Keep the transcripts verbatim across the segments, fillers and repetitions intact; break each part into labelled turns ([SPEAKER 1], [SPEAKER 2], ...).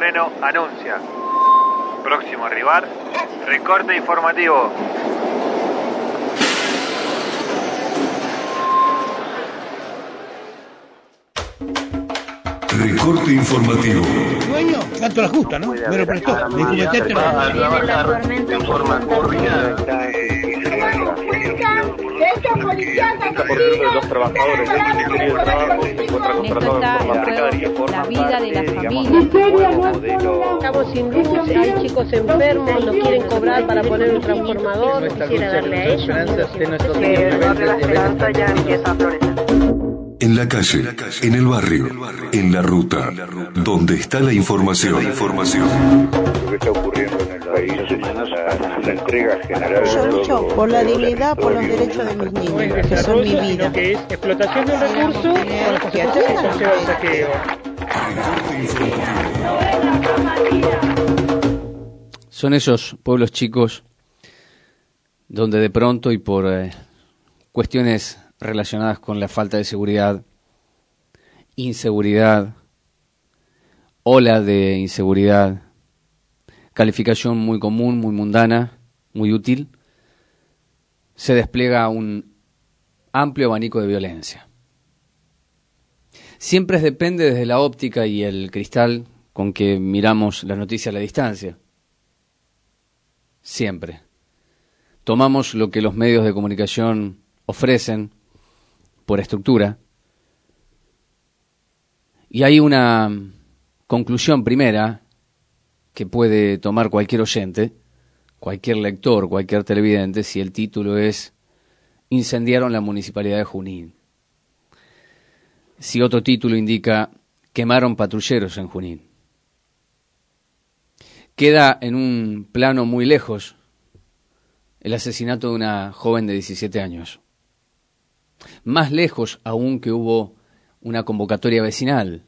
[SPEAKER 1] Moreno anuncia. Próximo rival, recorte informativo.
[SPEAKER 2] Recorte informativo.
[SPEAKER 3] Dueño, tanto la justa, ¿no? Me lo prestó. Me cometiste la...
[SPEAKER 4] Viene la tormenta en forma coordinada.
[SPEAKER 5] Estos policías asesinos,
[SPEAKER 6] los trabajadores del Ministerio del Trabajo se encuentra contratado de forma precaria.
[SPEAKER 7] La vida de las familias.
[SPEAKER 8] Estamos sin luz, hay chicos enfermos, nos quieren cobrar para poner un transformador. Quisiera darle a ellos.
[SPEAKER 4] El barrio La Esperanza ya empieza a florecer.
[SPEAKER 2] En la calle, en el barrio, en la ruta, donde está la información. La información.
[SPEAKER 6] Lo que está ocurriendo en el país es la, la entrega general.
[SPEAKER 9] Yo lucho por la dignidad, por los derechos de mis niños, que son mi vida.
[SPEAKER 10] Que es explotación de un recurso con las consecuencias que conlleva el saqueo.
[SPEAKER 11] Son esos pueblos chicos donde de pronto y por eh, cuestiones relacionadas con la falta de seguridad, inseguridad, ola de inseguridad, calificación muy común, muy mundana, muy útil, se despliega un amplio abanico de violencia. Siempre depende desde la óptica y el cristal con que miramos la noticia a la distancia. Siempre. Tomamos lo que los medios de comunicación ofrecen por estructura, y hay una conclusión primera que puede tomar cualquier oyente, cualquier lector, cualquier televidente, si el título es "Incendiaron la Municipalidad de Junín". Si otro título indica "Quemaron patrulleros en Junín". Queda en un plano muy lejos el asesinato de una joven de diecisiete años. Más lejos aún que hubo una convocatoria vecinal.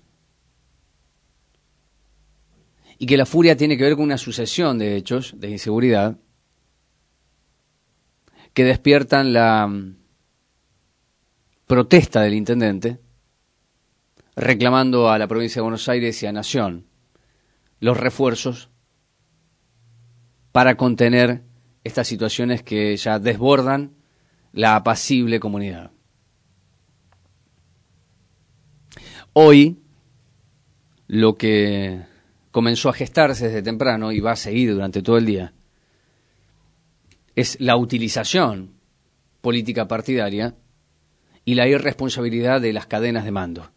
[SPEAKER 11] Y que la furia tiene que ver con una sucesión de hechos de inseguridad que despiertan la protesta del intendente reclamando a la provincia de Buenos Aires y a Nación los refuerzos para contener estas situaciones que ya desbordan la apacible comunidad. Hoy, lo que comenzó a gestarse desde temprano y va a seguir durante todo el día, es la utilización política partidaria y la irresponsabilidad de las cadenas de mando.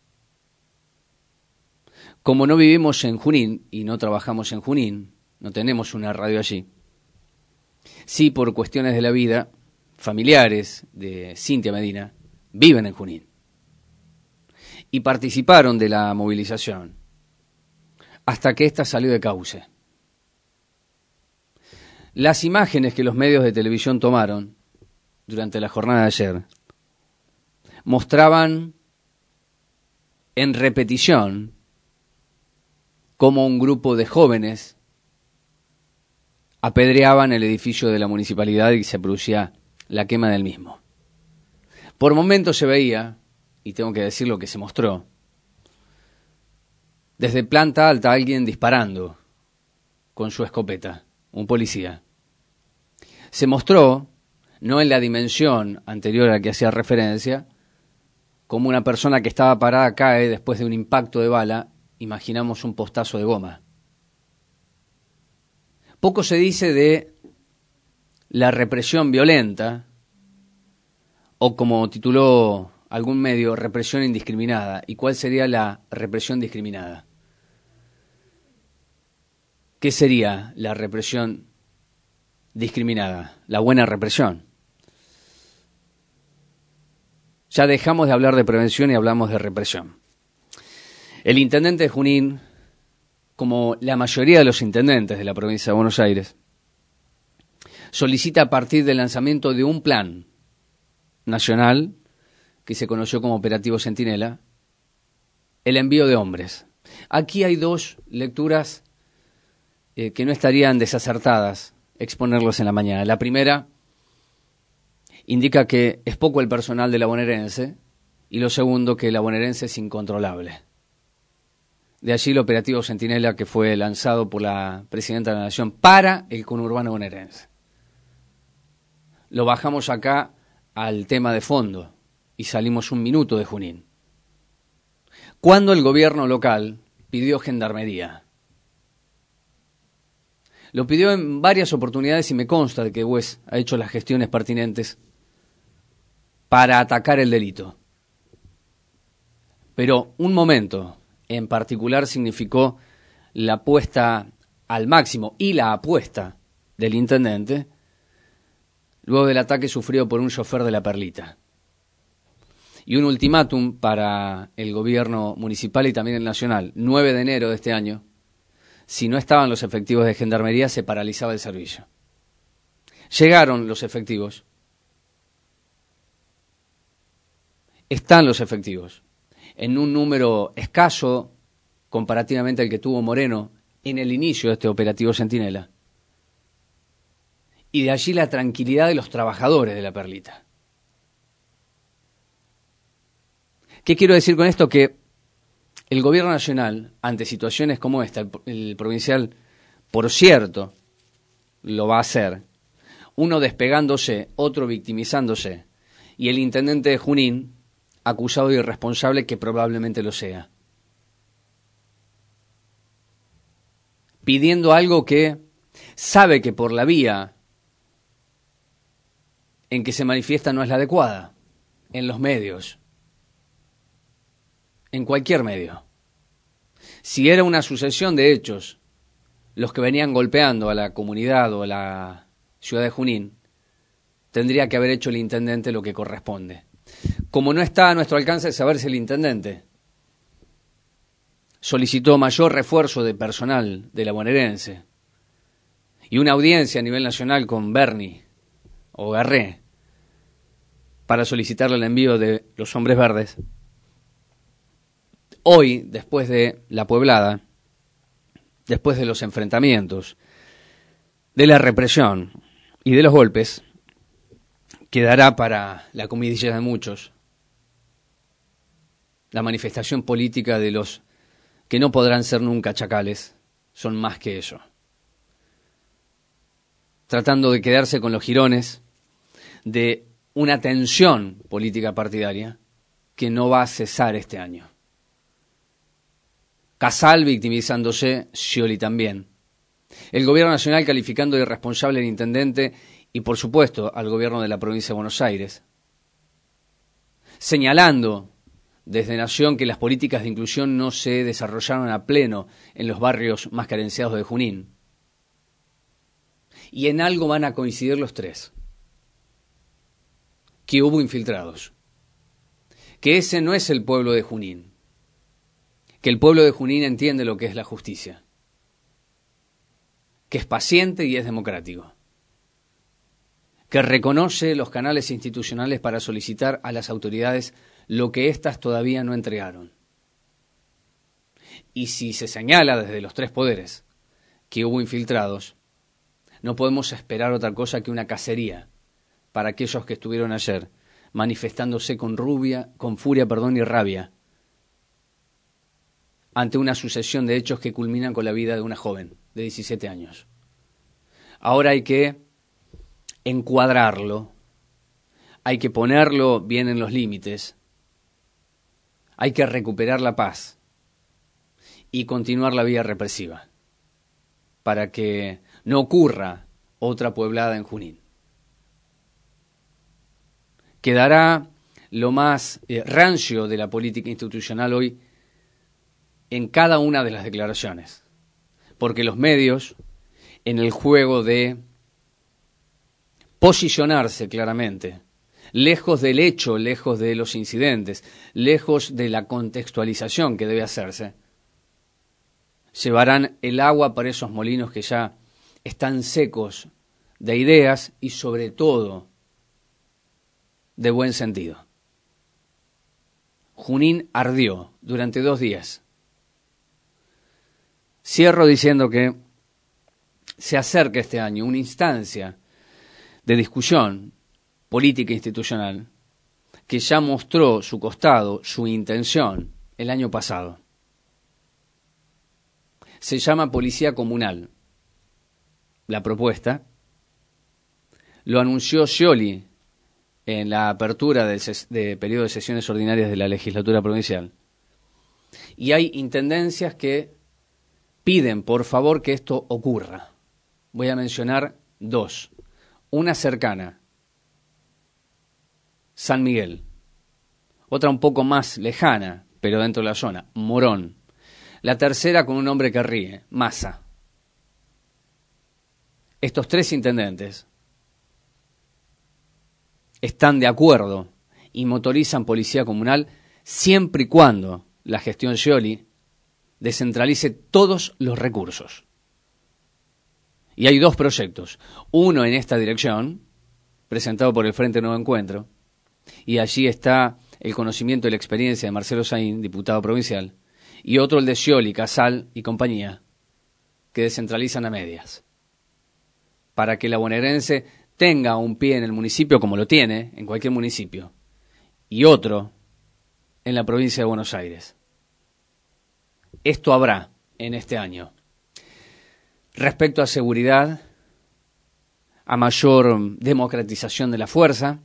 [SPEAKER 11] Como no vivimos en Junín y no trabajamos en Junín, no tenemos una radio allí, sí por cuestiones de la vida, familiares de Cintia Medina viven en Junín y participaron de la movilización hasta que ésta salió de cauce. Las imágenes que los medios de televisión tomaron durante la jornada de ayer mostraban en repetición cómo un grupo de jóvenes apedreaban el edificio de la municipalidad y se producía la quema del mismo. Por momentos se veía, y tengo que decir lo que se mostró, desde planta alta alguien disparando con su escopeta, un policía. Se mostró, no en la dimensión anterior a la que hacía referencia, como una persona que estaba parada cae después de un impacto de bala, imaginamos un postazo de goma. Poco se dice de la represión violenta, o como tituló algún medio, represión indiscriminada. ¿Y cuál sería la represión discriminada? ¿Qué sería la represión discriminada? La buena represión. Ya dejamos de hablar de prevención y hablamos de represión. El intendente de Junín, como la mayoría de los intendentes de la provincia de Buenos Aires, solicita a partir del lanzamiento de un plan nacional que se conoció como Operativo Centinela, el envío de hombres. Aquí hay dos lecturas eh, que no estarían desacertadas exponerlos en la mañana. La primera indica que es poco el personal de la bonaerense y lo segundo que la bonaerense es incontrolable. De allí el operativo Centinela que fue lanzado por la Presidenta de la Nación para el conurbano bonaerense. Lo bajamos acá al tema de fondo y salimos un minuto de Junín. Cuando el gobierno local pidió gendarmería. Lo pidió en varias oportunidades y me consta de que Wes ha hecho las gestiones pertinentes para atacar el delito. Pero un momento en particular significó la apuesta al máximo y la apuesta del intendente luego del ataque sufrido por un chofer de La Perlita. Y un ultimátum para el gobierno municipal y también el nacional, nueve de enero de este año. Si no estaban los efectivos de gendarmería, se paralizaba el servicio. Llegaron los efectivos. Están los efectivos. En un número escaso, comparativamente al que tuvo Moreno en el inicio de este operativo Centinela. Y de allí la tranquilidad de los trabajadores de La Perlita. ¿Qué quiero decir con esto? Que el gobierno nacional, ante situaciones como esta, el, el provincial, por cierto, lo va a hacer, uno despegándose, otro victimizándose, y el intendente de Junín, acusado de irresponsable, que probablemente lo sea. Pidiendo algo que sabe que por la vía en que se manifiesta no es la adecuada, en los medios. En cualquier medio. Si era una sucesión de hechos los que venían golpeando a la comunidad o a la ciudad de Junín, tendría que haber hecho el intendente lo que corresponde. Como no está a nuestro alcance saber si el intendente solicitó mayor refuerzo de personal de la bonaerense y una audiencia a nivel nacional con Berni o Garré para solicitarle el envío de los hombres verdes, hoy, después de la pueblada, después de los enfrentamientos, de la represión y de los golpes, quedará para la comidilla de muchos la manifestación política de los que no podrán ser nunca chacales, son más que eso. Tratando de quedarse con los jirones de una tensión política partidaria que no va a cesar este año. Casal victimizándose, Scioli también. El gobierno nacional calificando de irresponsable al intendente y, por supuesto, al gobierno de la provincia de Buenos Aires. Señalando desde Nación que las políticas de inclusión no se desarrollaron a pleno en los barrios más carenciados de Junín. Y en algo van a coincidir los tres. Que hubo infiltrados. Que ese no es el pueblo de Junín. Que el pueblo de Junín entiende lo que es la justicia, que es paciente y es democrático, que reconoce los canales institucionales para solicitar a las autoridades lo que éstas todavía no entregaron. Y si se señala desde los tres poderes que hubo infiltrados, no podemos esperar otra cosa que una cacería para aquellos que estuvieron ayer manifestándose con rubia, con furia, perdón, y rabia ante una sucesión de hechos que culminan con la vida de una joven de diecisiete años. Ahora hay que encuadrarlo, hay que ponerlo bien en los límites, hay que recuperar la paz y continuar la vía represiva para que no ocurra otra pueblada en Junín. Quedará lo más eh, rancio de la política institucional hoy en cada una de las declaraciones, porque los medios, en el juego de posicionarse claramente, lejos del hecho, lejos de los incidentes, lejos de la contextualización que debe hacerse, llevarán el agua para esos molinos que ya están secos de ideas y sobre todo de buen sentido. Junín ardió durante dos días. Cierro diciendo que se acerca este año una instancia de discusión política e institucional que ya mostró su costado, su intención el año pasado. Se llama Policía Comunal. La propuesta lo anunció Scioli en la apertura del ses- de periodo de sesiones ordinarias de la legislatura provincial. Y hay intendencias que piden, por favor, que esto ocurra. Voy a mencionar dos. Una cercana, San Miguel. Otra un poco más lejana, pero dentro de la zona, Morón. La tercera con un nombre que ríe, Massa. Estos tres intendentes están de acuerdo y motorizan policía comunal siempre y cuando la gestión Scioli descentralice todos los recursos. Y hay dos proyectos, uno en esta dirección, presentado por el Frente Nuevo Encuentro, y allí está el conocimiento y la experiencia de Marcelo Saín, diputado provincial, y otro el de Scioli, Casal y compañía, que descentralizan a medias, para que la bonaerense tenga un pie en el municipio como lo tiene en cualquier municipio, y otro en la provincia de Buenos Aires. Esto habrá en este año. Respecto a seguridad, a mayor democratización de la fuerza,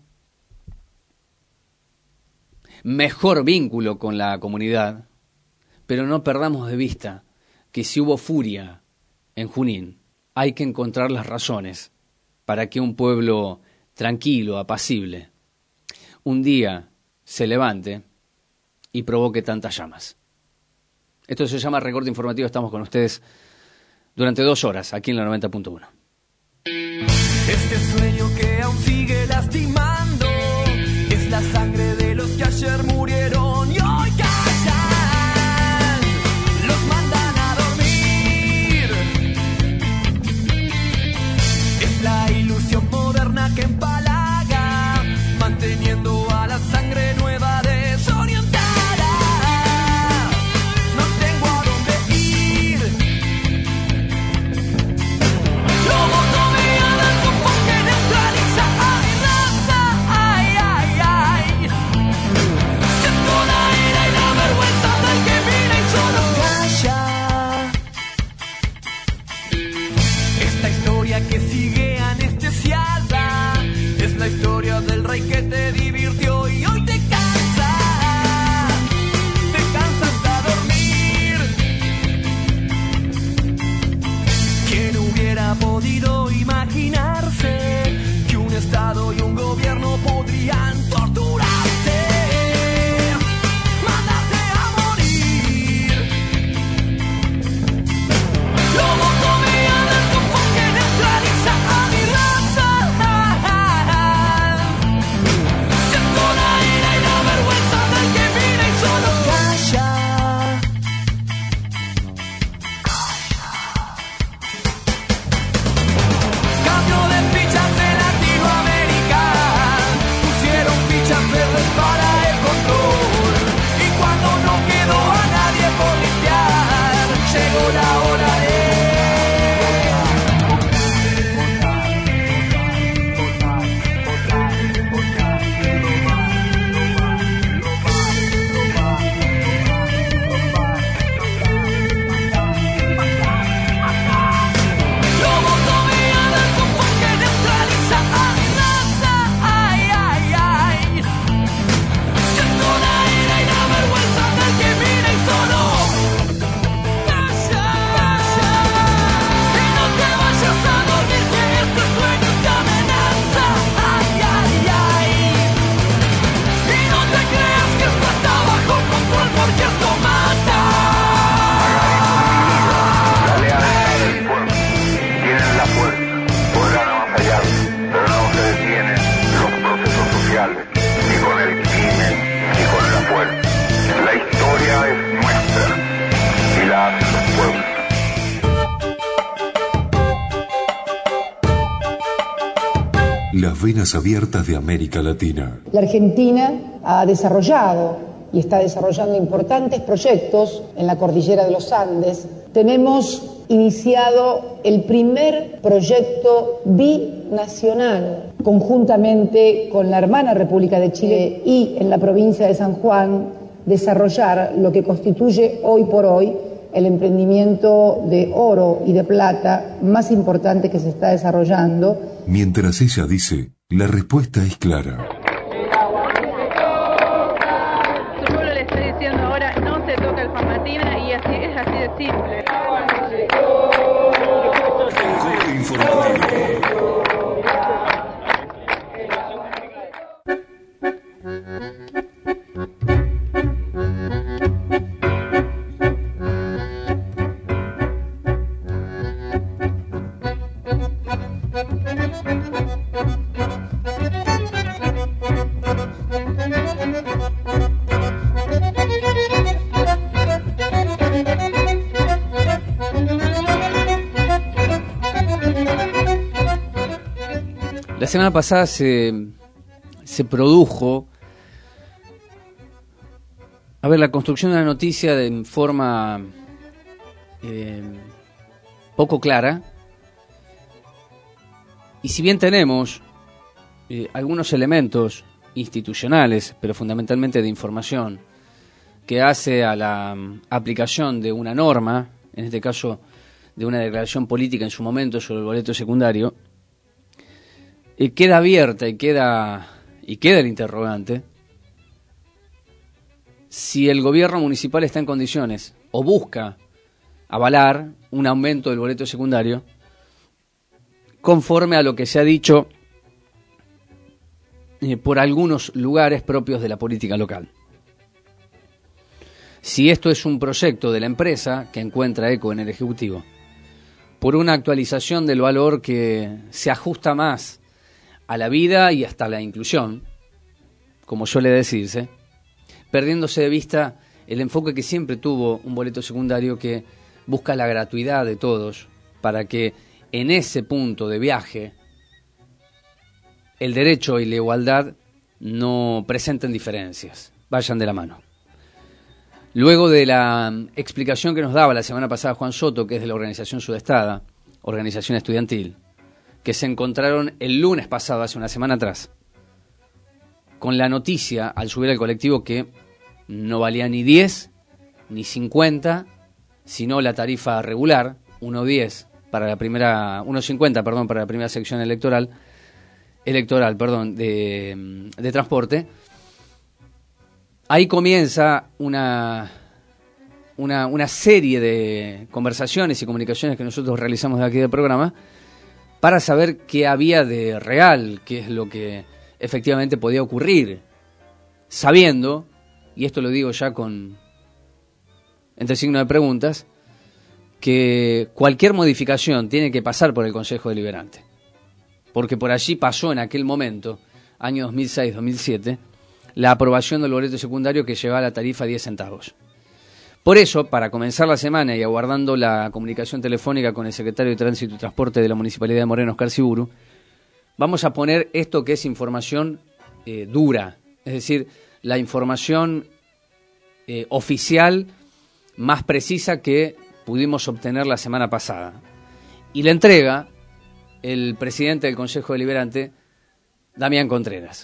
[SPEAKER 11] mejor vínculo con la comunidad, pero no perdamos de vista que si hubo furia en Junín, hay que encontrar las razones para que un pueblo tranquilo, apacible, un día se levante y provoque tantas llamas. Esto se llama Recorte Informativo, estamos con ustedes durante dos horas, aquí en la noventa punto uno.
[SPEAKER 12] Este sueño que aún sigue lastimando es la sangre de los que ayer murieron y hoy callan, los mandan a dormir. Es la ilusión moderna que empalaga, manteniendo a la sangre nueva desorientada. No tengo a dónde ir. Lobotomía del grupo que neutraliza a mi raza. Ay, ay, ay. Siento la ira y la vergüenza del que mira y solo calla. Esta historia que sigue anestesiada es la historia del rey que te divirtió y hoy te cansa. Te cansa hasta dormir. ¿Quién hubiera podido imaginarse que un Estado y un gobierno podrían torturarte, mandarte a morir? Lobotomía del grupo que neutraliza a mi raza. Siento la ira y la vergüenza del que mira y solo calla. Cambio de fichas en Latinoamérica, pusieron fichas verdes para el control. Y cuando no quedó a nadie por limpiar, llegó la hora de lobotomía del grupo que neutraliza a mi raza. Ay, ay, ay. Siento la ira y la vergüenza del que mira y solo calla. Y no te vayas a dormir que este sueño te amenaza. Ay, ay, ay. Y no te creas que esto está bajo control porque esto mata.
[SPEAKER 1] La lealtad del pueblo. Tienen la fuerza, podrán avasallar, pero no se detienen los procesos sociales, ni con el crimen, ni con la fuerza. La historia es nuestra y la hacen los pueblos.
[SPEAKER 2] Las venas abiertas de América Latina.
[SPEAKER 13] La Argentina ha desarrollado y está desarrollando importantes proyectos en la cordillera de los Andes. Tenemos iniciado el primer proyecto binacional conjuntamente con la hermana República de Chile y en la provincia de San Juan desarrollar lo que constituye hoy por hoy el emprendimiento de oro y de plata más importante que se está desarrollando.
[SPEAKER 2] Mientras ella dice, la respuesta es clara.
[SPEAKER 10] Su pueblo le está diciendo ahora no se toca el Famatina y así es así de simple.
[SPEAKER 2] Corte informativo.
[SPEAKER 11] La semana pasada se, se produjo, a ver, la construcción de una noticia de, en forma eh, poco clara, y si bien tenemos eh, algunos elementos institucionales, pero fundamentalmente de información, que hace a la um, aplicación de una norma, en este caso de una declaración política en su momento sobre el boleto secundario, y queda abierta y queda y queda el interrogante si el gobierno municipal está en condiciones o busca avalar un aumento del boleto secundario conforme a lo que se ha dicho eh, por algunos lugares propios de la política local. Si esto es un proyecto de la empresa que encuentra eco en el Ejecutivo por una actualización del valor que se ajusta más a la vida y hasta la inclusión, como suele decirse, perdiéndose de vista el enfoque que siempre tuvo un boleto secundario que busca la gratuidad de todos para que en ese punto de viaje el derecho y la igualdad no presenten diferencias, vayan de la mano. Luego de la explicación que nos daba la semana pasada Juan Soto, que es de la organización Sudestada, organización estudiantil, que se encontraron el lunes pasado, hace una semana atrás, con la noticia al subir al colectivo que no valía ni diez ni cincuenta, sino la tarifa regular, uno diez para la primera, uno cincuenta, perdón, para la primera sección electoral, electoral, perdón, de, de transporte. Ahí comienza una, una, una serie de conversaciones y comunicaciones que nosotros realizamos de aquí del programa para saber qué había de real, qué es lo que efectivamente podía ocurrir, sabiendo, y esto lo digo ya con entre signos de preguntas, que cualquier modificación tiene que pasar por el Consejo Deliberante, porque por allí pasó en aquel momento, año dos mil seis dos mil siete, la aprobación del boleto secundario que llevaba la tarifa a diez centavos. Por eso, para comenzar la semana y aguardando la comunicación telefónica con el secretario de Tránsito y Transporte de la Municipalidad de Moreno, Oscar Siburu, vamos a poner esto que es información eh, dura, es decir, la información eh, oficial más precisa que pudimos obtener la semana pasada. Y la entrega el presidente del Consejo Deliberante, Damián Contreras.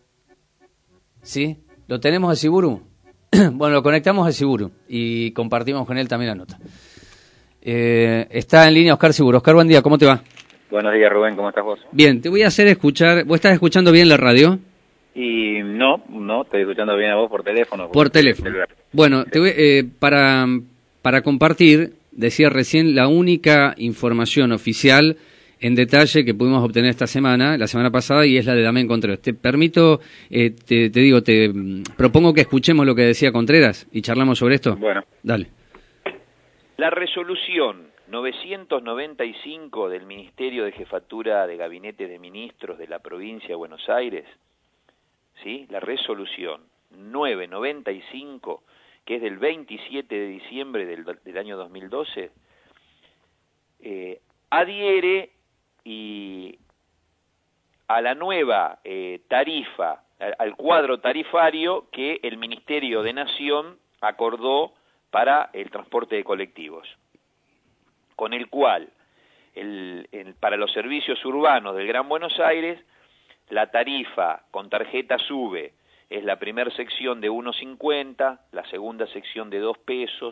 [SPEAKER 11] ¿Sí? ¿Lo tenemos a Siburu? Bueno, lo conectamos a Siburu y compartimos con él también la nota. Eh, está en línea Oscar Siburu. Oscar, buen día, ¿cómo te va?
[SPEAKER 6] Buenos días, Rubén, ¿cómo estás vos?
[SPEAKER 11] Bien, te voy a hacer escuchar... ¿Vos estás escuchando bien la radio?
[SPEAKER 6] Y no, no, estoy escuchando bien a vos por teléfono.
[SPEAKER 11] Por teléfono. Bueno, te voy, eh, para, para compartir, decía recién, la única información oficial en detalle que pudimos obtener esta semana, la semana pasada, y es la de Damián Contreras. Te permito, eh, te, te digo, te propongo que escuchemos lo que decía Contreras y charlamos sobre esto.
[SPEAKER 6] Bueno.
[SPEAKER 11] Dale.
[SPEAKER 14] La resolución novecientos noventa y cinco del Ministerio de Jefatura de Gabinete de Ministros de la Provincia de Buenos Aires, ¿sí? La resolución novecientos noventa y cinco, que es del veintisiete de diciembre del, del año dos mil doce, eh, adhiere y a la nueva eh, tarifa, al, al cuadro tarifario que el Ministerio de Nación acordó para el transporte de colectivos, con el cual el, el, para los servicios urbanos del Gran Buenos Aires la tarifa con tarjeta SUBE es la primera sección de uno cincuenta, la segunda sección de dos pesos,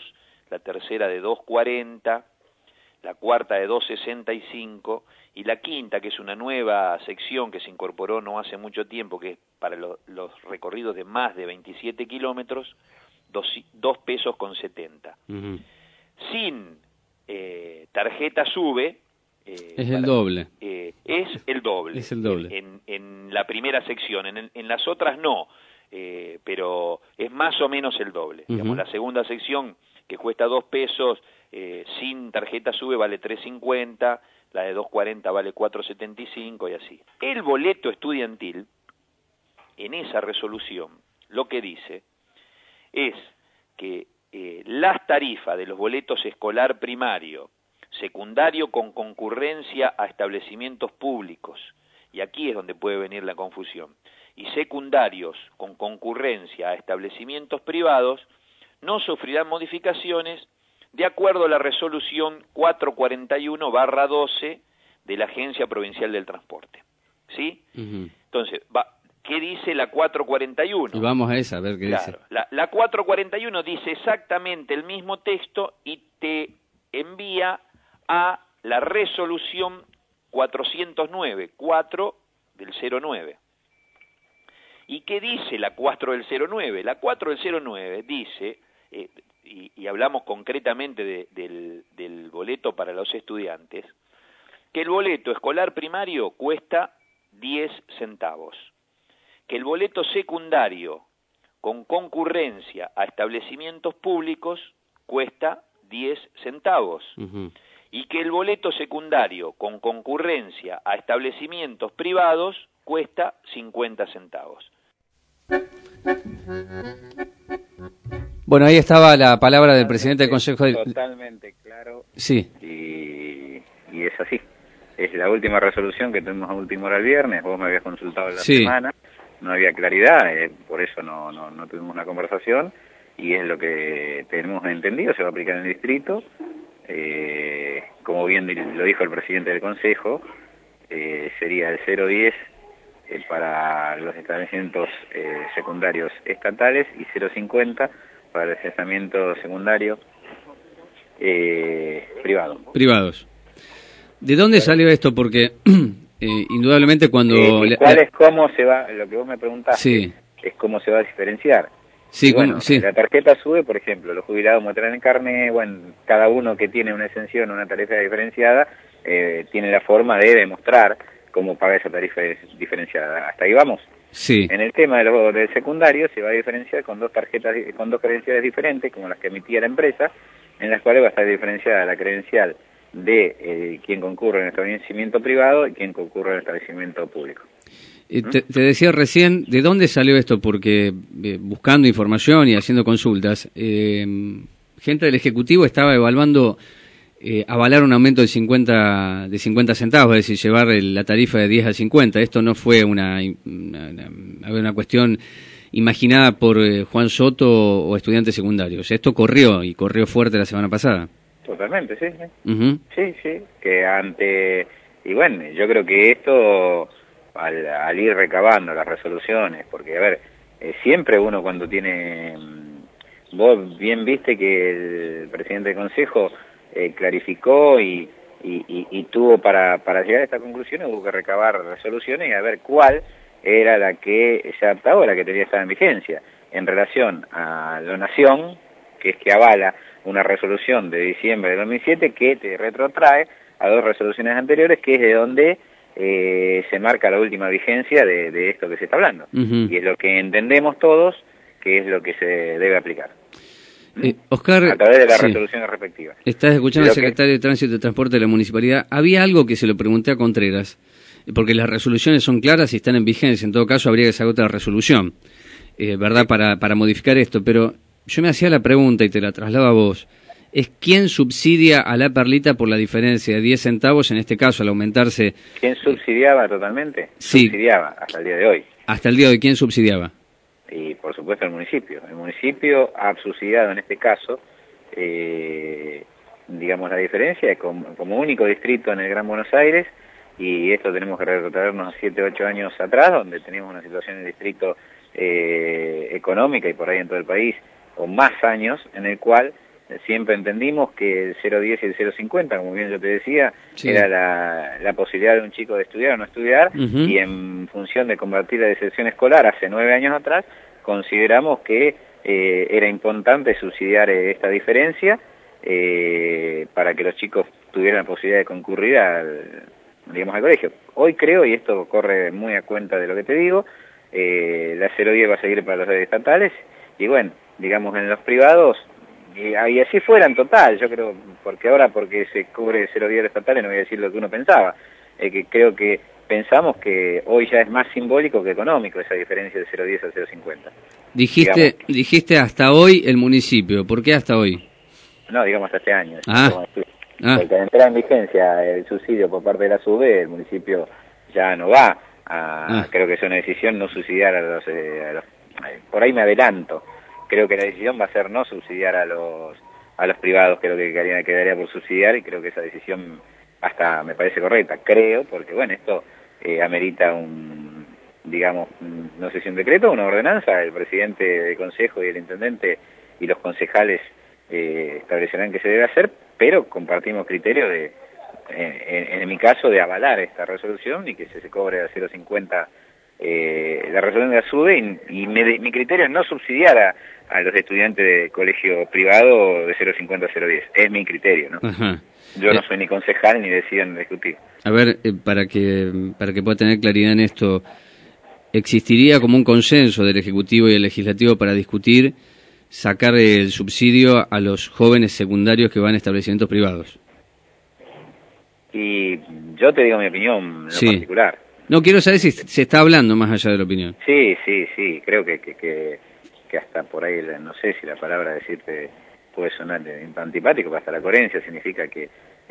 [SPEAKER 14] la tercera de dos cuarenta, la cuarta de dos sesenta y cinco y la quinta, que es una nueva sección que se incorporó no hace mucho tiempo, que es para lo, los recorridos de más de veintisiete kilómetros, dos pesos con setenta. Uh-huh. Sin eh, tarjeta SUBE, eh,
[SPEAKER 11] es el para, doble.
[SPEAKER 14] Eh, es el doble.
[SPEAKER 11] Es el doble.
[SPEAKER 14] En, en, en la primera sección, en, en las otras no, eh, pero es más o menos el doble. Uh-huh. Digamos, la segunda sección, que cuesta dos pesos, eh, sin tarjeta SUBE vale tres cincuenta, la de dos cuarenta vale cuatro setenta y cinco y así. El boleto estudiantil, en esa resolución, lo que dice es que eh, las tarifas de los boletos escolar primario, secundario con concurrencia a establecimientos públicos, y aquí es donde puede venir la confusión, y secundarios con concurrencia a establecimientos privados, no sufrirán modificaciones de acuerdo a la resolución cuatrocientos cuarenta y uno barra doce de la Agencia Provincial del Transporte. ¿Sí? Uh-huh. Entonces, va, ¿qué dice la cuatrocientos cuarenta y uno?
[SPEAKER 11] Y vamos a esa, a ver qué
[SPEAKER 14] claro,
[SPEAKER 11] dice.
[SPEAKER 14] La, la cuatrocientos cuarenta y uno dice exactamente el mismo texto y te envía a la resolución cuatrocientos nueve, cuatro del cero nueve. ¿Y qué dice la cuatro del cero nueve? La cuatro del cero nueve dice, eh, y, y hablamos concretamente de, del, del boleto para los estudiantes, que el boleto escolar primario cuesta diez centavos, que el boleto secundario con concurrencia a establecimientos públicos cuesta diez centavos, uh-huh. y que el boleto secundario con concurrencia a establecimientos privados cuesta cincuenta centavos.
[SPEAKER 11] Bueno, ahí estaba la palabra del presidente del Consejo. Del...
[SPEAKER 15] Totalmente claro.
[SPEAKER 11] Sí.
[SPEAKER 15] Y, y es así. Es la última resolución que tuvimos a última hora el viernes. Vos me habías consultado la
[SPEAKER 11] sí.
[SPEAKER 15] semana. No había claridad, eh, por eso no, no, no tuvimos una conversación. Y es lo que tenemos entendido, se va a aplicar en el distrito. Eh, como bien lo dijo el presidente del Consejo, eh, sería el cero diez eh, para los establecimientos eh, secundarios estatales y cero cincuenta para el establecimiento secundario eh, privado.
[SPEAKER 11] Privados. ¿De dónde salió esto? Porque eh, indudablemente cuando...
[SPEAKER 15] Eh, ¿Cuál es cómo se va? Lo que vos me preguntaste
[SPEAKER 11] sí.
[SPEAKER 15] es cómo se va a diferenciar.
[SPEAKER 11] Sí,
[SPEAKER 15] bueno,
[SPEAKER 11] ¿cómo? Sí.
[SPEAKER 15] La tarjeta SUBE, por ejemplo, los jubilados muestran en carne, bueno, cada uno que tiene una exención o una tarifa diferenciada eh, tiene la forma de demostrar cómo paga esa tarifa diferenciada. ¿Hasta ahí vamos?
[SPEAKER 11] Sí.
[SPEAKER 15] En el tema de lo, del secundario se va a diferenciar con dos tarjetas, con dos credenciales diferentes, como las que emitía la empresa, en las cuales va a estar diferenciada la credencial de eh, quien concurre en el establecimiento privado y quien concurre en el establecimiento público.
[SPEAKER 11] Eh, te, te decía recién, ¿de dónde salió esto? Porque eh, buscando información y haciendo consultas, eh, gente del Ejecutivo estaba evaluando eh, avalar un aumento de cincuenta, de cincuenta centavos, es decir, llevar el, la tarifa de diez a cincuenta. Esto no fue una, una, una, una cuestión imaginada por eh, Juan Soto o estudiantes secundarios. Esto corrió y corrió fuerte la semana pasada.
[SPEAKER 15] Totalmente, sí, sí.
[SPEAKER 11] Uh-huh.
[SPEAKER 15] Sí, sí, que ante... Y bueno, yo creo que esto... Al, al ir recabando las resoluciones, porque a ver, eh, siempre uno cuando tiene, vos bien viste que el presidente del Consejo eh, clarificó y, y, y, y tuvo para, para llegar a esta conclusión, hubo que recabar resoluciones y a ver cuál era la que se adaptaba o la que tenía que estar en vigencia, en relación a la Nación, que es que avala una resolución de diciembre de dos mil siete que te retrotrae a dos resoluciones anteriores, que es de donde Eh, se marca la última vigencia de, de esto que se está hablando.
[SPEAKER 11] Uh-huh.
[SPEAKER 15] Y es lo que entendemos todos que es lo que se debe aplicar.
[SPEAKER 11] Eh, Oscar,
[SPEAKER 15] a través de las
[SPEAKER 11] sí.
[SPEAKER 15] resoluciones respectivas.
[SPEAKER 11] Estás escuchando al
[SPEAKER 15] que...
[SPEAKER 11] secretario de Tránsito y Transporte de la Municipalidad. Había algo que se lo pregunté a Contreras, porque las resoluciones son claras y están en vigencia. En todo caso, habría que sacar otra resolución, eh, ¿verdad?, para, para modificar esto. Pero yo me hacía la pregunta y te la traslado a vos. ¿Es quién subsidia a la perlita por la diferencia de diez centavos, en este caso, al aumentarse?
[SPEAKER 15] ¿Quién subsidiaba totalmente?
[SPEAKER 11] Sí.
[SPEAKER 15] Subsidiaba hasta el día de hoy.
[SPEAKER 11] Hasta el día de hoy, ¿quién subsidiaba?
[SPEAKER 15] Y, por supuesto, el municipio. El municipio ha subsidiado, en este caso, eh, digamos, la diferencia es como, como único distrito en el Gran Buenos Aires, y esto tenemos que retrotraernos a siete, ocho años atrás, donde teníamos una situación en el distrito eh, económica y por ahí en todo el país, con más años, en el cual siempre entendimos que el cero diez y el cero cincuenta, como bien yo te decía,
[SPEAKER 11] Sí.
[SPEAKER 15] era la, la posibilidad de un chico de estudiar o no estudiar,
[SPEAKER 11] Ujú.
[SPEAKER 15] y en función de convertir la deserción escolar hace nueve años atrás, consideramos que eh, era importante subsidiar eh, esta diferencia eh, para que los chicos tuvieran la posibilidad de concurrir al, digamos, al colegio. Hoy creo, y esto corre muy a cuenta de lo que te digo, eh, la cero diez va a seguir para los estatales, y bueno, digamos, en los privados, y, y así fuera en total, yo creo, porque ahora porque se cubre cero diez estatales no voy a decir lo que uno pensaba, eh, que creo que pensamos que hoy ya es más simbólico que económico esa diferencia de cero diez al cero cincuenta.
[SPEAKER 11] Dijiste,
[SPEAKER 15] Digamos.
[SPEAKER 11] dijiste hasta hoy el municipio. ¿Por qué hasta hoy?
[SPEAKER 15] No, digamos hasta este año.
[SPEAKER 11] Ah.
[SPEAKER 15] Como estoy-
[SPEAKER 11] Ah.
[SPEAKER 15] Porque al entrar en vigencia el subsidio por parte de la SUBE, el municipio ya no va a,
[SPEAKER 11] Ah.
[SPEAKER 15] creo que es una decisión no subsidiar a los, eh, a los- eh, por ahí me adelanto, creo que la decisión va a ser no subsidiar a los a los privados, creo que quedaría, quedaría por subsidiar, y creo que esa decisión hasta me parece correcta, creo, porque bueno, esto eh, amerita un, digamos, un- no sé si un decreto o una ordenanza, el presidente del consejo y el intendente y los concejales eh, establecerán que se debe hacer, pero compartimos criterio de, eh, en, en mi caso, de avalar esta resolución y que se, se cobre a cero cincuenta eh, la resolución de la SUBE, y, y me- mi criterio es no subsidiar a, a los estudiantes de colegio privado de cero cincuenta a cero diez, es mi criterio, ¿no?
[SPEAKER 11] Ajá.
[SPEAKER 15] Yo no
[SPEAKER 11] Eh,
[SPEAKER 15] soy ni concejal ni decido en el ejecutivo.
[SPEAKER 11] A ver, eh, para que para que pueda tener claridad en esto, ¿existiría como un consenso del Ejecutivo y el Legislativo para discutir sacar el subsidio a los jóvenes secundarios que van a establecimientos privados?
[SPEAKER 15] Y yo te digo mi opinión en lo
[SPEAKER 11] Sí.
[SPEAKER 15] particular.
[SPEAKER 11] No, quiero saber si se está hablando más allá de la opinión.
[SPEAKER 15] Sí, sí, sí, creo que, que, que, que hasta por ahí, no sé si la palabra decirte puede sonar de- antipático, pero hasta la coherencia significa que,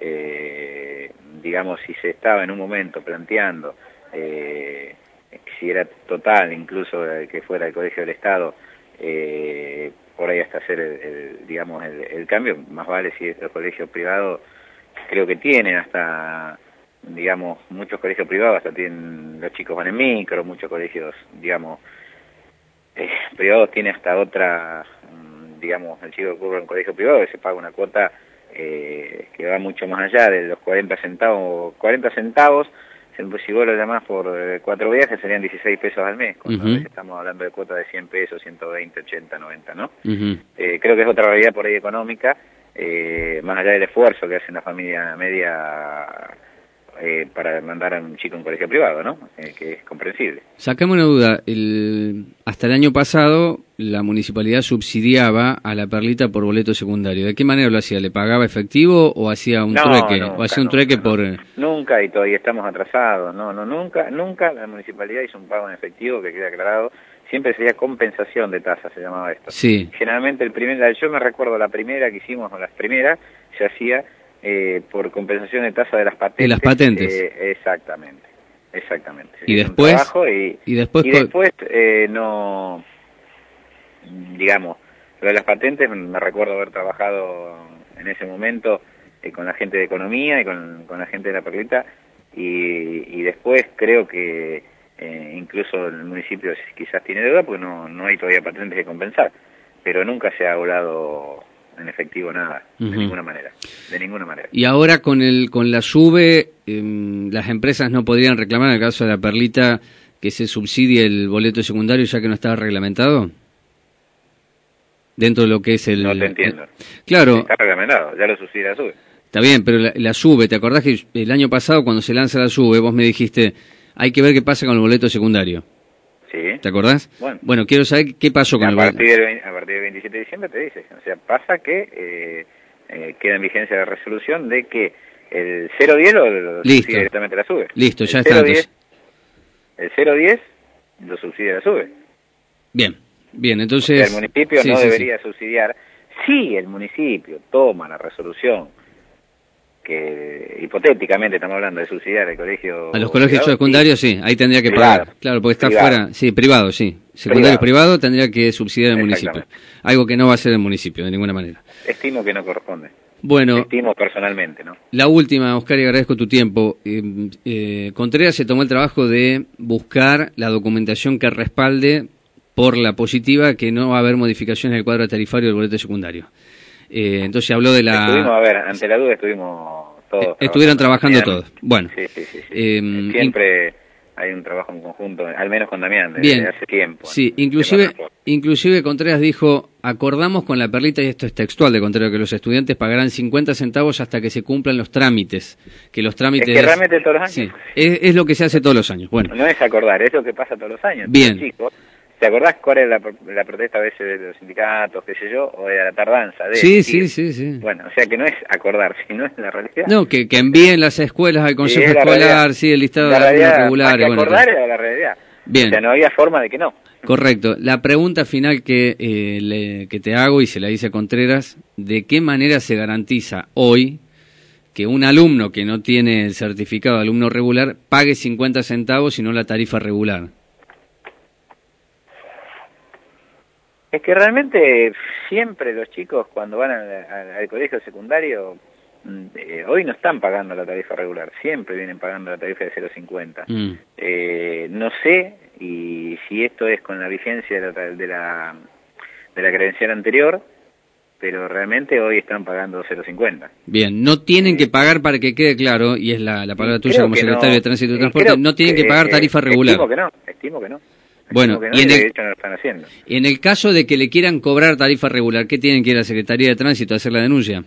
[SPEAKER 15] eh, digamos, si se estaba en un momento planteando, eh, si era total, incluso eh, que fuera el Colegio del Estado, eh, por ahí hasta hacer, el, el, digamos, el, el cambio, más vale si estos colegios privados, creo que tienen hasta, digamos, muchos colegios privados, hasta tienen, los chicos van en micro, muchos colegios, digamos, eh, privados tiene hasta otra, mm, digamos, el chico que ocurre en un colegio privado que se paga una cuota eh, que va mucho más allá de los cuarenta centavos, cuarenta centavos, si vos lo llamás por eh, cuatro viajes serían dieciséis pesos al mes, cuando
[SPEAKER 11] Ujú.
[SPEAKER 15] a veces estamos hablando de cuotas de cien pesos, ciento veinte, ochenta, noventa, ¿no?
[SPEAKER 11] Ujú.
[SPEAKER 15] Eh, creo que es otra realidad por ahí económica, eh, más allá del esfuerzo que hace una familia media eh, para mandar a un chico a un colegio privado, ¿no? Eh, que es comprensible.
[SPEAKER 11] Sacame una duda. El, hasta el año pasado, la municipalidad subsidiaba a la Perlita por boleto secundario. ¿De qué manera lo hacía? ¿Le pagaba efectivo o hacía un
[SPEAKER 15] No,
[SPEAKER 11] trueque?
[SPEAKER 15] nunca,
[SPEAKER 11] ¿O hacía un
[SPEAKER 15] nunca,
[SPEAKER 11] trueque
[SPEAKER 15] no.
[SPEAKER 11] por...?
[SPEAKER 15] Nunca, y todavía estamos atrasados, no, no, nunca, nunca la municipalidad hizo un pago en efectivo, que quede aclarado, siempre sería compensación de tasa, se llamaba esto.
[SPEAKER 11] Sí.
[SPEAKER 15] Generalmente el primer, yo me recuerdo la primera que hicimos, o las primeras, se hacía eh, por compensación de tasa de las patentes.
[SPEAKER 11] De las patentes.
[SPEAKER 15] eh, exactamente, exactamente. Se
[SPEAKER 11] Y
[SPEAKER 15] hizo un
[SPEAKER 11] después-
[SPEAKER 15] trabajo y,
[SPEAKER 11] y después
[SPEAKER 15] y
[SPEAKER 11] co-
[SPEAKER 15] después eh, no, digamos, lo de las patentes, me recuerdo haber trabajado en ese momento eh, con la gente de economía y con, con la gente de la Perlita, y, y después creo que eh, incluso el municipio quizás tiene deuda porque no, no hay todavía patentes que compensar, pero nunca se ha hablado en efectivo nada,
[SPEAKER 11] Ujú.
[SPEAKER 15] de ninguna manera, de ninguna manera.
[SPEAKER 11] Y ahora con el con la SUBE, em, las empresas no podrían reclamar, en el caso de la Perlita, que se subsidie el boleto secundario ya que no está reglamentado. Dentro de lo que es el...
[SPEAKER 15] No te entiendo.
[SPEAKER 11] el- claro,
[SPEAKER 15] Está reglamentado, ya lo subsidia la SUBE.
[SPEAKER 11] está bien, pero la, la SUBE, ¿te acordás que el año pasado cuando se lanza la SUBE, vos me dijiste, hay que ver qué pasa con el boleto secundario?
[SPEAKER 15] Sí.
[SPEAKER 11] ¿Te acordás?
[SPEAKER 15] Bueno.
[SPEAKER 11] quiero saber qué pasó con
[SPEAKER 15] A
[SPEAKER 11] el boleto.
[SPEAKER 15] partir, del, veinte a partir del veintisiete de diciembre te dice, o sea, pasa que eh, eh, queda en vigencia la resolución de que el cero diez lo, lo
[SPEAKER 11] Listo.
[SPEAKER 15] subsidia directamente la SUBE.
[SPEAKER 11] Listo, ya
[SPEAKER 15] el
[SPEAKER 11] está,
[SPEAKER 15] cero diez,
[SPEAKER 11] entonces.
[SPEAKER 15] el cero diez lo subsidia la SUBE.
[SPEAKER 11] Bien, bien,
[SPEAKER 15] O
[SPEAKER 11] entonces...
[SPEAKER 15] sea, el municipio
[SPEAKER 11] sí,
[SPEAKER 15] no
[SPEAKER 11] sí, sí.
[SPEAKER 15] debería subsidiar. Si el municipio toma la resolución que hipotéticamente estamos hablando de subsidiar el colegio...
[SPEAKER 11] A los colegios
[SPEAKER 15] privado,
[SPEAKER 11] secundarios, sí, ahí tendría que
[SPEAKER 15] Privado.
[SPEAKER 11] pagar. Claro, porque está
[SPEAKER 15] Privado.
[SPEAKER 11] fuera, sí, privado, sí. Secundario privado.
[SPEAKER 15] Privado.
[SPEAKER 11] tendría que subsidiar el municipio.
[SPEAKER 15] Exactamente.
[SPEAKER 11] Algo que no va a hacer el municipio, de ninguna manera.
[SPEAKER 15] sí. Estimo que no corresponde.
[SPEAKER 11] Bueno,
[SPEAKER 15] Estimo personalmente, ¿no?
[SPEAKER 11] la última, Oscar, y agradezco tu tiempo. Eh, eh, Contreras se tomó el trabajo de buscar la documentación que respalde por la positiva que no va a haber modificaciones del cuadro tarifario del boleto secundario. Eh, entonces habló de la...
[SPEAKER 15] Estuvimos, a ver, ante la duda estuvimos todos...
[SPEAKER 11] Estuvieron trabajando
[SPEAKER 15] Damián.
[SPEAKER 11] todos. Bueno.
[SPEAKER 15] Sí, sí, sí. sí.
[SPEAKER 11] Eh,
[SPEAKER 15] Siempre in... hay un trabajo en conjunto, al menos con Damián, desde
[SPEAKER 11] bien.
[SPEAKER 15] hace tiempo.
[SPEAKER 11] Sí, inclusive, inclusive Contreras dijo, acordamos con la perlita, y esto es textual de Contreras, que los estudiantes pagarán cincuenta centavos hasta que se cumplan los trámites. Que los trámites...
[SPEAKER 15] Es que realmente todos los años...
[SPEAKER 11] Sí, es, es lo que se hace todos los años. Bueno.
[SPEAKER 15] No es acordar, es lo que pasa todos los años.
[SPEAKER 11] Bien.
[SPEAKER 15] Chicos, ¿te acordás cuál es la, la protesta a veces de los sindicatos, qué sé yo, o de la tardanza? De
[SPEAKER 11] sí, sí, sí, sí.
[SPEAKER 15] Bueno, o sea que no es acordar, sino es la realidad.
[SPEAKER 11] No, que, que envíen las escuelas al consejo
[SPEAKER 15] sí,
[SPEAKER 11] escolar,
[SPEAKER 15] realidad.
[SPEAKER 11] sí, el listado
[SPEAKER 15] la
[SPEAKER 11] de alumnos
[SPEAKER 15] realidad,
[SPEAKER 11] regulares.
[SPEAKER 15] Más que acordar
[SPEAKER 11] bueno,
[SPEAKER 15] era la realidad.
[SPEAKER 11] Bien.
[SPEAKER 15] O sea, no había forma de que no.
[SPEAKER 11] Correcto. La pregunta final que, eh, le, que te hago, y se la hice a Contreras, ¿de qué manera se garantiza hoy que un alumno que no tiene el certificado de alumno regular pague cincuenta centavos y no la tarifa regular?
[SPEAKER 15] Es que realmente siempre los chicos cuando van al, al, al colegio secundario, eh, hoy no están pagando la tarifa regular, siempre vienen pagando la tarifa de cero cincuenta. Mm. Eh, no sé y si esto es con la vigencia de la, de la, de la credencial anterior, pero realmente hoy están pagando cero cincuenta.
[SPEAKER 11] Bien, no tienen que pagar, para que quede claro, y es la, la palabra tuya como secretario no, de Tránsito y Transporte,
[SPEAKER 15] creo,
[SPEAKER 11] no tienen que pagar tarifa regular.
[SPEAKER 15] Estimo que no, estimo que no.
[SPEAKER 11] Bueno,
[SPEAKER 15] no,
[SPEAKER 11] y en,
[SPEAKER 15] y
[SPEAKER 11] el,
[SPEAKER 15] de hecho no lo están haciendo.
[SPEAKER 11] En el caso de que le quieran cobrar tarifa regular, ¿qué tienen que ir a la Secretaría de Tránsito a hacer la denuncia?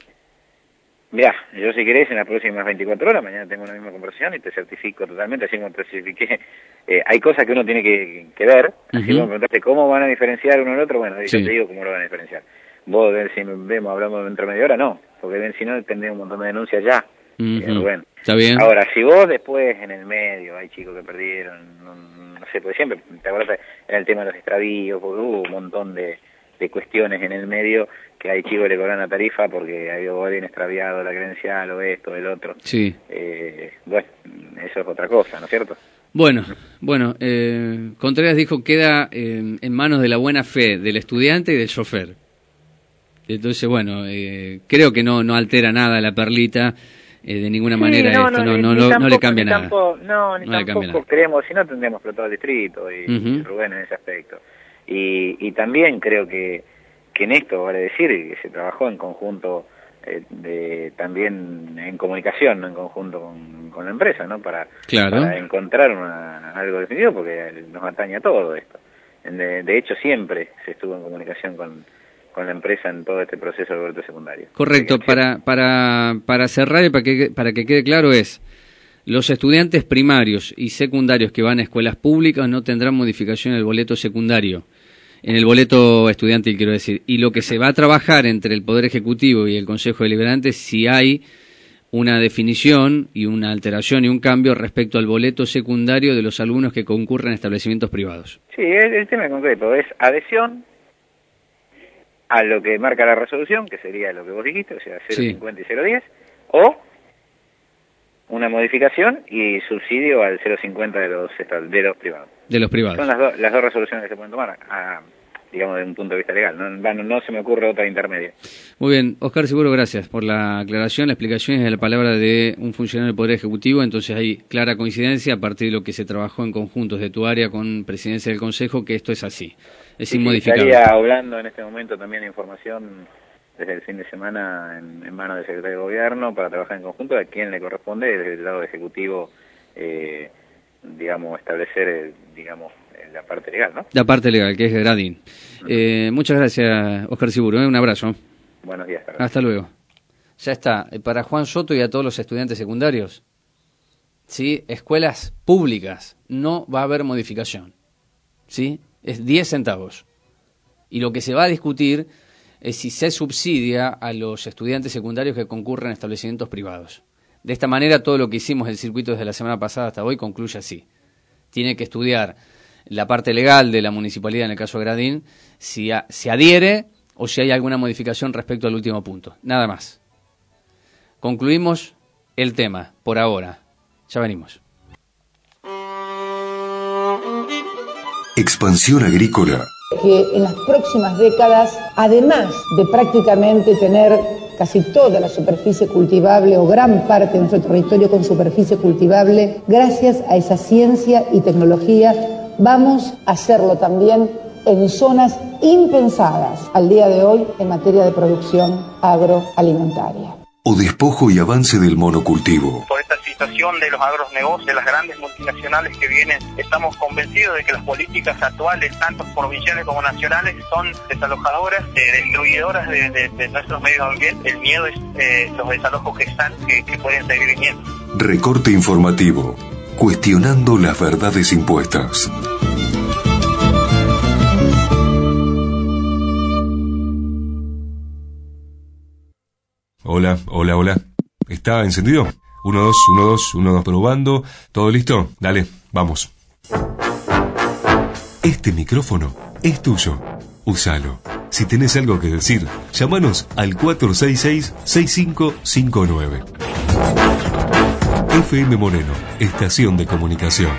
[SPEAKER 15] Mirá, yo si querés en las próximas veinticuatro horas, mañana tengo una misma conversación y te certifico totalmente, así como te certifiqué. Eh, hay cosas que uno tiene que, que ver, así uh-huh. como me preguntaste cómo van a diferenciar uno al otro, bueno, sí. yo te digo cómo lo van a diferenciar. Vos, si vemos, hablamos dentro de media hora, no, porque si no tendría un montón de denuncias ya.
[SPEAKER 11] Uh-huh.
[SPEAKER 15] eh, Rubén.
[SPEAKER 11] Está bien.
[SPEAKER 15] Ahora, si vos después en el medio, hay chicos que perdieron, no, no sé, porque siempre, te acuerdas, en el tema de los extravíos, porque hubo un montón de, de cuestiones en el medio que hay chicos que le cobran la tarifa porque había alguien extraviado la credencial o esto, el otro.
[SPEAKER 11] Sí.
[SPEAKER 15] Eh, bueno, eso es otra cosa, ¿no es cierto?
[SPEAKER 11] Bueno, bueno, eh, Contreras dijo que queda eh, en manos de la buena fe del estudiante y del chofer. Entonces, bueno, eh, creo que no no altera nada la perlita, eh, de ninguna sí, manera
[SPEAKER 15] no,
[SPEAKER 11] esto,
[SPEAKER 15] no,
[SPEAKER 11] no,
[SPEAKER 15] ni,
[SPEAKER 11] no,
[SPEAKER 15] ni
[SPEAKER 11] no,
[SPEAKER 15] tampoco,
[SPEAKER 11] no le cambia
[SPEAKER 15] ni
[SPEAKER 11] nada.
[SPEAKER 15] Tampoco, no, ni
[SPEAKER 11] no
[SPEAKER 15] tampoco creemos, si no tendríamos explotado el distrito y, uh-huh. y Rubén en ese aspecto. Y, y también creo que, que en esto, vale decir, que se trabajó en conjunto, eh, de, también en comunicación, no en conjunto con, con la empresa, ¿no? Para,
[SPEAKER 11] claro.
[SPEAKER 15] para encontrar una, algo definitivo, porque nos atañe a todo esto. De, de hecho, siempre se estuvo en comunicación con, con la empresa en todo este proceso del boleto secundario.
[SPEAKER 11] Correcto. Para, para, para cerrar y para que, para que quede claro es, los estudiantes primarios y secundarios que van a escuelas públicas no tendrán modificación en el boleto secundario, en el boleto estudiantil, quiero decir. Y lo que se va a trabajar entre el Poder Ejecutivo y el Consejo Deliberante, si hay una definición y una alteración y un cambio respecto al boleto secundario de los alumnos que concurren a establecimientos privados.
[SPEAKER 15] Sí, el, el tema concreto es adhesión a lo que marca la resolución, que sería lo que vos dijiste, o sea, cero cincuenta sí. y cero diez, o una modificación y subsidio al cero cincuenta de los de los privados.
[SPEAKER 11] De los privados.
[SPEAKER 15] Son las, do, las dos resoluciones que se pueden tomar, a, digamos, desde un punto de vista legal. No, no, no se me ocurre otra intermedia.
[SPEAKER 11] Muy bien, Oscar Seguro, gracias por la aclaración, la explicación es de la palabra de un funcionario del Poder Ejecutivo, entonces hay clara coincidencia a partir de lo que se trabajó en conjuntos de tu área con presidencia del Consejo, que esto es así, es sí, inmodificable.
[SPEAKER 15] Sí, estaría hablando en este momento también de información desde el fin de semana en, en manos del secretario de Gobierno para trabajar en conjunto, a quien le corresponde desde el lado ejecutivo, eh, digamos, establecer, eh, digamos, la parte legal, ¿no?
[SPEAKER 11] La parte legal, que es Gradín. Uh-huh. Eh, muchas gracias, Oscar Seguro, ¿eh? Un abrazo.
[SPEAKER 15] Buenos días.
[SPEAKER 11] Hasta, Hasta luego. Ya está. Para Juan Soto y a todos los estudiantes secundarios, ¿sí? Escuelas públicas, no va a haber modificación, ¿sí? Es diez centavos. Y lo que se va a discutir es si se subsidia a los estudiantes secundarios que concurren a establecimientos privados. De esta manera, todo lo que hicimos el circuito desde la semana pasada hasta hoy concluye así. Tiene que estudiar la parte legal de la municipalidad, en el caso de Gradín, si a, se adhiere o si hay alguna modificación respecto al último punto. Nada más. Concluimos el tema, por ahora. Ya venimos.
[SPEAKER 2] Expansión agrícola.
[SPEAKER 13] Que en las próximas décadas, además de prácticamente tener casi toda la superficie cultivable o gran parte de nuestro territorio con superficie cultivable, gracias a esa ciencia y tecnología, vamos a hacerlo también en zonas impensadas al día de hoy en materia de producción agroalimentaria.
[SPEAKER 2] O despojo y avance del monocultivo.
[SPEAKER 6] Por esta situación de los agronegocios, de las grandes multinacionales que vienen, estamos convencidos de que las políticas actuales, tanto provinciales como nacionales, son desalojadoras, eh, destruidoras de, de, de nuestros medios ambientes. El miedo es eh, los desalojos que están, que, que pueden seguir viniendo.
[SPEAKER 2] Recorte informativo, cuestionando las verdades impuestas.
[SPEAKER 16] Hola, hola, hola. ¿Está encendido? Uno, dos, uno, dos, uno, dos, probando. ¿Todo listo? Dale, vamos. Este micrófono es tuyo. Úsalo. Si tenés algo que decir, llámanos al cuatro seis seis, seis cinco cinco nueve. F M Moreno, estación de comunicación.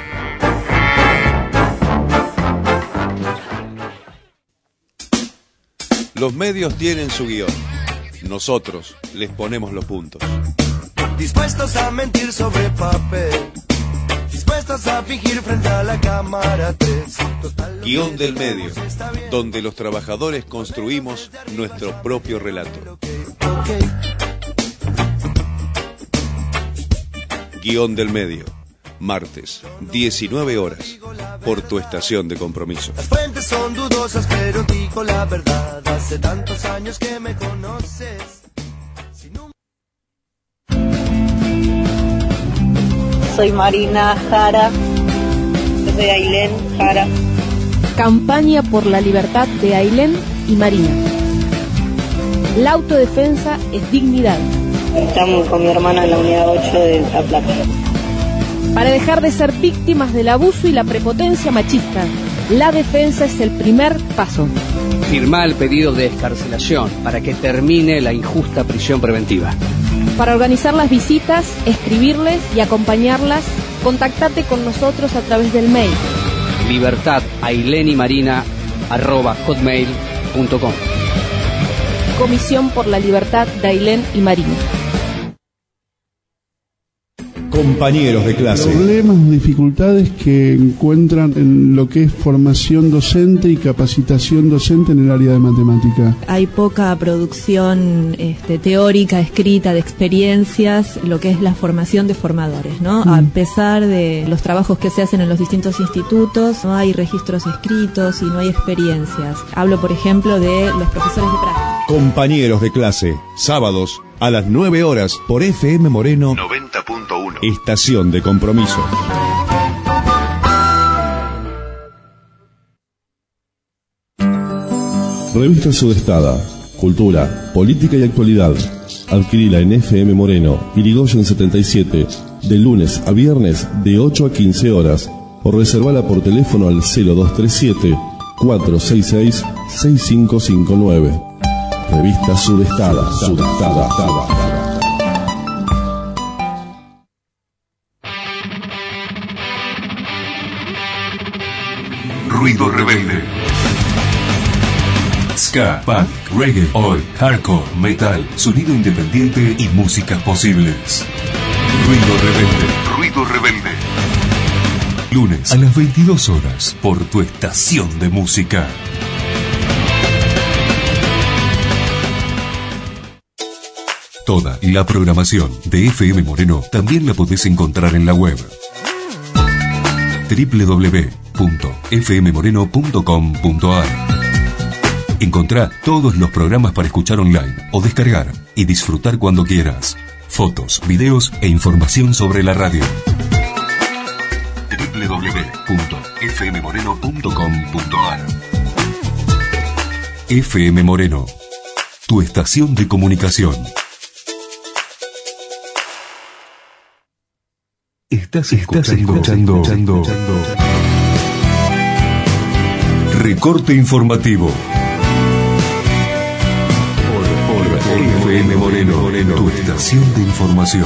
[SPEAKER 17] Los medios tienen su guión. Nosotros les ponemos los puntos.
[SPEAKER 12] Dispuestos a mentir sobre papel, dispuestos a fingir frente a la cámara tres.
[SPEAKER 17] Guión del medio, donde los trabajadores construimos nuestro propio relato. Guión del medio, martes, diecinueve horas, por tu estación de compromiso.
[SPEAKER 12] Las fuentes son dudosas, pero digo la verdad. Hace tantos años que me conoces. Si no...
[SPEAKER 18] Soy Marina Jara, de Ailén Jara.
[SPEAKER 7] Campaña por la libertad de Ailén y Marina. La autodefensa es dignidad.
[SPEAKER 18] Estamos con mi hermana en la unidad ocho de La Plata.
[SPEAKER 7] Para dejar de ser víctimas del abuso y la prepotencia machista, la defensa es el primer paso.
[SPEAKER 11] Firmá el pedido de excarcelación para que termine la injusta prisión preventiva.
[SPEAKER 7] Para organizar las visitas, escribirles y acompañarlas, contactate con nosotros a través del mail
[SPEAKER 11] libertad ailén y marina arroba hotmail punto com.
[SPEAKER 7] Comisión por la Libertad de Ailén y Marina.
[SPEAKER 19] Compañeros de clase.
[SPEAKER 20] Problemas o dificultades que encuentran en lo que es formación docente y capacitación docente en el área de matemática.
[SPEAKER 21] Hay poca producción este, teórica, escrita, de experiencias, lo que es la formación de formadores, ¿no? Mm. A pesar de los trabajos que se hacen en los distintos institutos, no hay registros escritos y no hay experiencias. Hablo, por ejemplo, de los profesores de práctica.
[SPEAKER 19] Compañeros de clase, sábados a las nueve horas por F M Moreno
[SPEAKER 2] noventa punto uno.
[SPEAKER 19] Estación de compromiso.
[SPEAKER 22] Revista Sudestada, cultura, política y actualidad. Adquirila en F M Moreno, Irigoyen setenta y siete, de lunes a viernes de ocho a quince horas, o reservala por teléfono al cero dos tres siete, cuatro seis seis, seis cinco cinco nueve. Revista Sudestada, Sudestada.
[SPEAKER 2] Ruido rebelde. Ska, punk, reggae, oi, hardcore, metal, sonido independiente y músicas posibles. Ruido rebelde. Ruido rebelde. Lunes a las veintidós horas por tu estación de música. Toda la programación de F M Moreno también la podés encontrar en la web doble u doble u doble u punto f m moreno punto com punto a r. Encontrá todos los programas para escuchar online o descargar y disfrutar cuando quieras. Fotos, videos e información sobre la radio. doble u doble u doble u punto f m moreno punto com punto a r. F M Moreno, tu estación de comunicación. Estás escuchando, escuchando, escuchando, escuchando. Recorte informativo. Por, por, por F M Moreno, Moreno, tu estación de información.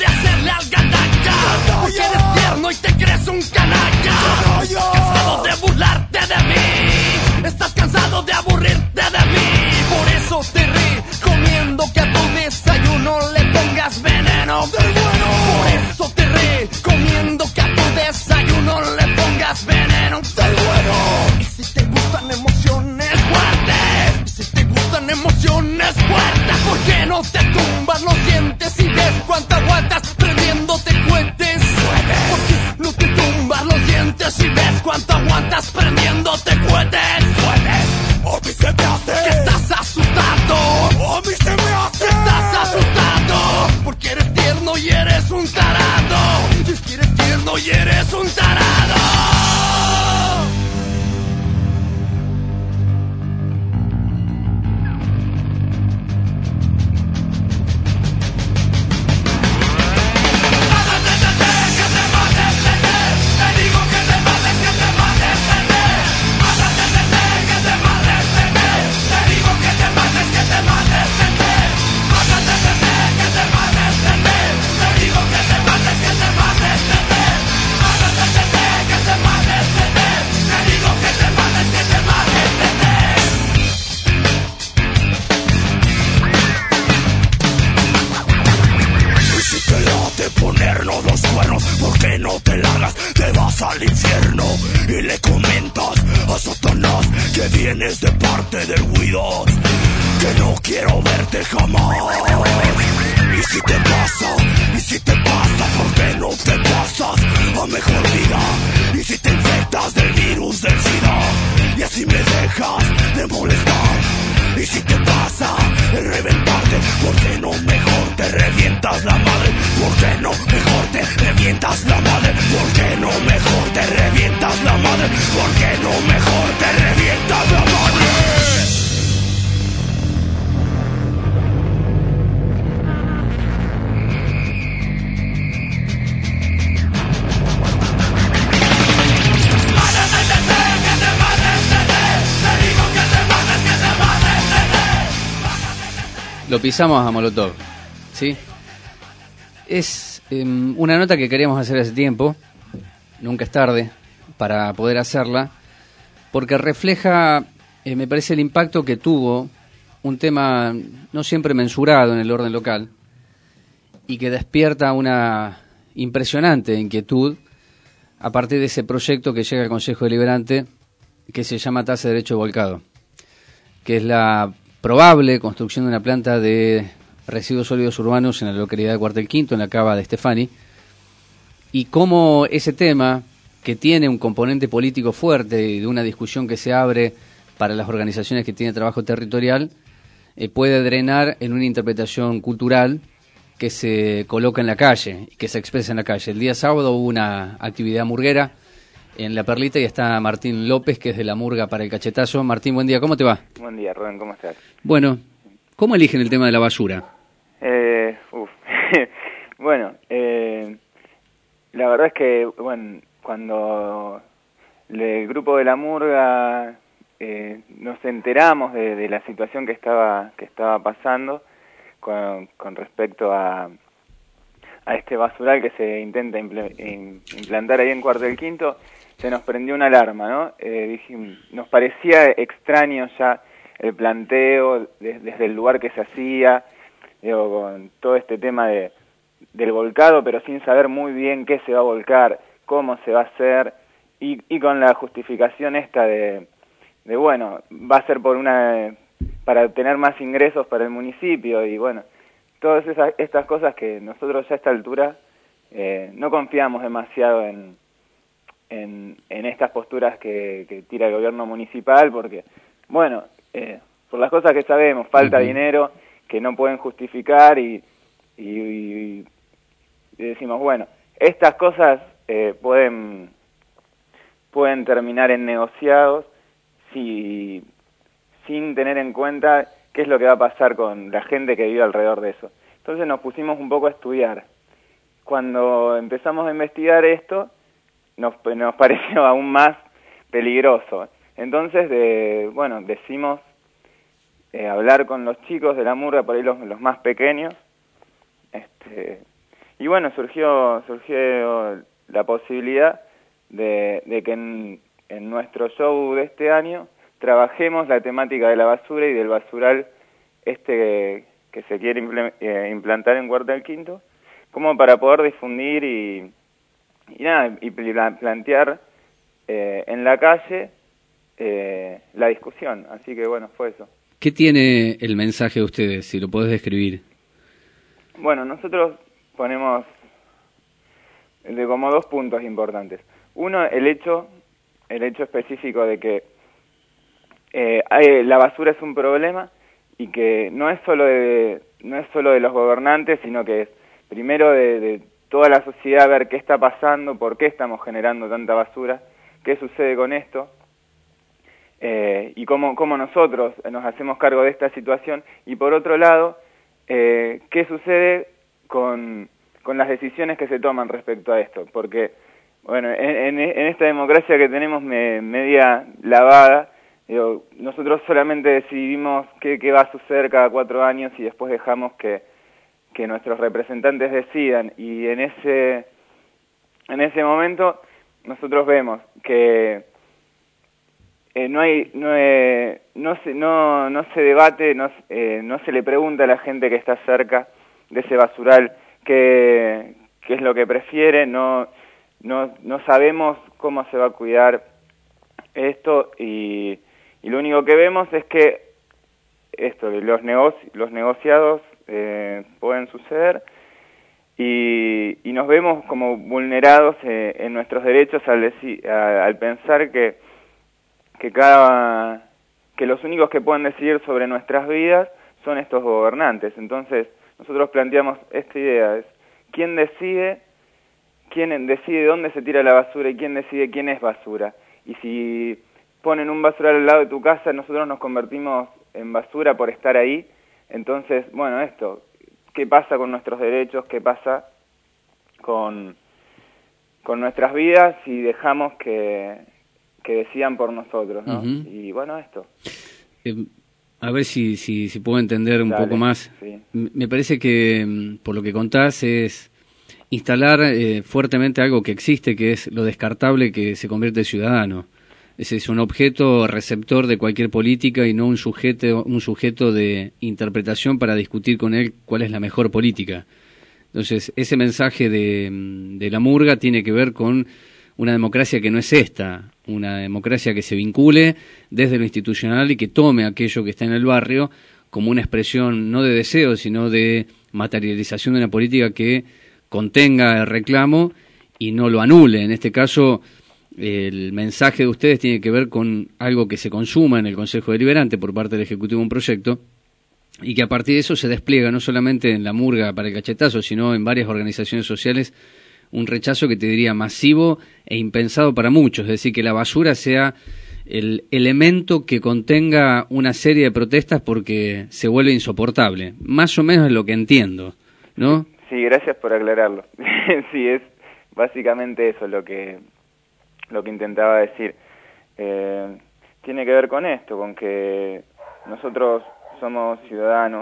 [SPEAKER 12] hacerle al gandalla, porque eres tierno y te crees un canalla. Cansado de burlarte de mí, estás cansado de aburrirte de mí. Por eso te recomiendo que a tu desayuno le pongas veneno del bueno. Por eso te recomiendo que a tu desayuno le pongas veneno del bueno. Y si te gustan emociones fuertes, y si te gustan emociones fuertes, ¿por qué no te tumbas los dientes y ves cuánto aguantas prendiéndote cohetes? ¿Por qué no te tumbas los dientes y ves cuánto aguantas prendiéndote cohetes? A mí se me hace que estás asustado. A mí se me hace que estás asustado, porque eres tierno y eres un tarado. Y es que eres tierno y eres un tarado. Ponernos los cuernos, ¿por qué no te largas? Te vas al infierno y le comentas a Satanás que vienes de parte del Guido, que no quiero verte jamás. Y si te pasa, y si te pasa, ¿por qué no te pasas a mejor vida? Y si te infectas del virus del SIDA y así me dejas de molestar. Y si te pasa el reventarte, ¿por qué no mejor te revientas la madre? ¿Por qué no mejor te revientas la madre? ¿Por qué no mejor te revientas la madre? ¿Por qué no mejor te revientas la madre?
[SPEAKER 11] Lo pisamos a Molotov, ¿sí? Es eh, una nota que queríamos hacer hace tiempo, nunca es tarde para poder hacerla, porque refleja, eh, me parece, el impacto que tuvo un tema no siempre mensurado en el orden local y que despierta una impresionante inquietud a partir de ese proyecto que llega al Consejo Deliberante que se llama Tasa de Derecho Volcado, que es la probable construcción de una planta de residuos sólidos urbanos en la localidad de Cuartel Quinto, en la cava de Stefani, y cómo ese tema, que tiene un componente político fuerte y de una discusión que se abre para las organizaciones que tienen trabajo territorial, eh, puede drenar en una interpretación cultural que se coloca en la calle y que se expresa en la calle. El día sábado hubo una actividad murguera en La Perlita y está Martín López, que es de la Murga para el Cachetazo. Martín, buen día, ¿cómo te va?
[SPEAKER 3] Buen día, Rubén, ¿cómo estás?
[SPEAKER 11] Bueno, ¿cómo eligen el tema de la basura?
[SPEAKER 3] Eh, uf. Bueno, eh, la verdad es que, bueno, cuando el grupo de la Murga eh, nos enteramos de, de la situación que estaba que estaba pasando con, con respecto a, a este basural que se intenta imple, implantar ahí en Cuartel Quinto, se nos prendió una alarma, ¿no? Eh, dijimos, nos parecía extraño ya el planteo de, desde el lugar que se hacía, digo, con todo este tema de, del volcado, pero sin saber muy bien qué se va a volcar, cómo se va a hacer, y, y con la justificación esta de, de, bueno, va a ser por una para obtener más ingresos para el municipio, y bueno, todas esas, estas cosas que nosotros ya a esta altura eh, no confiamos demasiado en En, en estas posturas que, que tira el gobierno municipal, porque, bueno, eh, por las cosas que sabemos, falta uh-huh. dinero que no pueden justificar y, y, y, y decimos, bueno, estas cosas eh, pueden pueden terminar en negociados si, sin tener en cuenta qué es lo que va a pasar con la gente que vive alrededor de eso. Entonces nos pusimos un poco a estudiar. Cuando empezamos a investigar esto, Nos, nos pareció aún más peligroso. Entonces, de, bueno, decimos eh, hablar con los chicos de la Murga, por ahí los, los más pequeños, este, y bueno, surgió surgió la posibilidad de, de que en, en nuestro show de este año trabajemos la temática de la basura y del basural este que se quiere imple- eh, implantar en Cuartel Quinto, como para poder difundir y, y nada, y pl- plantear eh, en la calle eh, la discusión. Así que bueno, fue eso.
[SPEAKER 11] ¿Qué tiene el mensaje de ustedes, si lo podés describir?
[SPEAKER 3] Bueno, nosotros ponemos de como dos puntos importantes. Uno, el hecho, el hecho específico de que eh, hay, la basura es un problema y que no es solo de, no es solo de los gobernantes, sino que es primero de, de toda la sociedad, ver qué está pasando, por qué estamos generando tanta basura, qué sucede con esto, eh, y cómo, cómo nosotros nos hacemos cargo de esta situación, y por otro lado, eh, qué sucede con, con las decisiones que se toman respecto a esto, porque bueno, en, en, en esta democracia que tenemos me, media lavada, digo, nosotros solamente decidimos qué, qué va a suceder cada cuatro años y después dejamos que, que nuestros representantes decidan, y en ese, en ese momento nosotros vemos que eh, no hay no, eh, no se no no se debate, no, eh, no se le pregunta a la gente que está cerca de ese basural qué, qué es lo que prefiere, no no no sabemos cómo se va a cuidar esto, y, y lo único que vemos es que esto, los negoci- los negociados eh, pueden suceder, y, y nos vemos como vulnerados eh, en nuestros derechos al, deci- a, al pensar que que cada que los únicos que pueden decidir sobre nuestras vidas son estos gobernantes. Entonces nosotros planteamos esta idea, es quién decide quién decide dónde se tira la basura y quién decide quién es basura. Y si ponen un basural al lado de tu casa, nosotros nos convertimos en basura por estar ahí. Entonces, bueno, esto, ¿qué pasa con nuestros derechos? ¿Qué pasa con, con nuestras vidas si dejamos que, que decidan por nosotros, ¿no?
[SPEAKER 11] Uh-huh.
[SPEAKER 3] Y bueno, esto.
[SPEAKER 11] Eh, a ver si, si, si puedo entender un
[SPEAKER 3] Dale,
[SPEAKER 11] poco más.
[SPEAKER 3] Sí.
[SPEAKER 11] M- Me parece que, por lo que contás, es instalar eh, fuertemente algo que existe, que es lo descartable que se convierte en ciudadano. Ese es un objeto receptor de cualquier política y no un sujeto, un sujeto de interpretación para discutir con él cuál es la mejor política. Entonces, ese mensaje de, de la murga tiene que ver con una democracia que no es esta, una democracia que se vincule desde lo institucional y que tome aquello que está en el barrio como una expresión no de deseo, sino de materialización de una política que contenga el reclamo y no lo anule. En este caso, el mensaje de ustedes tiene que ver con algo que se consuma en el Consejo Deliberante por parte del Ejecutivo, un proyecto, y que a partir de eso se despliega no solamente en la murga para el cachetazo, sino en varias organizaciones sociales, un rechazo que te diría masivo e impensado para muchos, es decir, que la basura sea el elemento que contenga una serie de protestas porque se vuelve insoportable. Más o menos es lo que entiendo, ¿no?
[SPEAKER 3] Sí, gracias por aclararlo. Sí, es básicamente eso lo que lo que intentaba decir. Eh, tiene que ver con esto, con que nosotros somos ciudadanos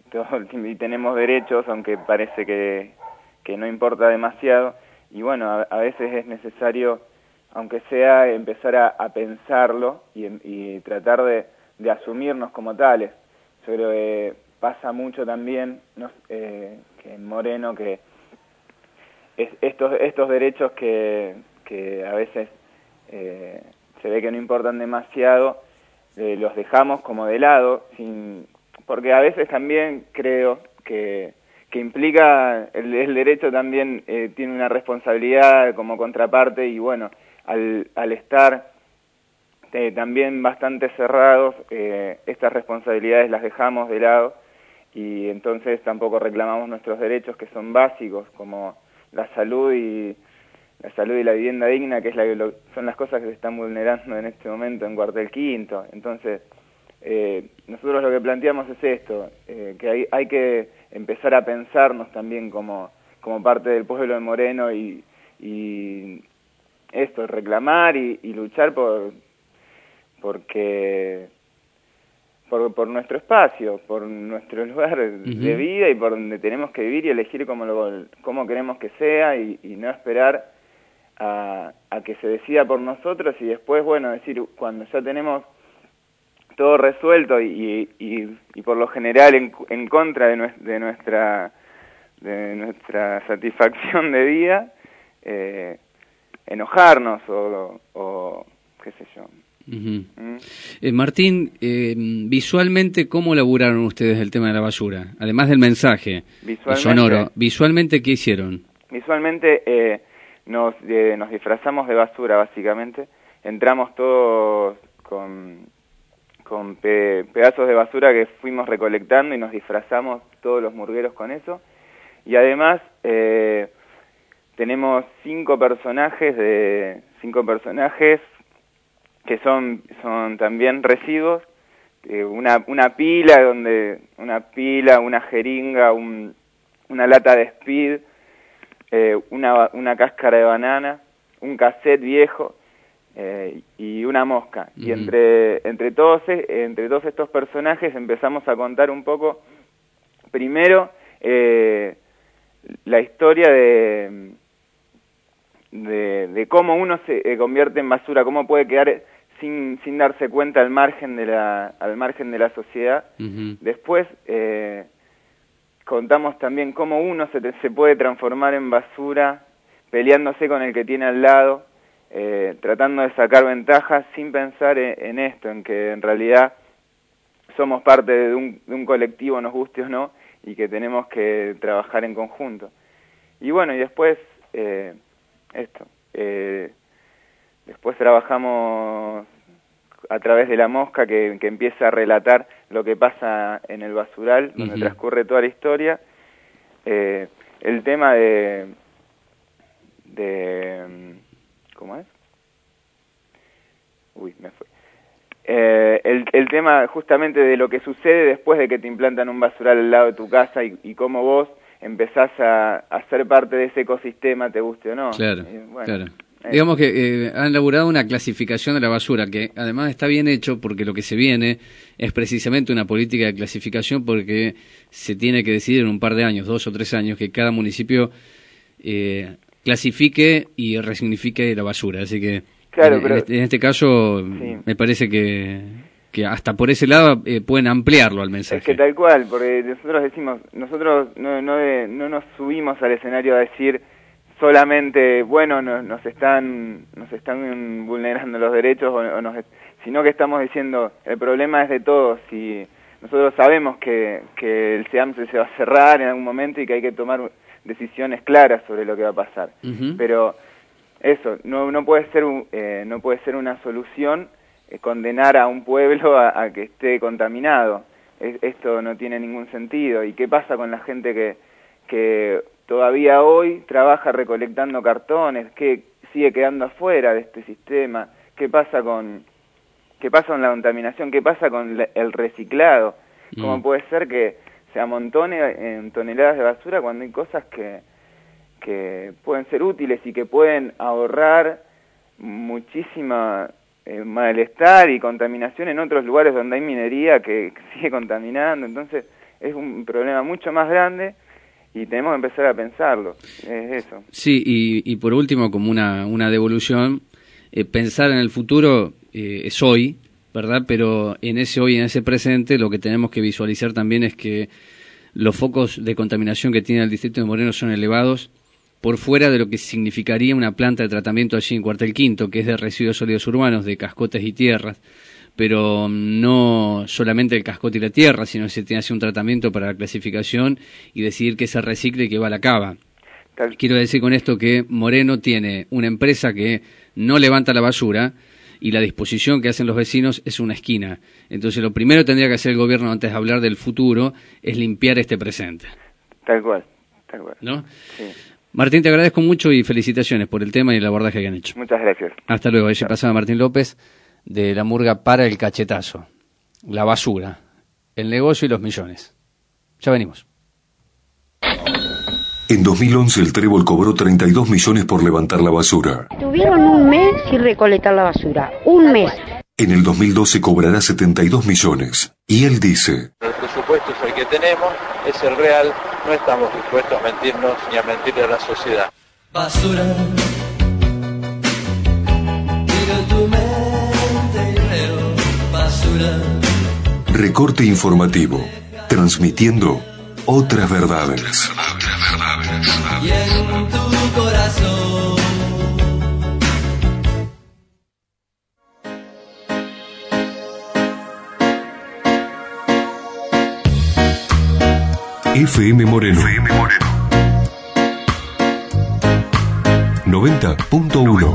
[SPEAKER 3] y tenemos derechos, aunque parece que, que no importa demasiado, y bueno, a, a veces es necesario, aunque sea, empezar a, a pensarlo y, y tratar de, de asumirnos como tales. Yo creo que pasa mucho también no, eh, que en Moreno, que es, estos estos derechos que, que a veces eh, se ve que no importan demasiado, eh, los dejamos como de lado, sin, porque a veces también creo que, que implica, el, el derecho también eh, tiene una responsabilidad como contraparte, y bueno, al, al estar eh, también bastante cerrados, eh, estas responsabilidades las dejamos de lado, y entonces tampoco reclamamos nuestros derechos, que son básicos, como la salud y la salud y la vivienda digna, que es la que lo, son las cosas que se están vulnerando en este momento en Cuartel Quinto. Entonces, eh, nosotros lo que planteamos es esto, eh, que hay, hay que empezar a pensarnos también como, como parte del pueblo de Moreno, y, y esto, reclamar y, y luchar por porque por, por nuestro espacio, por nuestro lugar uh-huh. de vida y por donde tenemos que vivir y elegir cómo, lo, cómo queremos que sea y, y no esperar a, a que se decida por nosotros y después, bueno, decir, cuando ya tenemos todo resuelto y, y, y por lo general en, en contra de, nues, de nuestra de nuestra satisfacción de vida, eh, enojarnos o, o qué sé yo.
[SPEAKER 11] Uh-huh. ¿Mm? eh, Martín, eh, visualmente, ¿cómo laburaron ustedes el tema de la basura? Además del mensaje
[SPEAKER 3] visualmente,
[SPEAKER 11] sonoro, ¿visualmente qué hicieron?
[SPEAKER 3] Visualmente eh, nos, eh, nos disfrazamos de basura, básicamente. Entramos todos con, con pe- pedazos de basura que fuimos recolectando y nos disfrazamos todos los murgueros con eso. Y además eh, tenemos cinco personajes de cinco personajes que son son también residuos, eh, una una pila donde una pila, una jeringa, un, una lata de Speed, eh, una una cáscara de banana, un cassette viejo eh, y una mosca. Uh-huh. Y entre entre todos entre todos estos personajes empezamos a contar un poco primero eh, la historia de De, de cómo uno se eh, convierte en basura, cómo puede quedar sin sin darse cuenta al margen de la al margen de la sociedad. Uh-huh. Después eh, contamos también cómo uno se se puede transformar en basura peleándose con el que tiene al lado, eh, tratando de sacar ventajas sin pensar en, en esto, en que en realidad somos parte de un, de un colectivo, nos guste o no, y que tenemos que trabajar en conjunto. Y bueno, y después eh, esto, eh, después trabajamos a través de la mosca que, que empieza a relatar lo que pasa en el basural, donde uh-huh. transcurre toda la historia, eh, el tema de, de, ¿cómo es? Uy, me fue. Eh, el, el tema justamente de lo que sucede después de que te implantan un basural al lado de tu casa y, y cómo vos empezás a, a ser parte de ese ecosistema, te guste o no.
[SPEAKER 11] Claro,
[SPEAKER 3] y bueno,
[SPEAKER 11] claro.
[SPEAKER 3] Eh.
[SPEAKER 11] Digamos que eh, han elaborado una clasificación de la basura, que además está bien hecho porque lo que se viene es precisamente una política de clasificación, porque se tiene que decidir en un par de años, dos o tres años, que cada municipio eh, clasifique y resignifique la basura. Así que
[SPEAKER 3] claro,
[SPEAKER 11] en,
[SPEAKER 3] pero,
[SPEAKER 11] en, este, en este caso sí. me parece que... que hasta por ese lado eh, pueden ampliarlo al mensaje.
[SPEAKER 3] Es que tal cual, porque nosotros decimos, nosotros no no, de, no nos subimos al escenario a decir solamente, bueno, nos, nos están nos están vulnerando los derechos, o, o nos, sino que estamos diciendo, el problema es de todos, y nosotros sabemos que, que el SEAMSE se va a cerrar en algún momento y que hay que tomar decisiones claras sobre lo que va a pasar. Uh-huh. Pero eso, no no puede ser un, eh, no puede ser una solución condenar a un pueblo a, a que esté contaminado. Es, esto no tiene ningún sentido. ¿Y qué pasa con la gente que, que todavía hoy trabaja recolectando cartones, que sigue quedando afuera de este sistema? ¿Qué pasa con, qué pasa con la contaminación? ¿Qué pasa con la, el reciclado? Mm. ¿Cómo puede ser que se amontone en toneladas de basura cuando hay cosas que, que pueden ser útiles y que pueden ahorrar muchísima Eh, malestar y contaminación en otros lugares donde hay minería que, que sigue contaminando? Entonces es un problema mucho más grande y tenemos que empezar a pensarlo, es eso.
[SPEAKER 11] Sí, y, y por último, como una, una devolución, eh, pensar en el futuro eh, es hoy, ¿verdad? Pero en ese hoy, en ese presente, lo que tenemos que visualizar también es que los focos de contaminación que tiene el distrito de Moreno son elevados, por fuera de lo que significaría una planta de tratamiento allí en Cuartel Quinto, que es de residuos sólidos urbanos, de cascotes y tierras, pero no solamente el cascote y la tierra, sino que se tiene que hacer un tratamiento para la clasificación y decidir que se recicle y que va a la cava. Tal. Quiero decir con esto que Moreno tiene una empresa que no levanta la basura y la disposición que hacen los vecinos es una esquina. Entonces lo primero que tendría que hacer el gobierno antes de hablar del futuro es limpiar este presente.
[SPEAKER 3] Tal cual, tal cual.
[SPEAKER 11] ¿No?
[SPEAKER 3] Sí.
[SPEAKER 11] Martín, te agradezco mucho y felicitaciones por el tema y el abordaje que han hecho.
[SPEAKER 3] Muchas gracias.
[SPEAKER 11] Hasta luego. Ahí pasaba Martín López de la murga Para el Cachetazo. La basura, el negocio y los millones. Ya venimos.
[SPEAKER 2] En dos mil once el Trébol cobró treinta y dos millones por levantar la basura.
[SPEAKER 9] Tuvieron un mes sin recolectar la basura. Un mes.
[SPEAKER 2] En el dos mil doce cobrará setenta y dos millones. Y él dice:
[SPEAKER 5] el presupuesto es el que tenemos, es el real, no estamos dispuestos a mentirnos ni a mentirle a la sociedad.
[SPEAKER 12] Basura, miro tu mente y veo basura.
[SPEAKER 2] Recorte informativo, transmitiendo otras verdades. Otras verdades.
[SPEAKER 12] Y en tu corazón.
[SPEAKER 2] F M Moreno. F M Moreno. noventa punto uno.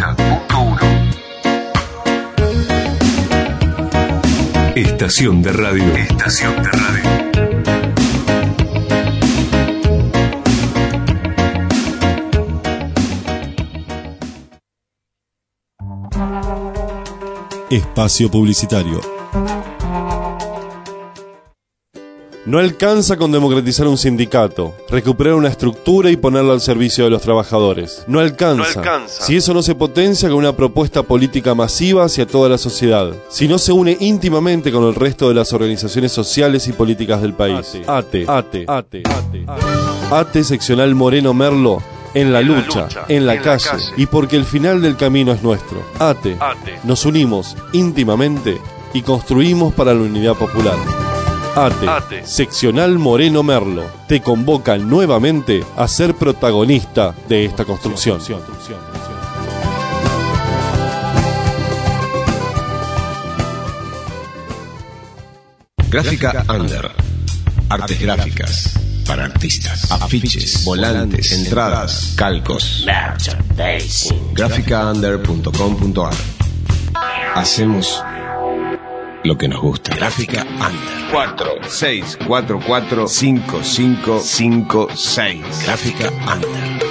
[SPEAKER 2] Estación de radio. Estación de radio.
[SPEAKER 19] Espacio publicitario. No alcanza con democratizar un sindicato, recuperar una estructura y ponerlo al servicio de los trabajadores. No alcanza, no alcanza. Si eso no se potencia con una propuesta política masiva hacia toda la sociedad. Si no se une íntimamente con el resto de las organizaciones sociales y políticas del país. ATE, ATE, ATE, ATE, ATE seccional Moreno Merlo. En la lucha, en la calle, y porque el final del camino es nuestro. ATE, nos unimos íntimamente y construimos para la unidad popular. ATE, ATE, seccional Moreno Merlo, te convoca nuevamente a ser protagonista de esta construcción.
[SPEAKER 8] Gráfica Under. Artes gráficas para artistas. Afiches, volantes, entradas, calcos. Merchandising. gráfica under punto com punto a r. Hacemos lo que nos gusta. Gráfica Under. cuatro seis cuatro cuatro cinco cinco cinco seis. Gráfica Under.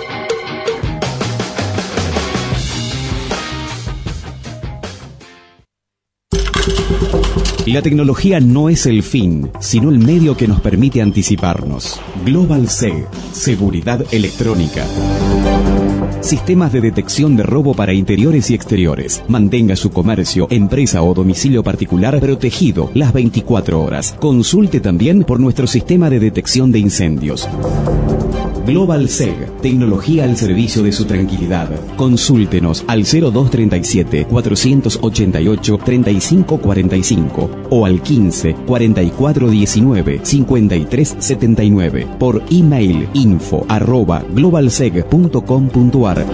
[SPEAKER 23] La tecnología no es el fin, sino el medio que nos permite anticiparnos. Global S E G, Seguridad Electrónica. Sistemas de detección de robo para interiores y exteriores. Mantenga su comercio, empresa o domicilio particular protegido las veinticuatro horas. Consulte también por nuestro sistema de detección de incendios. Global S E G, tecnología al servicio de su tranquilidad. Consúltenos al cero dos treinta y siete, cuatrocientos ochenta y ocho, treinta y cinco cuarenta y cinco o al quince, cuarenta y cuatro diecinueve, cincuenta y tres setenta y nueve por email info arroba globalseg punto com punto a r.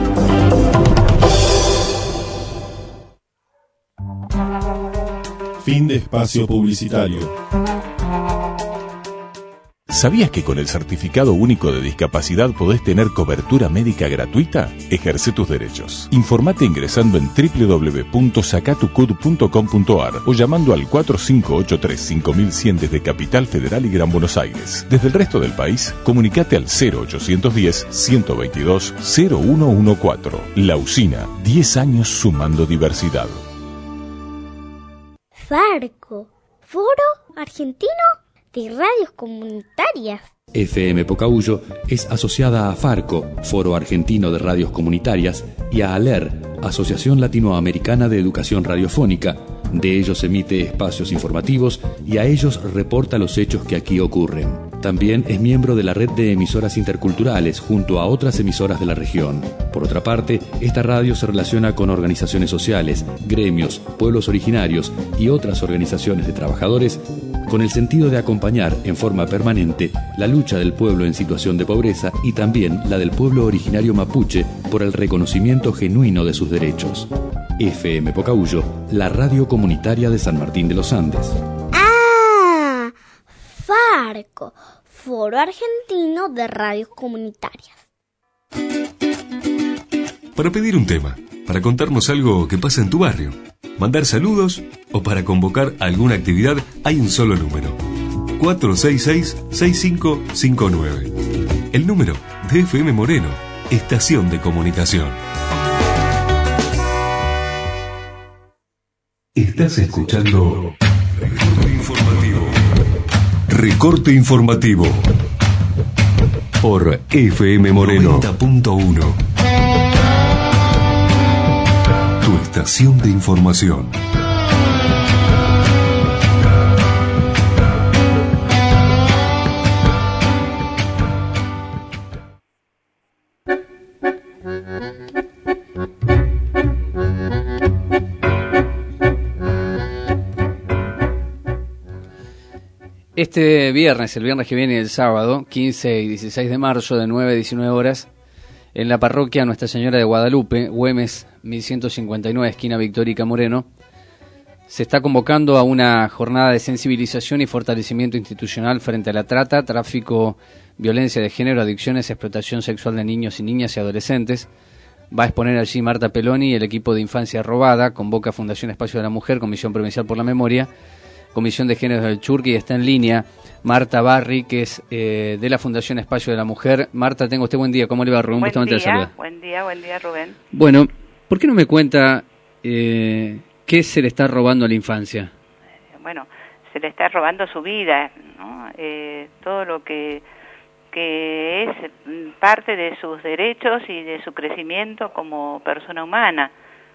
[SPEAKER 19] Fin de espacio publicitario.
[SPEAKER 24] ¿Sabías que con el Certificado Único de Discapacidad podés tener cobertura médica gratuita? Ejerce tus derechos. Informate ingresando en doble u doble u doble u punto sacatucud punto com punto a r o llamando al cuatro cinco ocho tres cinco mil cien desde Capital Federal y Gran Buenos Aires. Desde el resto del país, comunicate al cero ochocientos diez, ciento veintidós, cero uno uno cuatro. La Usina, diez años sumando diversidad.
[SPEAKER 25] Farco, Foro Argentino de Radios Comunitarias.
[SPEAKER 26] F M Pocahuyo es asociada a Farco, Foro Argentino de Radios Comunitarias, y a ALER, Asociación Latinoamericana de Educación Radiofónica. De ellos emite espacios informativos y a ellos reporta los hechos que aquí ocurren. También es miembro de la red de emisoras interculturales junto a otras emisoras de la región. Por otra parte, esta radio se relaciona con organizaciones sociales, gremios, pueblos originarios y otras organizaciones de trabajadores con el sentido de acompañar en forma permanente la lucha del pueblo en situación de pobreza y también la del pueblo originario mapuche por el reconocimiento genuino de sus derechos. F M Pocahuyo, la radio comunitaria de San Martín de los Andes.
[SPEAKER 25] ¡Ah! Farco, Foro Argentino de Radios Comunitarias.
[SPEAKER 2] Para pedir un tema, para contarnos algo que pasa en tu barrio, mandar saludos o para convocar alguna actividad, hay un solo número: cuatro seis seis, seis cinco cinco nueve. El número de F M Moreno, Estación de Comunicación. Estás escuchando Recorte Informativo. Recorte Informativo por F M Moreno noventa punto uno. Tu estación de información.
[SPEAKER 11] Este viernes, el viernes que viene y el sábado, quince y dieciséis de marzo, de nueve a diecinueve horas, en la parroquia Nuestra Señora de Guadalupe, Güemes, mil ciento cincuenta y nueve, esquina Victórica Moreno, se está convocando a una jornada de sensibilización y fortalecimiento institucional frente a la trata, tráfico, violencia de género, adicciones, explotación sexual de niños y niñas y adolescentes. Va a exponer allí Marta Peloni y el equipo de Infancia Robada, convoca Fundación Espacio de la Mujer, Comisión Provincial por la Memoria, Comisión de Géneros del Churqui, y está en línea Marta Barri, que es eh, de la Fundación Espacio de la Mujer. Marta, tengo usted buen día. ¿Cómo le va, Rubén?
[SPEAKER 1] Buen
[SPEAKER 11] Justamente
[SPEAKER 1] día,
[SPEAKER 11] la saluda.
[SPEAKER 1] buen día, buen día, Rubén.
[SPEAKER 11] Bueno, ¿por qué no me cuenta eh, qué se le está robando a la infancia?
[SPEAKER 1] Bueno, se le está robando su vida, ¿no? Eh, todo lo que, que es parte de sus derechos y de su crecimiento como persona humana.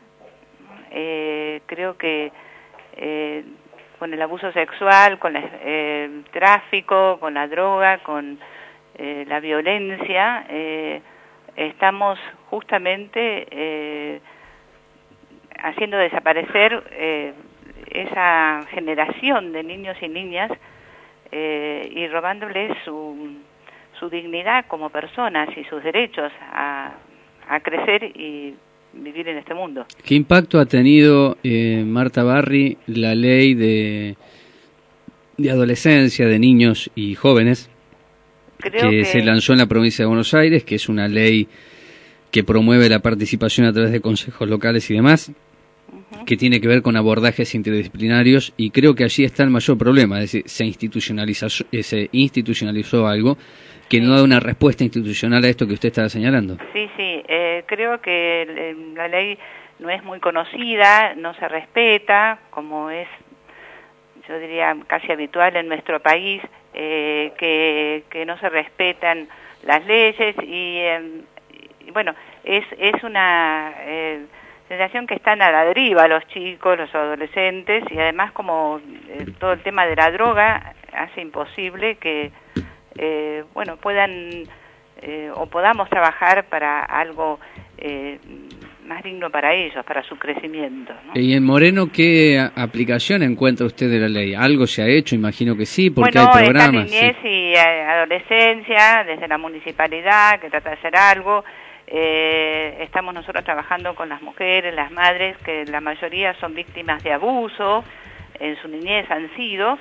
[SPEAKER 1] Eh, creo que eh, con el abuso sexual, con el eh, tráfico, con la droga, con eh, la violencia, eh, estamos justamente eh, haciendo desaparecer eh, esa generación de niños y niñas eh, y robándoles su, su dignidad como personas y sus derechos a, a crecer y vivir en este mundo.
[SPEAKER 11] ¿Qué impacto ha tenido, eh, Marta Barri, la ley de, de adolescencia, de niños y jóvenes, que, que se lanzó en la provincia de Buenos Aires, que es una ley que promueve la participación a través de consejos locales y demás, uh-huh. que tiene que ver con abordajes interdisciplinarios, y creo que allí está el mayor problema, es decir, se institucionalizó, se institucionalizó algo que no da una respuesta institucional a esto que usted estaba señalando.
[SPEAKER 1] Sí, sí, eh, creo que eh, la ley no es muy conocida, no se respeta, como es, yo diría, casi habitual en nuestro país, eh, que, que no se respetan las leyes y, eh, y bueno, es, es una eh, sensación que están a la deriva los chicos, los adolescentes, y además como eh, todo el tema de la droga hace imposible que Eh, bueno, puedan eh, o podamos trabajar para algo eh, más digno para ellos, para su crecimiento, ¿no?
[SPEAKER 11] ¿Y en Moreno qué aplicación encuentra usted de la ley? ¿Algo se ha hecho? Imagino que sí, porque
[SPEAKER 1] bueno,
[SPEAKER 11] hay programas.
[SPEAKER 1] Bueno, niñez
[SPEAKER 11] sí.
[SPEAKER 1] y adolescencia, desde la municipalidad, que trata de hacer algo. Eh, estamos nosotros trabajando con las mujeres, las madres, que la mayoría son víctimas de abuso, en su niñez han sido,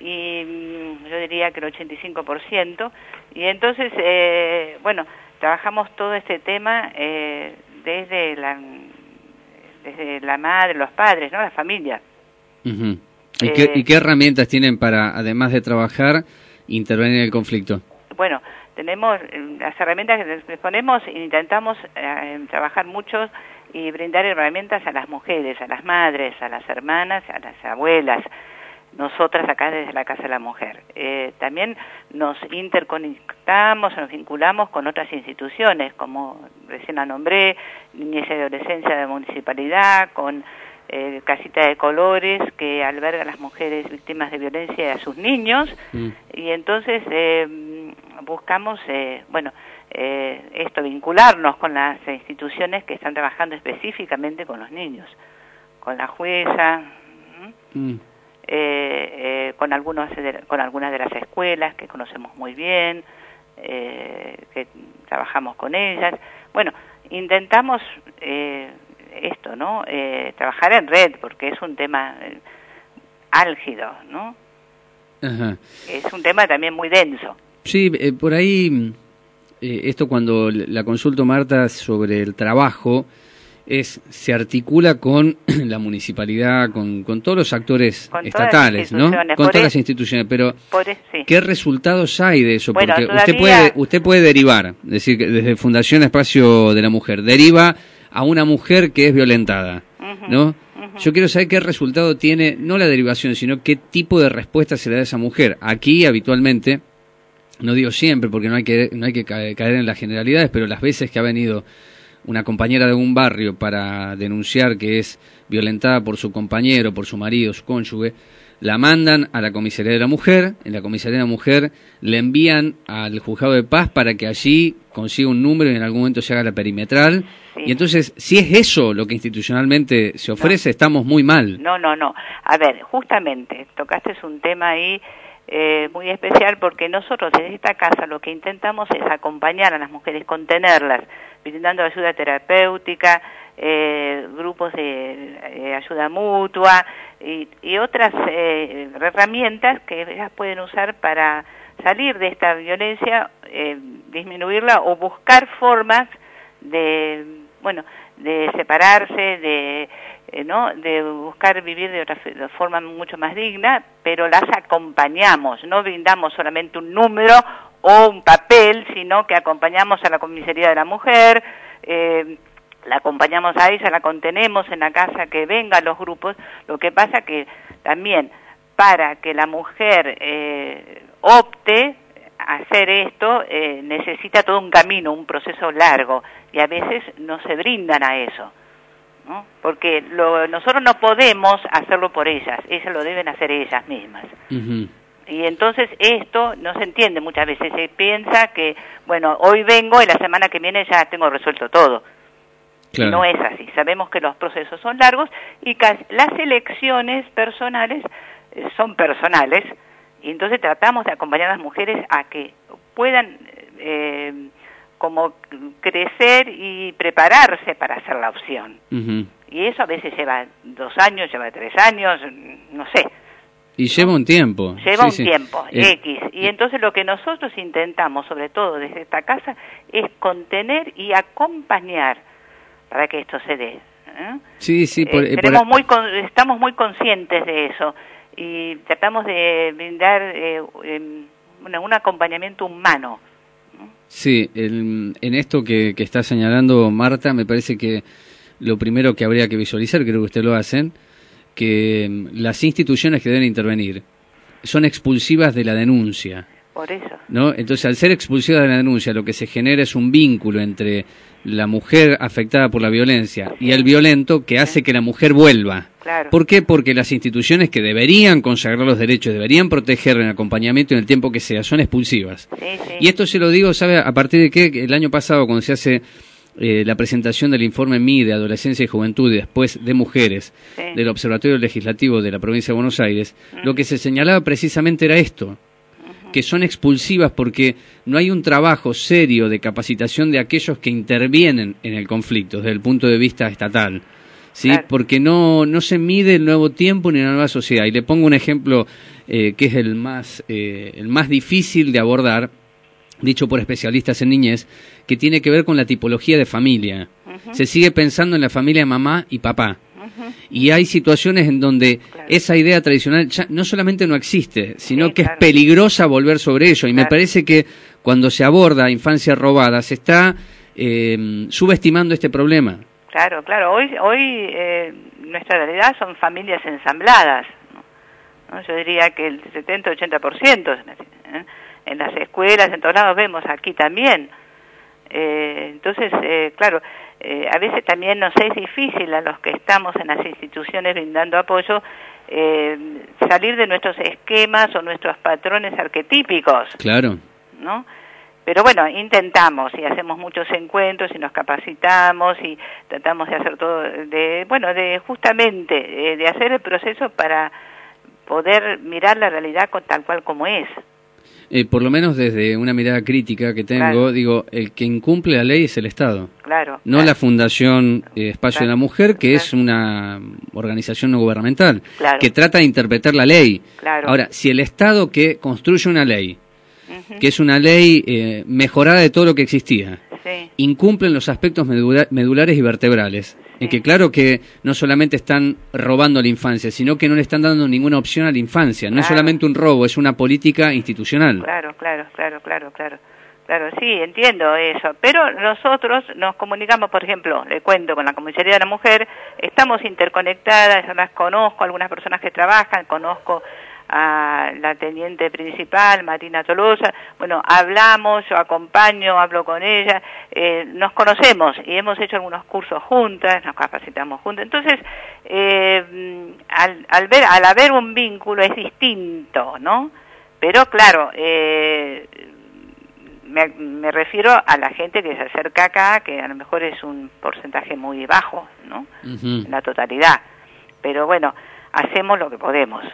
[SPEAKER 1] y yo diría que el ochenta y cinco por ciento, y entonces, eh, bueno, trabajamos todo este tema eh, desde la desde la madre, los padres, ¿no? La familia.
[SPEAKER 11] Uh-huh. ¿Y,
[SPEAKER 1] eh,
[SPEAKER 11] qué, ¿Y qué herramientas tienen para, además de trabajar, intervenir en el conflicto?
[SPEAKER 1] Bueno, tenemos las herramientas que disponemos, intentamos eh, trabajar mucho y brindar herramientas a las mujeres, a las madres, a las hermanas, a las abuelas, nosotras acá desde la Casa de la Mujer. Eh, también nos interconectamos, nos vinculamos con otras instituciones, como recién la nombré, Niñez y Adolescencia de la Municipalidad, con eh, Casita de Colores, que alberga a las mujeres víctimas de violencia y a sus niños, mm. y entonces eh, buscamos, eh, bueno, eh, esto, vincularnos con las instituciones que están trabajando específicamente con los niños, con la jueza, mm. Eh, eh, con algunos de, con algunas de las escuelas que conocemos muy bien, eh, que trabajamos con ellas. Bueno, intentamos eh, esto, ¿no? Eh, trabajar en red, porque es un tema eh, álgido, ¿no?
[SPEAKER 11] Ajá.
[SPEAKER 1] Es un tema también muy denso.
[SPEAKER 11] Sí, eh, por ahí, eh, esto cuando la consulto, Marta, sobre el trabajo, es se articula con la municipalidad, con, con todos los actores con estatales, ¿no? Con por todas es, las instituciones, pero
[SPEAKER 1] es, sí.
[SPEAKER 11] ¿qué resultados hay de eso?
[SPEAKER 1] Bueno,
[SPEAKER 11] porque
[SPEAKER 1] todavía...
[SPEAKER 11] usted puede usted puede derivar, es decir, que desde Fundación Espacio de la Mujer, deriva a una mujer que es violentada, uh-huh, ¿no? Uh-huh. Yo quiero saber qué resultado tiene, no la derivación, sino qué tipo de respuesta se le da a esa mujer. Aquí, habitualmente, no digo siempre, porque no hay que no hay que caer en las generalidades, pero las veces que ha venido una compañera de un barrio para denunciar que es violentada por su compañero, por su marido, su cónyuge, la mandan a la comisaría de la mujer, en la comisaría de la mujer le envían al juzgado de paz para que allí consiga un número y en algún momento se haga la perimetral. Sí. Y entonces, si es eso lo que institucionalmente se ofrece, no. estamos muy mal.
[SPEAKER 1] No, no, no. A ver, justamente, tocaste un tema ahí eh, muy especial, porque nosotros desde esta casa lo que intentamos es acompañar a las mujeres, contenerlas, brindando ayuda terapéutica, eh, grupos de eh, ayuda mutua y, y otras eh, herramientas que ellas pueden usar para salir de esta violencia, eh, disminuirla o buscar formas de, bueno, de separarse, de eh, no, de buscar vivir de otra de forma mucho más digna, pero las acompañamos, no brindamos solamente un número o un papel, sino que acompañamos a la comisaría de la mujer, eh, la acompañamos a ella, la contenemos en la casa, que venga a los grupos. Lo que pasa que también para que la mujer eh, opte a hacer esto, eh, necesita todo un camino, un proceso largo, y a veces no se brindan a eso, ¿no? Porque lo, nosotros no podemos hacerlo por ellas, ellas lo deben hacer ellas mismas. Uh-huh. Y entonces esto no se entiende muchas veces, se piensa que, bueno, hoy vengo y la semana que viene ya tengo resuelto todo. Claro. No es así, sabemos que los procesos son largos y que las elecciones personales eh, son personales, y entonces tratamos de acompañar a las mujeres a que puedan eh, como crecer y prepararse para hacer la opción. Uh-huh. Y eso a veces lleva dos años, lleva tres años, no sé.
[SPEAKER 11] Y lleva un tiempo.
[SPEAKER 1] Lleva
[SPEAKER 11] sí,
[SPEAKER 1] un
[SPEAKER 11] sí.
[SPEAKER 1] tiempo,
[SPEAKER 11] eh,
[SPEAKER 1] X. Y entonces lo que nosotros intentamos, sobre todo desde esta casa, es contener y acompañar para que esto se dé. ¿eh?
[SPEAKER 11] Sí, sí. Por,
[SPEAKER 1] eh,
[SPEAKER 11] por...
[SPEAKER 1] muy con, estamos muy conscientes de eso y tratamos de brindar eh, eh, un, un acompañamiento humano.
[SPEAKER 11] Sí, el, en esto que, que está señalando Marta, me parece que lo primero que habría que visualizar, creo que ustedes lo hacen, que las instituciones que deben intervenir son expulsivas de la denuncia.
[SPEAKER 1] Por eso.
[SPEAKER 11] ¿No? Entonces, al ser expulsivas de la denuncia, lo que se genera es un vínculo entre la mujer afectada por la violencia sí. y el violento que hace que la mujer vuelva.
[SPEAKER 1] Claro.
[SPEAKER 11] ¿Por qué? Porque las instituciones que deberían consagrar los derechos, deberían proteger en acompañamiento en el tiempo que sea, son expulsivas.
[SPEAKER 1] Sí, sí.
[SPEAKER 11] Y esto se lo digo, ¿sabe? A partir de que el año pasado, cuando se hace eh, la presentación del informe M I de Adolescencia y Juventud y después de Mujeres sí. del Observatorio Legislativo de la Provincia de Buenos Aires, mm. lo que se señalaba precisamente era esto, que son expulsivas porque no hay un trabajo serio de capacitación de aquellos que intervienen en el conflicto desde el punto de vista estatal, ¿sí? Claro. Porque no no se mide el nuevo tiempo ni la nueva sociedad. Y le pongo un ejemplo eh, que es el más eh, el más difícil de abordar, dicho por especialistas en niñez, que tiene que ver con la tipología de familia. Uh-huh. Se sigue pensando en la familia mamá y papá. Y hay situaciones en donde claro. esa idea tradicional ya no solamente no existe, sino sí, que claro. es peligrosa volver sobre ello. Y claro. me parece que cuando se aborda infancia robada, se está eh, subestimando este problema.
[SPEAKER 1] Claro, claro. Hoy hoy eh, nuestra realidad son familias ensambladas, ¿no? ¿No? Yo diría que el setenta a ochenta por ciento, ¿eh? En las escuelas, en todos lados vemos, aquí también. Eh, entonces, eh, claro... Eh, a veces también nos es difícil a los que estamos en las instituciones brindando apoyo eh, salir de nuestros esquemas o nuestros patrones arquetípicos.
[SPEAKER 11] Claro.
[SPEAKER 1] ¿No? Pero bueno, intentamos y hacemos muchos encuentros y nos capacitamos y tratamos de hacer todo, de bueno, de justamente eh, de hacer el proceso para poder mirar la realidad con, tal cual como es.
[SPEAKER 11] Eh, por lo menos desde una mirada crítica que tengo, claro. digo, el que incumple la ley es el Estado.
[SPEAKER 1] Claro.
[SPEAKER 11] No
[SPEAKER 1] claro.
[SPEAKER 11] la Fundación eh, Espacio
[SPEAKER 1] claro.
[SPEAKER 11] de la Mujer, que
[SPEAKER 1] claro.
[SPEAKER 11] es una organización no gubernamental,
[SPEAKER 1] claro.
[SPEAKER 11] que trata de interpretar la ley.
[SPEAKER 1] Claro.
[SPEAKER 11] Ahora, si el Estado que construye una ley, uh-huh. que es una ley eh, mejorada de todo lo que existía,
[SPEAKER 1] sí.
[SPEAKER 11] incumple en los aspectos medula- medulares y vertebrales, en que claro que no solamente están robando a la infancia, sino que no le están dando ninguna opción a la infancia. No claro. es solamente un robo, es una política institucional.
[SPEAKER 1] Claro, claro, claro, claro, claro. Claro, sí, entiendo eso. Pero nosotros nos comunicamos, por ejemplo, le cuento con la Comisaría de la Mujer, estamos interconectadas, yo las conozco, algunas personas que trabajan, conozco a la teniente principal, Marina Tolosa. Bueno, hablamos, yo acompaño, hablo con ella, eh, nos conocemos y hemos hecho algunos cursos juntas, nos capacitamos juntas. Entonces, eh, al, al ver, al haber un vínculo es distinto, ¿no? Pero claro, eh, me, me refiero a la gente que se acerca acá, que a lo mejor es un porcentaje muy bajo, ¿no? Uh-huh. La totalidad. Pero bueno, hacemos lo que podemos.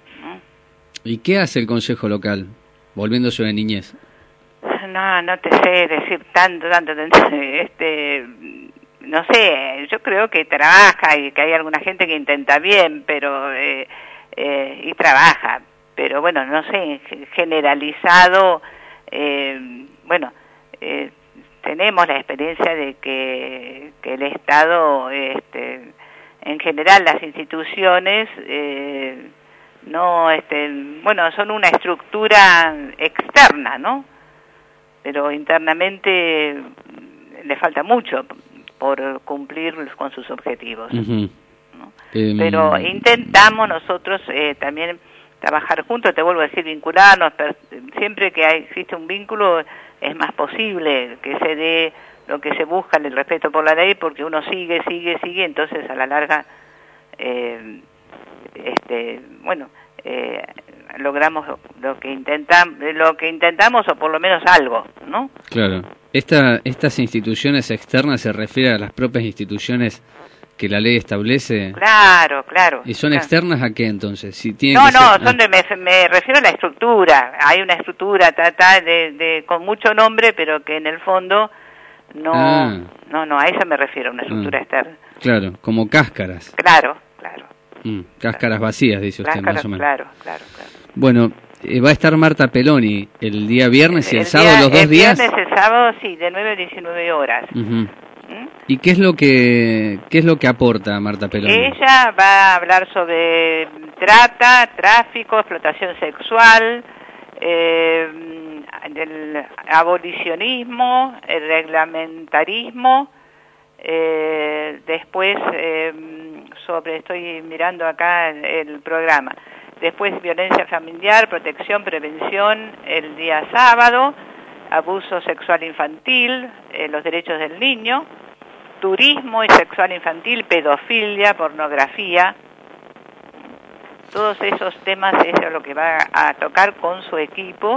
[SPEAKER 11] ¿Y qué hace el Consejo Local, volviendo sobre niñez?
[SPEAKER 1] No, no te sé decir tanto, tanto, este, no sé, yo creo que trabaja y que hay alguna gente que intenta bien, pero, eh, eh, y trabaja, pero bueno, no sé, generalizado, eh, bueno, eh, tenemos la experiencia de que, que el Estado, este, en general las instituciones, eh, no, este, bueno, son una estructura externa, ¿no? Pero internamente le falta mucho por cumplir con sus objetivos. Uh-huh. ¿No? Um... Pero intentamos nosotros eh, también trabajar juntos, te vuelvo a decir, vincularnos, pero siempre que hay, existe un vínculo es más posible que se dé lo que se busca, el respeto por la ley, porque uno sigue, sigue, sigue, entonces a la larga... Eh, este bueno eh, logramos lo que intentamos lo que intentamos o por lo menos algo, ¿no?
[SPEAKER 11] Claro. Esta estas instituciones externas se refiere a las propias instituciones que la ley establece.
[SPEAKER 1] Claro, claro.
[SPEAKER 11] ¿Y son
[SPEAKER 1] claro.
[SPEAKER 11] externas a qué entonces? Si tienen
[SPEAKER 1] no,
[SPEAKER 11] que
[SPEAKER 1] no,
[SPEAKER 11] ser...
[SPEAKER 1] son de, me, me refiero a la estructura. Hay una estructura ta, ta, de, de con mucho nombre, pero que en el fondo no ah. no no a eso me refiero, una estructura ah. externa.
[SPEAKER 11] Claro, como cáscaras.
[SPEAKER 1] Claro, claro.
[SPEAKER 11] Mm, cáscaras vacías, dice usted,
[SPEAKER 1] cáscaras,
[SPEAKER 11] más o menos.
[SPEAKER 1] Claro, claro, claro.
[SPEAKER 11] Bueno, eh, va a estar Marta Peloni el día viernes y el, el sábado,
[SPEAKER 1] día,
[SPEAKER 11] los dos
[SPEAKER 1] el
[SPEAKER 11] días.
[SPEAKER 1] El viernes, el sábado, sí, de nueve a diecinueve horas.
[SPEAKER 11] Uh-huh. ¿Mm? ¿Y qué es lo que qué es lo que aporta Marta Peloni?
[SPEAKER 1] Ella va a hablar sobre trata, tráfico, explotación sexual, eh, el abolicionismo, el reglamentarismo. Eh, después eh, sobre, estoy mirando acá el, el programa, después violencia familiar, protección, prevención el día sábado, abuso sexual infantil, eh, los derechos del niño, turismo y sexual infantil, pedofilia, pornografía, todos esos temas, eso es lo que va a tocar con su equipo,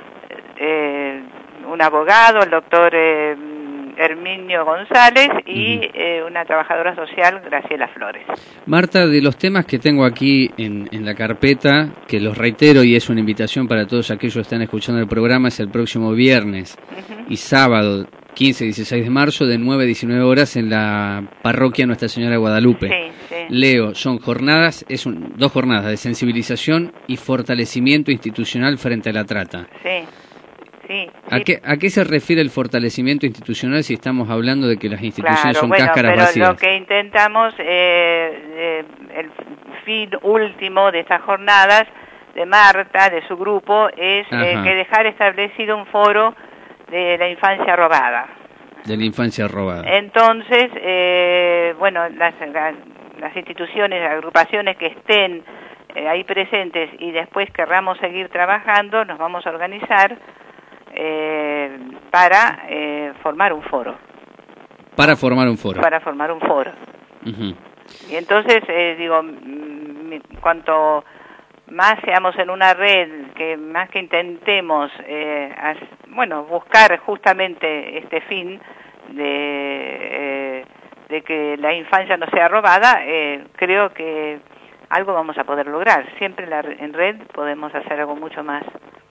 [SPEAKER 1] eh, un abogado, el doctor eh, Herminio González y uh-huh. eh, una trabajadora social, Graciela Flores.
[SPEAKER 11] Marta, de los temas que tengo aquí en, en la carpeta, que los reitero y es una invitación para todos aquellos que están escuchando el programa, es el próximo viernes uh-huh. y sábado quince y dieciséis de marzo de nueve a diecinueve horas en la parroquia Nuestra Señora de Guadalupe.
[SPEAKER 1] Sí, sí.
[SPEAKER 11] Leo, son jornadas, es un, dos jornadas de sensibilización y fortalecimiento institucional frente a la trata.
[SPEAKER 1] Sí. Sí,
[SPEAKER 11] ¿A,
[SPEAKER 1] sí.
[SPEAKER 11] qué, ¿A qué se refiere el fortalecimiento institucional si estamos hablando de que las instituciones
[SPEAKER 1] claro,
[SPEAKER 11] son
[SPEAKER 1] bueno,
[SPEAKER 11] cáscaras
[SPEAKER 1] pero
[SPEAKER 11] vacías?
[SPEAKER 1] Lo que intentamos, eh, eh, el fin último de estas jornadas de Marta, de su grupo, es eh, que dejar establecido un foro de la infancia robada.
[SPEAKER 11] De la infancia robada.
[SPEAKER 1] Entonces, eh, bueno, las, las, las instituciones, las agrupaciones que estén eh, ahí presentes y después querramos seguir trabajando, nos vamos a organizar Eh, para eh, formar un foro.
[SPEAKER 11] Para formar un foro.
[SPEAKER 1] Para formar un foro. Uh-huh. Y entonces, eh, digo, m- cuanto más seamos en una red, que más que intentemos, eh, as- bueno, buscar justamente este fin de, eh, de que la infancia no sea robada, eh, creo que algo vamos a poder lograr. Siempre la, en red podemos hacer algo mucho más.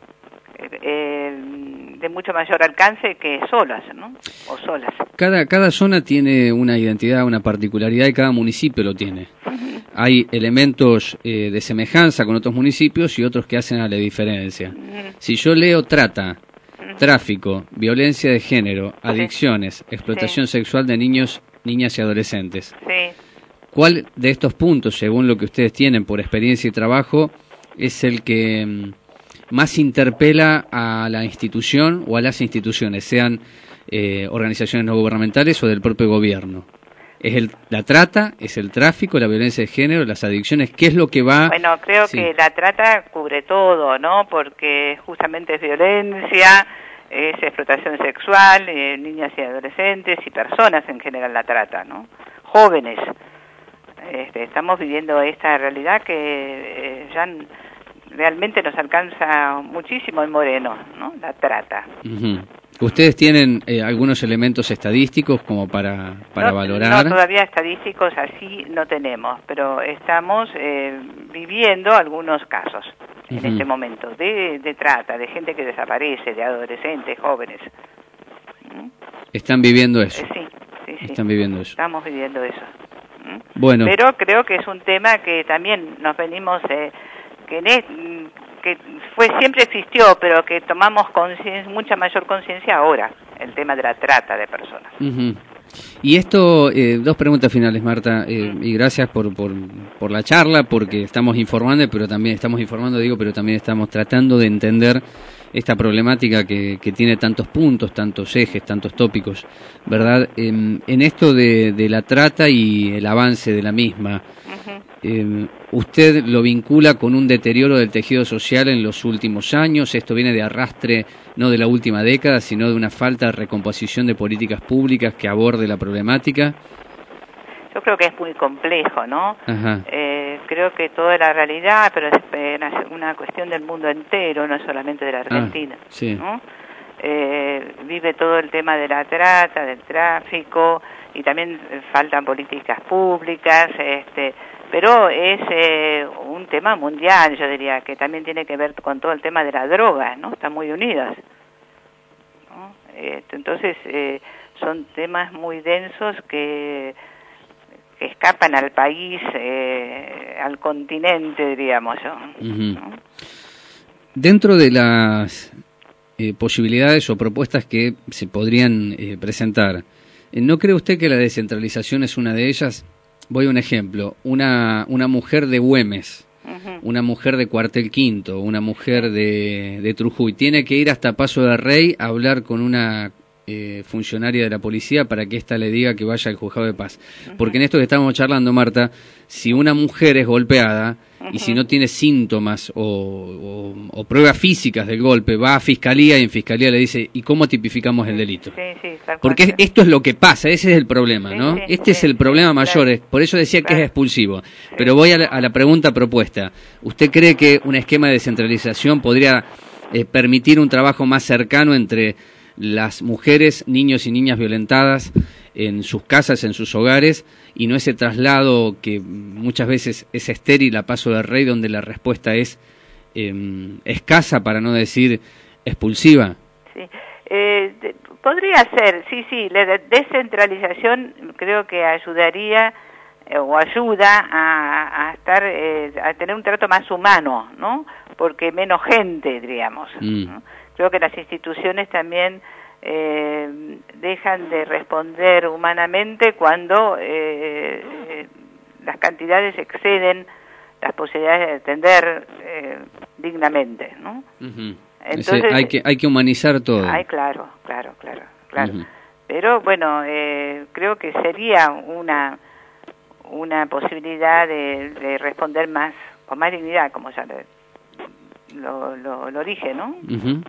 [SPEAKER 1] Eh, de mucho mayor alcance que solas, ¿no? O solas.
[SPEAKER 11] Cada cada zona tiene una identidad, una particularidad y cada municipio lo tiene. Uh-huh. Hay elementos eh, de semejanza con otros municipios y otros que hacen a la diferencia. Uh-huh. Si yo leo trata, uh-huh. tráfico, violencia de género, adicciones, sí. explotación sí. sexual de niños, niñas y adolescentes,
[SPEAKER 1] sí.
[SPEAKER 11] ¿cuál de estos puntos, según lo que ustedes tienen por experiencia y trabajo, es el que más interpela a la institución o a las instituciones, sean eh, organizaciones no gubernamentales o del propio gobierno? ¿Es el, la trata, es el tráfico, la violencia de género, las adicciones? ¿Qué es lo que va...?
[SPEAKER 1] Bueno, creo sí. que la trata cubre todo, ¿no? Porque justamente es violencia, es explotación sexual, eh, niñas y adolescentes y personas en general la trata, ¿no? Jóvenes. Este, estamos viviendo esta realidad que eh, ya realmente nos alcanza muchísimo en Moreno, ¿no? La trata.
[SPEAKER 11] Uh-huh. ¿Ustedes tienen eh, algunos elementos estadísticos como para, para
[SPEAKER 1] no,
[SPEAKER 11] valorar?
[SPEAKER 1] No, todavía estadísticos así no tenemos, pero estamos eh, viviendo algunos casos en uh-huh. este momento de, de trata, de gente que desaparece, de adolescentes, jóvenes. ¿Mm?
[SPEAKER 11] ¿Están viviendo eso?
[SPEAKER 1] Eh, sí, sí, sí.
[SPEAKER 11] Están viviendo eso.
[SPEAKER 1] Estamos viviendo eso. ¿Mm?
[SPEAKER 11] Bueno.
[SPEAKER 1] Pero creo que es un tema que también nos venimos... Eh, que en es, que fue siempre existió, pero que tomamos conciencia, mucha mayor conciencia ahora, el tema de la trata de personas.
[SPEAKER 11] Uh-huh. Y esto, eh, dos preguntas finales, Marta, eh, y gracias por, por, por la charla, porque estamos informando, pero también estamos informando, digo, pero también estamos tratando de entender esta problemática que, que tiene tantos puntos, tantos ejes, tantos tópicos, ¿verdad? Eh, en esto de, de la trata y el avance de la misma, uh-huh. eh, ¿usted lo vincula con un deterioro del tejido social en los últimos años? ¿Esto viene de arrastre no de la última década, sino de una falta de recomposición de políticas públicas que aborde la problemática?
[SPEAKER 1] Yo creo que es muy complejo, ¿no?
[SPEAKER 11] Ajá.
[SPEAKER 1] Eh, creo que toda la realidad, pero es una cuestión del mundo entero, no solamente de la Argentina,
[SPEAKER 11] ah, sí.
[SPEAKER 1] ¿no? Eh, vive todo el tema de la trata, del tráfico, y también faltan políticas públicas, este, pero es eh, un tema mundial, yo diría, que también tiene que ver con todo el tema de la droga, ¿no? Están muy unidas, ¿no? Eh, entonces, eh, son temas muy densos que... que escapan al país, eh, al continente, diríamos yo.
[SPEAKER 11] Uh-huh. ¿No? Dentro de las eh, posibilidades o propuestas que se podrían eh, presentar, ¿no cree usted que la descentralización es una de ellas? Voy a un ejemplo, una, una mujer de Güemes, uh-huh. una mujer de Cuartel Quinto, una mujer de, de Trujuy, tiene que ir hasta Paso del Rey a hablar con una... Eh, funcionaria de la policía para que ésta le diga que vaya al juzgado de paz. Uh-huh. Porque en esto que estamos charlando, Marta, si una mujer es golpeada uh-huh. y si no tiene síntomas o, o, o pruebas físicas del golpe, va a fiscalía y en fiscalía le dice, ¿y cómo tipificamos el delito?
[SPEAKER 1] Sí, sí, tal
[SPEAKER 11] Porque
[SPEAKER 1] cual.
[SPEAKER 11] esto es lo que pasa, ese es el problema,
[SPEAKER 1] sí,
[SPEAKER 11] ¿no?
[SPEAKER 1] sí,
[SPEAKER 11] este
[SPEAKER 1] sí,
[SPEAKER 11] es el problema
[SPEAKER 1] sí,
[SPEAKER 11] mayor,
[SPEAKER 1] claro.
[SPEAKER 11] por eso decía
[SPEAKER 1] claro.
[SPEAKER 11] que es expulsivo.
[SPEAKER 1] Sí.
[SPEAKER 11] Pero voy a la, a la pregunta propuesta. ¿Usted cree que un esquema de descentralización podría eh, permitir un trabajo más cercano entre las mujeres, niños y niñas violentadas en sus casas, en sus hogares, y no ese traslado que muchas veces es estéril a Paso del Rey, donde la respuesta es eh, escasa, para no decir expulsiva?
[SPEAKER 1] Sí, eh, de, podría ser, sí, sí, la descentralización creo que ayudaría eh, o ayuda a, a estar, eh, a tener un trato más humano, ¿no? Porque menos gente, diríamos,
[SPEAKER 11] mm.
[SPEAKER 1] ¿no? Creo que las instituciones también eh, dejan de responder humanamente cuando eh, eh, las cantidades exceden las posibilidades de atender eh, dignamente, ¿no?
[SPEAKER 11] Uh-huh.
[SPEAKER 1] Entonces
[SPEAKER 11] Ese, hay que hay que humanizar todo.
[SPEAKER 1] Ay, claro, claro, claro, claro.
[SPEAKER 11] Uh-huh.
[SPEAKER 1] Pero bueno, eh, creo que sería una una posibilidad de, de responder más con más dignidad, como ya le Lo, lo, lo dije, ¿no?
[SPEAKER 11] Uh-huh.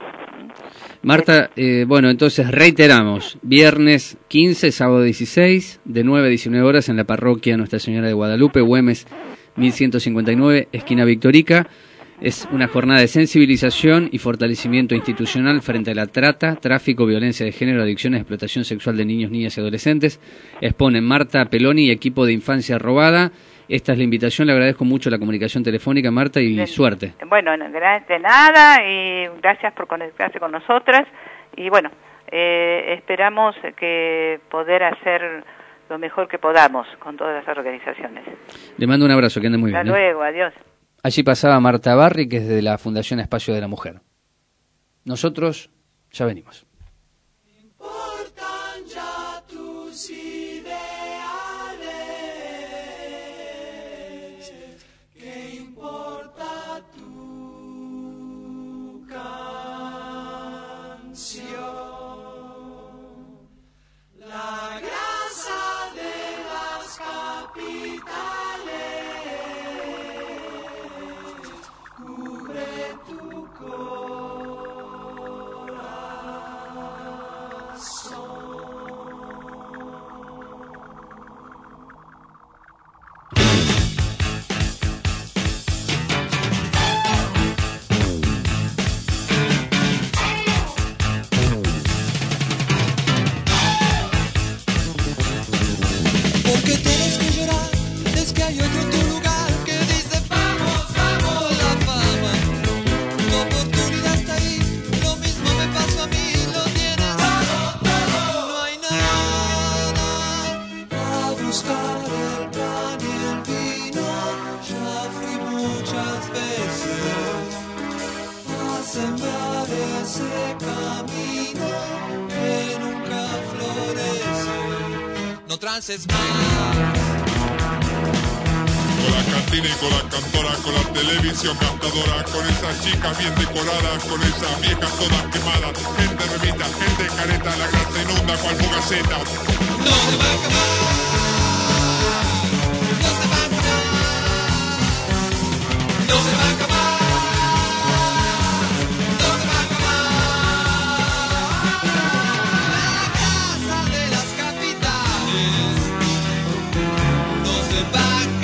[SPEAKER 11] Marta, eh, bueno, entonces reiteramos, viernes quince, sábado dieciséis, de nueve a diecinueve horas en la parroquia Nuestra Señora de Guadalupe, Güemes mil ciento cincuenta y nueve, esquina Victorica. Es una jornada de sensibilización y fortalecimiento institucional frente a la trata, tráfico, violencia de género, adicciones, explotación sexual de niños, niñas y adolescentes. Exponen Marta Peloni y equipo de Infancia Robada. Esta es la invitación, le agradezco mucho la comunicación telefónica, Marta, y de, suerte.
[SPEAKER 1] Bueno, de nada, y gracias por conectarse con nosotras, y bueno, eh, esperamos que poder hacer lo mejor que podamos con todas las organizaciones.
[SPEAKER 11] Le mando un abrazo, que ande muy
[SPEAKER 1] Hasta
[SPEAKER 11] bien.
[SPEAKER 1] Hasta luego, ¿eh? Adiós.
[SPEAKER 11] Allí pasaba Marta Barri, que es de la Fundación Espacio de la Mujer. Nosotros ya venimos.
[SPEAKER 12] La grasa de la hay otro en tu lugar que dice vamos, vamos, la fama. Tu oportunidad está ahí, lo mismo me pasó a mí, lo tienes todo, todo. No hay nada a buscar el pan y el vino. Ya fui muchas veces a sembrar ese camino que nunca florece. No trances más.
[SPEAKER 4] Con la cantina y con la cantora, con la televisión gastadora, con esas chicas bien decoradas, con esas viejas todas quemadas, gente remita, gente careta, la grasa inunda cual fugaceta.
[SPEAKER 12] No se va a acabar, no se va a acabar, no se va a acabar, no se va a acabar. La casa de las capitales no se va a acabar.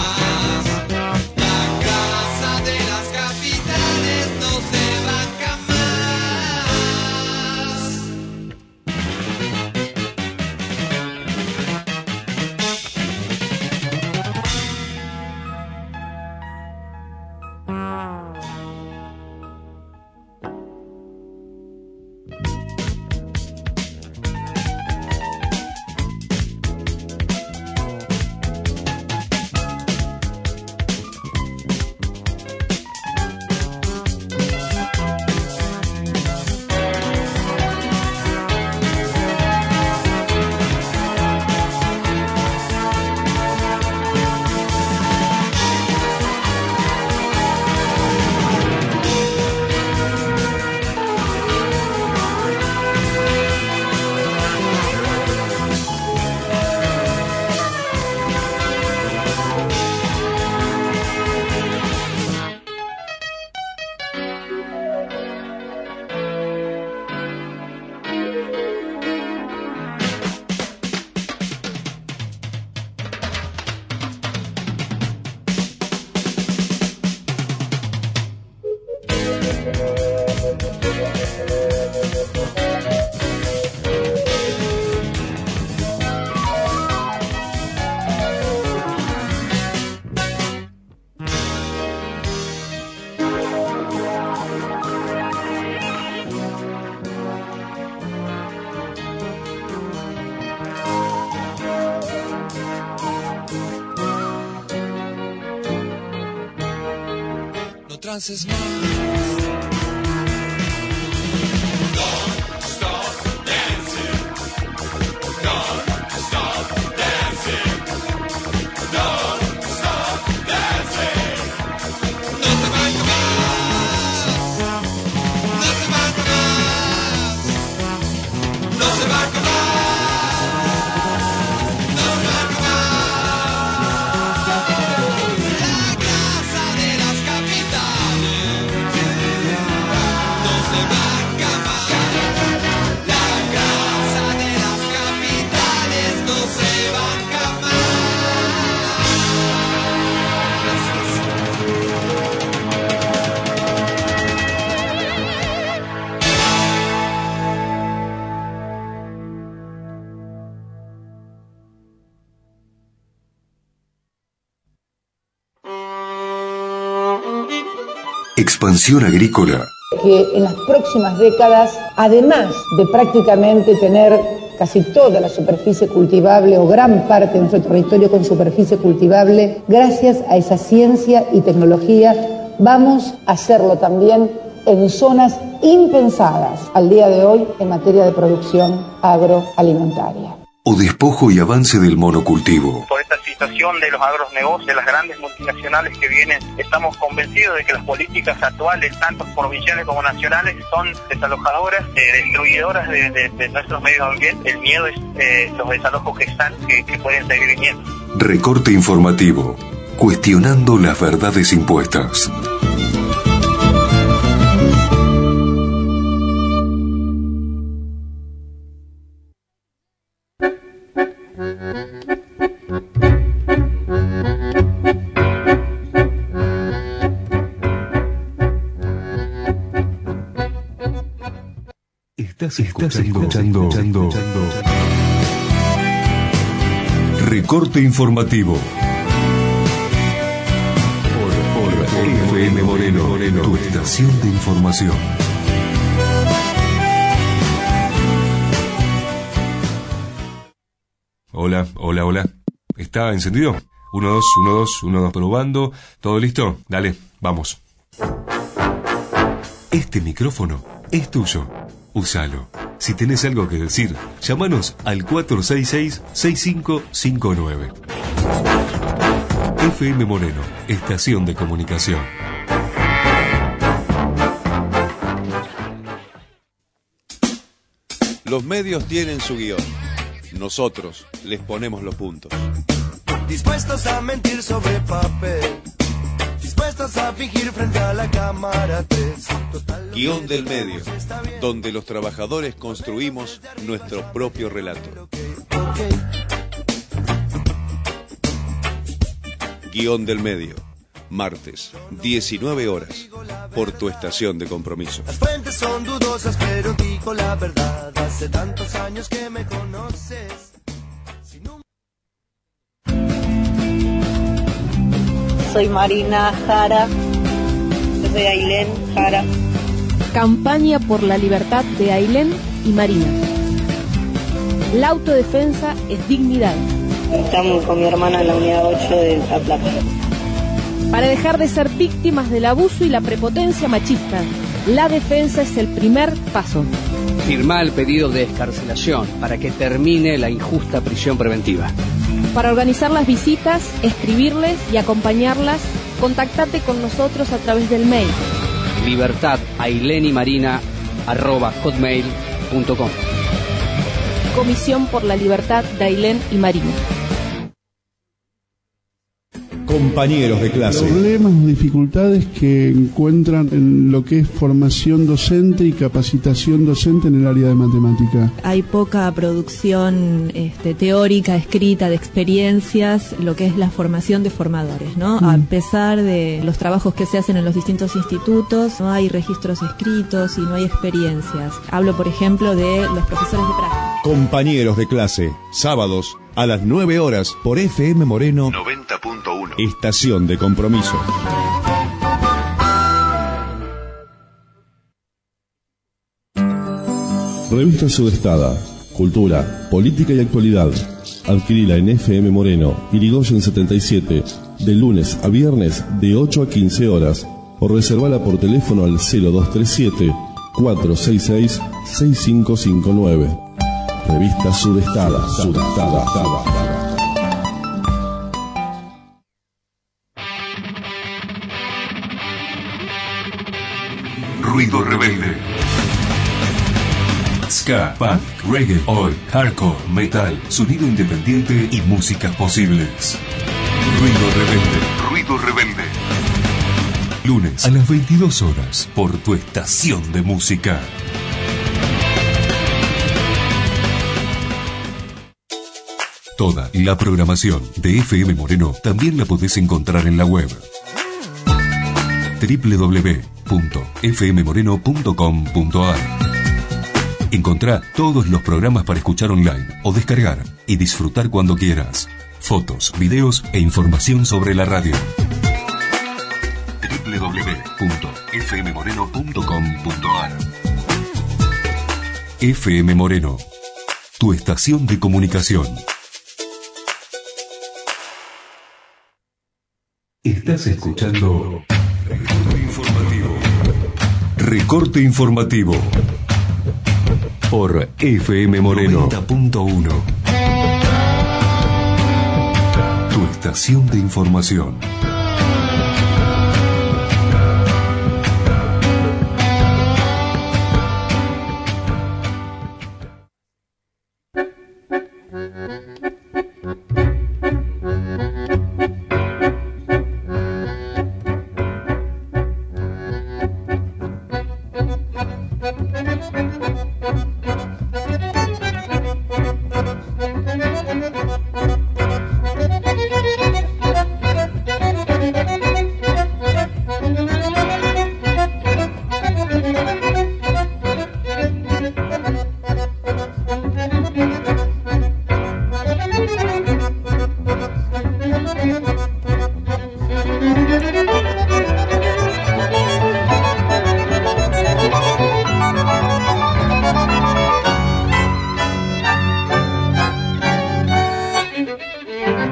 [SPEAKER 12] No trances más.
[SPEAKER 2] Expansión agrícola.
[SPEAKER 6] Que en las próximas décadas, además de prácticamente tener casi toda la superficie cultivable o gran parte de nuestro territorio con superficie cultivable, gracias a esa ciencia y tecnología, vamos a hacerlo también en zonas impensadas al día de hoy en materia de producción agroalimentaria.
[SPEAKER 2] O despojo y avance del monocultivo.
[SPEAKER 10] Por esta situación de los agronegocios, de las grandes multinacionales que vienen, estamos convencidos de que las políticas actuales, tanto provinciales como nacionales, son desalojadoras, eh, destruidoras de, de, de nuestros medios ambientes. El miedo es eh, los desalojos que están, que, que pueden seguir viniendo.
[SPEAKER 2] Recorte informativo, cuestionando las verdades impuestas. Estás escuchando, escuchando, escuchando Recorte informativo. F M Moreno, Moreno, tu estación de información. Hola, hola, hola. ¿Está encendido? uno, dos, uno, dos, uno, dos, probando. ¿Todo listo? Dale, vamos. Este micrófono es tuyo. Úsalo. Si tenés algo que decir, llámanos al cuatro seis seis, seis cinco cinco nueve. F M Moreno, estación de comunicación.
[SPEAKER 13] Los medios tienen su guión. Nosotros les ponemos los puntos.
[SPEAKER 12] Dispuestos a mentir sobre papel, dispuestos a fingir frente a la cámara tres.
[SPEAKER 13] Guión del medio, donde los trabajadores construimos nuestro propio relato. Guión del medio, martes, diecinueve horas, por tu estación de compromiso.
[SPEAKER 12] Las fuentes son dudosas, pero digo la verdad. Hace tantos años que me conoces. Si no...
[SPEAKER 9] Soy Marina Jara, soy Ailén Jara.
[SPEAKER 7] Campaña por la libertad de Ailén y Marina. La autodefensa es dignidad.
[SPEAKER 9] Estamos con mi hermana en la unidad ocho de La Plata.
[SPEAKER 7] Para dejar de ser víctimas del abuso y la prepotencia machista, la defensa es el primer paso.
[SPEAKER 11] Firmá el pedido de excarcelación para que termine la injusta prisión preventiva.
[SPEAKER 7] Para organizar las visitas, escribirles y acompañarlas, contactate con nosotros a través del mail
[SPEAKER 11] libertad ailén y marina arroba hotmail punto com.
[SPEAKER 7] Comisión por la Libertad de Ailén y Marina.
[SPEAKER 22] Compañeros de clase.
[SPEAKER 20] Problemas o dificultades que encuentran en lo que es formación docente y capacitación docente en el área de matemática.
[SPEAKER 21] Hay poca producción este, teórica, escrita, de experiencias, lo que es la formación de formadores, ¿no? Mm. A pesar de los trabajos que se hacen en los distintos institutos, no hay registros escritos y no hay experiencias. Hablo, por ejemplo, de los profesores de práctica.
[SPEAKER 22] Compañeros de clase, sábados a las nueve horas por F M Moreno
[SPEAKER 2] noventa punto uno.
[SPEAKER 22] Estación de compromiso. Revista Sudestada, cultura, política y actualidad. Adquirila en F M Moreno, Irigoyen setenta y siete, de lunes a viernes de ocho a quince horas, o reservala por teléfono al cero dos tres siete, cuatro seis seis, seis cinco cinco nueve. Revista Sudestada, Sudestada.
[SPEAKER 2] Ruido rebelde. Ska, punk, reggae, oi, hardcore, metal, sonido independiente y músicas posibles. Ruido rebelde. Ruido rebelde. Lunes a las veintidós horas por tu estación de música. Toda la programación de F M Moreno también la podés encontrar en la web doble u doble u doble u punto f m moreno punto com punto a r. Encontrá todos los programas para escuchar online o descargar y disfrutar cuando quieras. Fotos, videos e información sobre la radio. doble u doble u doble u punto f m moreno punto com punto a r. F M Moreno, tu estación de comunicación. Estás escuchando Recorte Informativo. Recorte Informativo por F M Moreno noventa punto uno. Tu estación de información.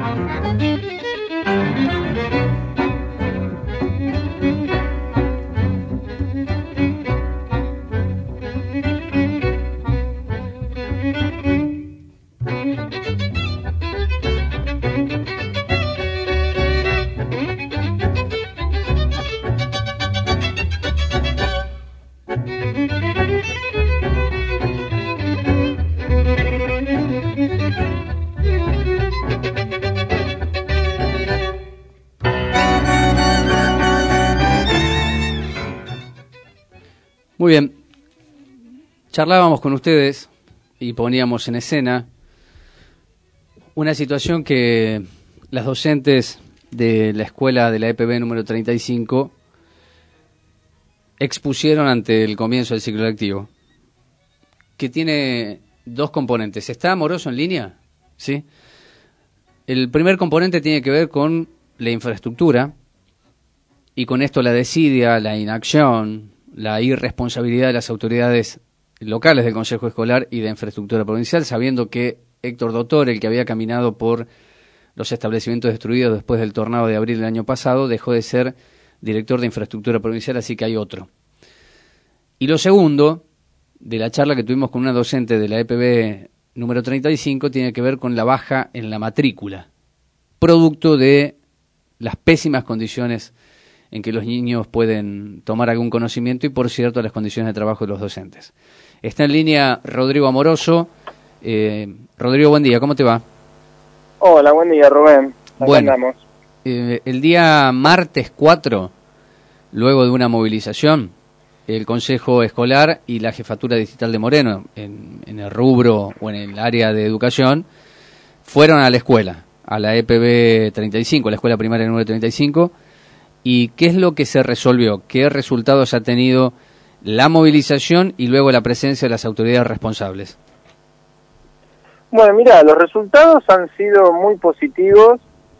[SPEAKER 11] Muy bien, charlábamos con ustedes y poníamos en escena una situación que las docentes de la escuela de la E P B número treinta y cinco expusieron ante el comienzo del ciclo lectivo, que tiene dos componentes. ¿Está Amoroso en línea? ¿Sí? El primer componente tiene que ver con la infraestructura y con esto la desidia, la inacción, la irresponsabilidad de las autoridades locales del Consejo Escolar y de Infraestructura Provincial, sabiendo que Héctor Dottore, el que había caminado por los establecimientos destruidos después del tornado de abril del año pasado, dejó de ser director de Infraestructura Provincial, así que hay otro. Y lo segundo, de la charla que tuvimos con una docente de la E P B número treinta y cinco, tiene que ver con la baja en la matrícula, producto de las pésimas condiciones en que los niños pueden tomar algún conocimiento y, por cierto, las condiciones de trabajo de los docentes. Está en línea Rodrigo Amoroso. Eh, Rodrigo, buen día, ¿cómo te va?
[SPEAKER 3] Hola, buen día, Rubén. Acá
[SPEAKER 11] bueno,
[SPEAKER 3] andamos.
[SPEAKER 11] Eh, el día martes cuatro, luego de una movilización, el Consejo Escolar y la Jefatura Distrital de Moreno, en, en el rubro o en el área de educación, fueron a la escuela, a la E P B treinta y cinco, la escuela primaria número treinta y cinco. ¿Y qué es lo que se resolvió? ¿Qué resultados ha tenido la movilización y luego la presencia de las autoridades responsables?
[SPEAKER 3] Bueno, mira, los resultados han sido muy positivos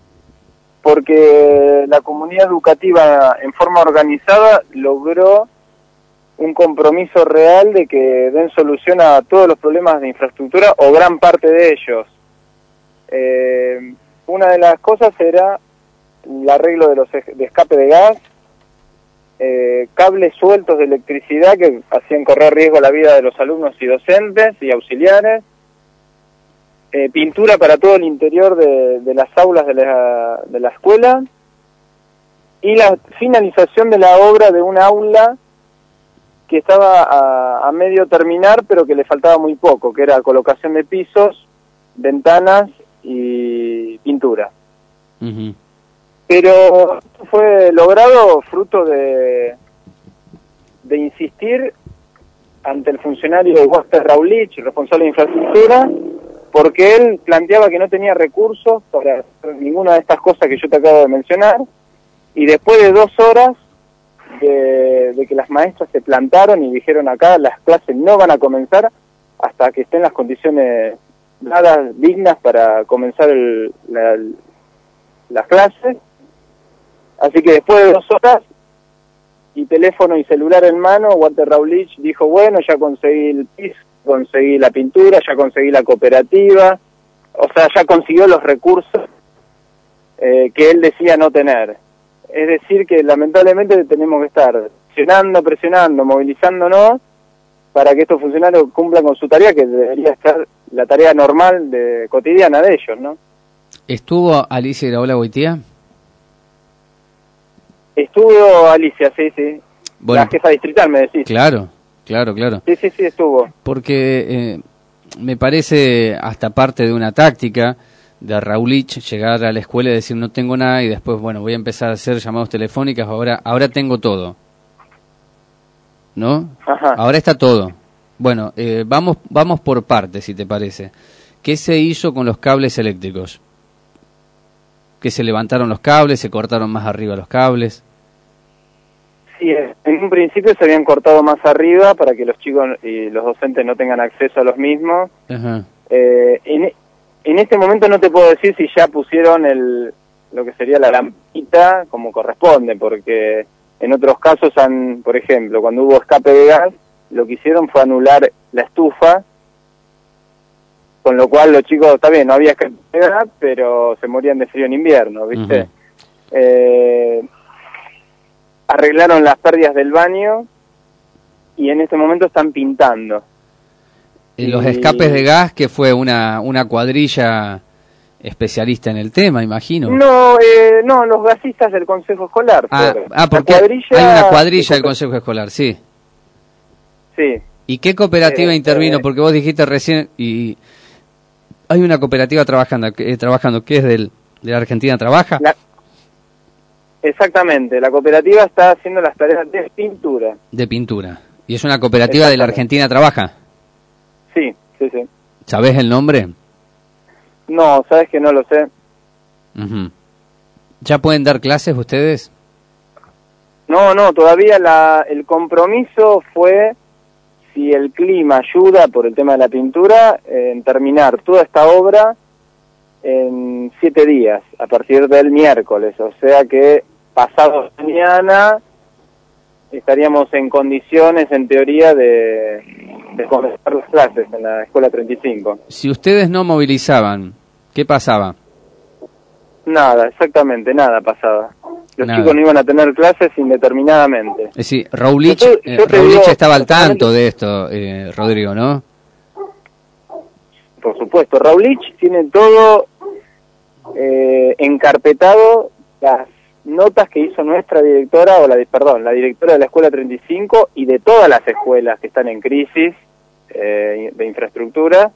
[SPEAKER 3] porque la comunidad educativa en forma organizada logró un compromiso real de que den solución a todos los problemas de infraestructura o gran parte de ellos. Eh, una de las cosas era el arreglo de los de escape de gas, eh, cables sueltos de electricidad que hacían correr riesgo a la vida de los alumnos y docentes y auxiliares, eh, pintura para todo el interior de, de las aulas de la, de la escuela y la finalización de la obra de un aula que estaba a, a medio terminar pero que le faltaba muy poco, que era colocación de pisos, ventanas y pintura.
[SPEAKER 11] Uh-huh.
[SPEAKER 3] Pero fue logrado fruto de, de insistir ante el funcionario Walter Raulich, responsable de infraestructura, porque él planteaba que no tenía recursos para hacer ninguna de estas cosas que yo te acabo de mencionar, y después de dos horas de, de que las maestras se plantaron y dijeron acá las clases no van a comenzar hasta que estén las condiciones dadas dignas para comenzar el, la, las clases. Así que después de dos horas y teléfono y celular en mano, Walter Raulich dijo, bueno, ya conseguí el piso, conseguí la pintura, ya conseguí la cooperativa, o sea, ya consiguió los recursos eh, que él decía no tener. Es decir, que lamentablemente tenemos que estar presionando, presionando, movilizándonos para que estos funcionarios cumplan con su tarea, que debería ser la tarea normal, de cotidiana de ellos, ¿no?
[SPEAKER 11] ¿Estuvo Alicia Iraola Goitía?
[SPEAKER 3] Estuvo Alicia, sí, sí.
[SPEAKER 11] Bueno,
[SPEAKER 3] la jefa distrital, me decís.
[SPEAKER 11] Claro, claro, claro.
[SPEAKER 3] Sí, sí, sí, estuvo.
[SPEAKER 11] Porque eh, me parece hasta parte de una táctica de Raulich llegar a la escuela y decir no tengo nada y después, bueno, voy a empezar a hacer llamados telefónicos, ahora ahora tengo todo. ¿No?
[SPEAKER 3] Ajá.
[SPEAKER 11] Ahora está todo. Bueno, eh, vamos vamos por partes, si te parece. ¿Qué se hizo con los cables eléctricos? ¿Que se levantaron los cables, se cortaron más arriba los cables?
[SPEAKER 3] Sí, en un principio se habían cortado más arriba para que los chicos y los docentes no tengan acceso a los mismos.
[SPEAKER 11] Ajá.
[SPEAKER 3] Eh, en, en este momento no te puedo decir si ya pusieron el lo que sería la lamparita como corresponde, porque en otros casos, han, por ejemplo, cuando hubo escape de gas, lo que hicieron fue anular la estufa con lo cual los chicos, está bien, no había escasez, pero se morían de frío en invierno, ¿viste?
[SPEAKER 11] Ujú.
[SPEAKER 3] Eh, arreglaron las pérdidas del baño y en este momento están pintando.
[SPEAKER 11] Y los
[SPEAKER 3] Y-
[SPEAKER 11] escapes de gas, que fue una, una cuadrilla especialista en el tema, imagino.
[SPEAKER 3] No, eh, no, los gasistas del Consejo Escolar.
[SPEAKER 11] ah,
[SPEAKER 3] fueron.
[SPEAKER 11] ah, porque
[SPEAKER 3] La cuadrilla-
[SPEAKER 11] hay una cuadrilla del Consejo Escolar, sí.
[SPEAKER 3] Sí.
[SPEAKER 11] ¿Y qué cooperativa
[SPEAKER 3] Eh,
[SPEAKER 11] intervino?
[SPEAKER 3] eh.
[SPEAKER 11] Porque vos dijiste recién, y hay una cooperativa trabajando, que, eh, trabajando que es del, de la Argentina Trabaja.
[SPEAKER 3] La- Exactamente, la cooperativa está haciendo las tareas de pintura.
[SPEAKER 11] De pintura. Y es una cooperativa de la Argentina Trabaja.
[SPEAKER 3] Sí, sí, sí.
[SPEAKER 11] ¿Sabés el nombre?
[SPEAKER 3] No, sabes que no lo sé.
[SPEAKER 11] Ujú. ¿Ya pueden dar clases ustedes?
[SPEAKER 3] No, no, todavía la, el compromiso fue, si el clima ayuda por el tema de la pintura, en terminar toda esta obra en siete días, a partir del miércoles. O sea que pasado mañana estaríamos en condiciones, en teoría, de, de comenzar las clases en la Escuela treinta y cinco.
[SPEAKER 11] Si ustedes no movilizaban, ¿qué pasaba?
[SPEAKER 3] Nada, exactamente, nada pasaba. Los
[SPEAKER 11] Nada.
[SPEAKER 3] chicos no iban a tener clases indeterminadamente.
[SPEAKER 11] Es decir, Raulich,
[SPEAKER 3] Yo te-
[SPEAKER 11] eh,
[SPEAKER 3] yo te
[SPEAKER 11] Raulich
[SPEAKER 3] digo,
[SPEAKER 11] estaba al tanto de esto, eh, Rodrigo, ¿no?
[SPEAKER 3] Por supuesto, Raulich tiene todo eh, encarpetado, las notas que hizo nuestra directora, o la di- perdón, la directora de la Escuela treinta y cinco y de todas las escuelas que están en crisis eh, de infraestructura,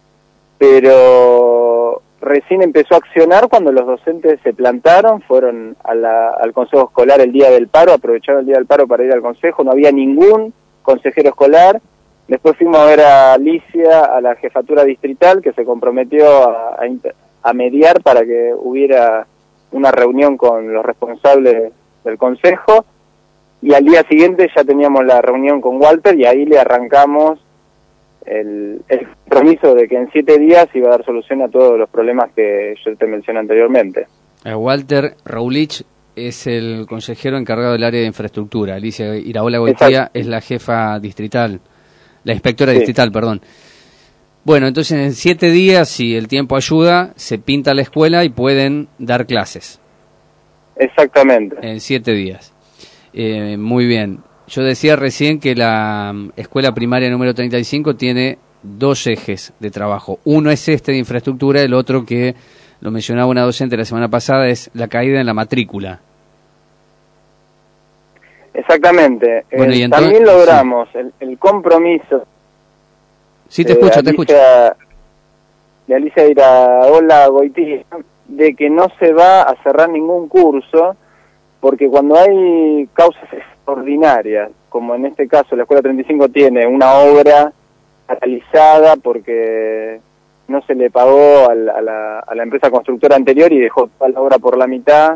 [SPEAKER 3] pero recién empezó a accionar cuando los docentes se plantaron, fueron a la- al Consejo Escolar el día del paro, aprovecharon el día del paro para ir al Consejo, no había ningún consejero escolar. Después fuimos a ver a Alicia, a la jefatura distrital, que se comprometió a, a inter- a mediar para que hubiera una reunión con los responsables del consejo, y al día siguiente ya teníamos la reunión con Walter y ahí le arrancamos el, el compromiso de que en siete días iba a dar solución a todos los problemas que yo te mencioné anteriormente.
[SPEAKER 11] Eh, Walter Raulich es el consejero encargado del área de infraestructura. Alicia Iraola Goitía
[SPEAKER 3] Exacto.
[SPEAKER 11] es la jefa distrital, la inspectora
[SPEAKER 3] Sí.
[SPEAKER 11] distrital, perdón. Bueno, entonces en siete días, si el tiempo ayuda, se pinta la escuela y pueden dar clases.
[SPEAKER 3] Exactamente.
[SPEAKER 11] En siete días. Eh, muy bien. Yo decía recién que la mm, escuela primaria número treinta y cinco tiene dos ejes de trabajo. Uno es este de infraestructura, el otro, que lo mencionaba una docente la semana pasada, es la caída en la matrícula.
[SPEAKER 3] Exactamente.
[SPEAKER 11] Bueno,
[SPEAKER 3] Eh,
[SPEAKER 11] y entonces-
[SPEAKER 3] también logramos el, el compromiso.
[SPEAKER 11] Sí, te
[SPEAKER 3] de
[SPEAKER 11] escucho, te
[SPEAKER 3] Alicia-
[SPEAKER 11] escucho.
[SPEAKER 3] De Alicia Iraola Goitía, de que no se va a cerrar ningún curso, porque cuando hay causas extraordinarias, como en este caso la Escuela treinta y cinco tiene una obra paralizada porque no se le pagó al- a la, a la empresa constructora anterior y dejó toda la obra por la mitad,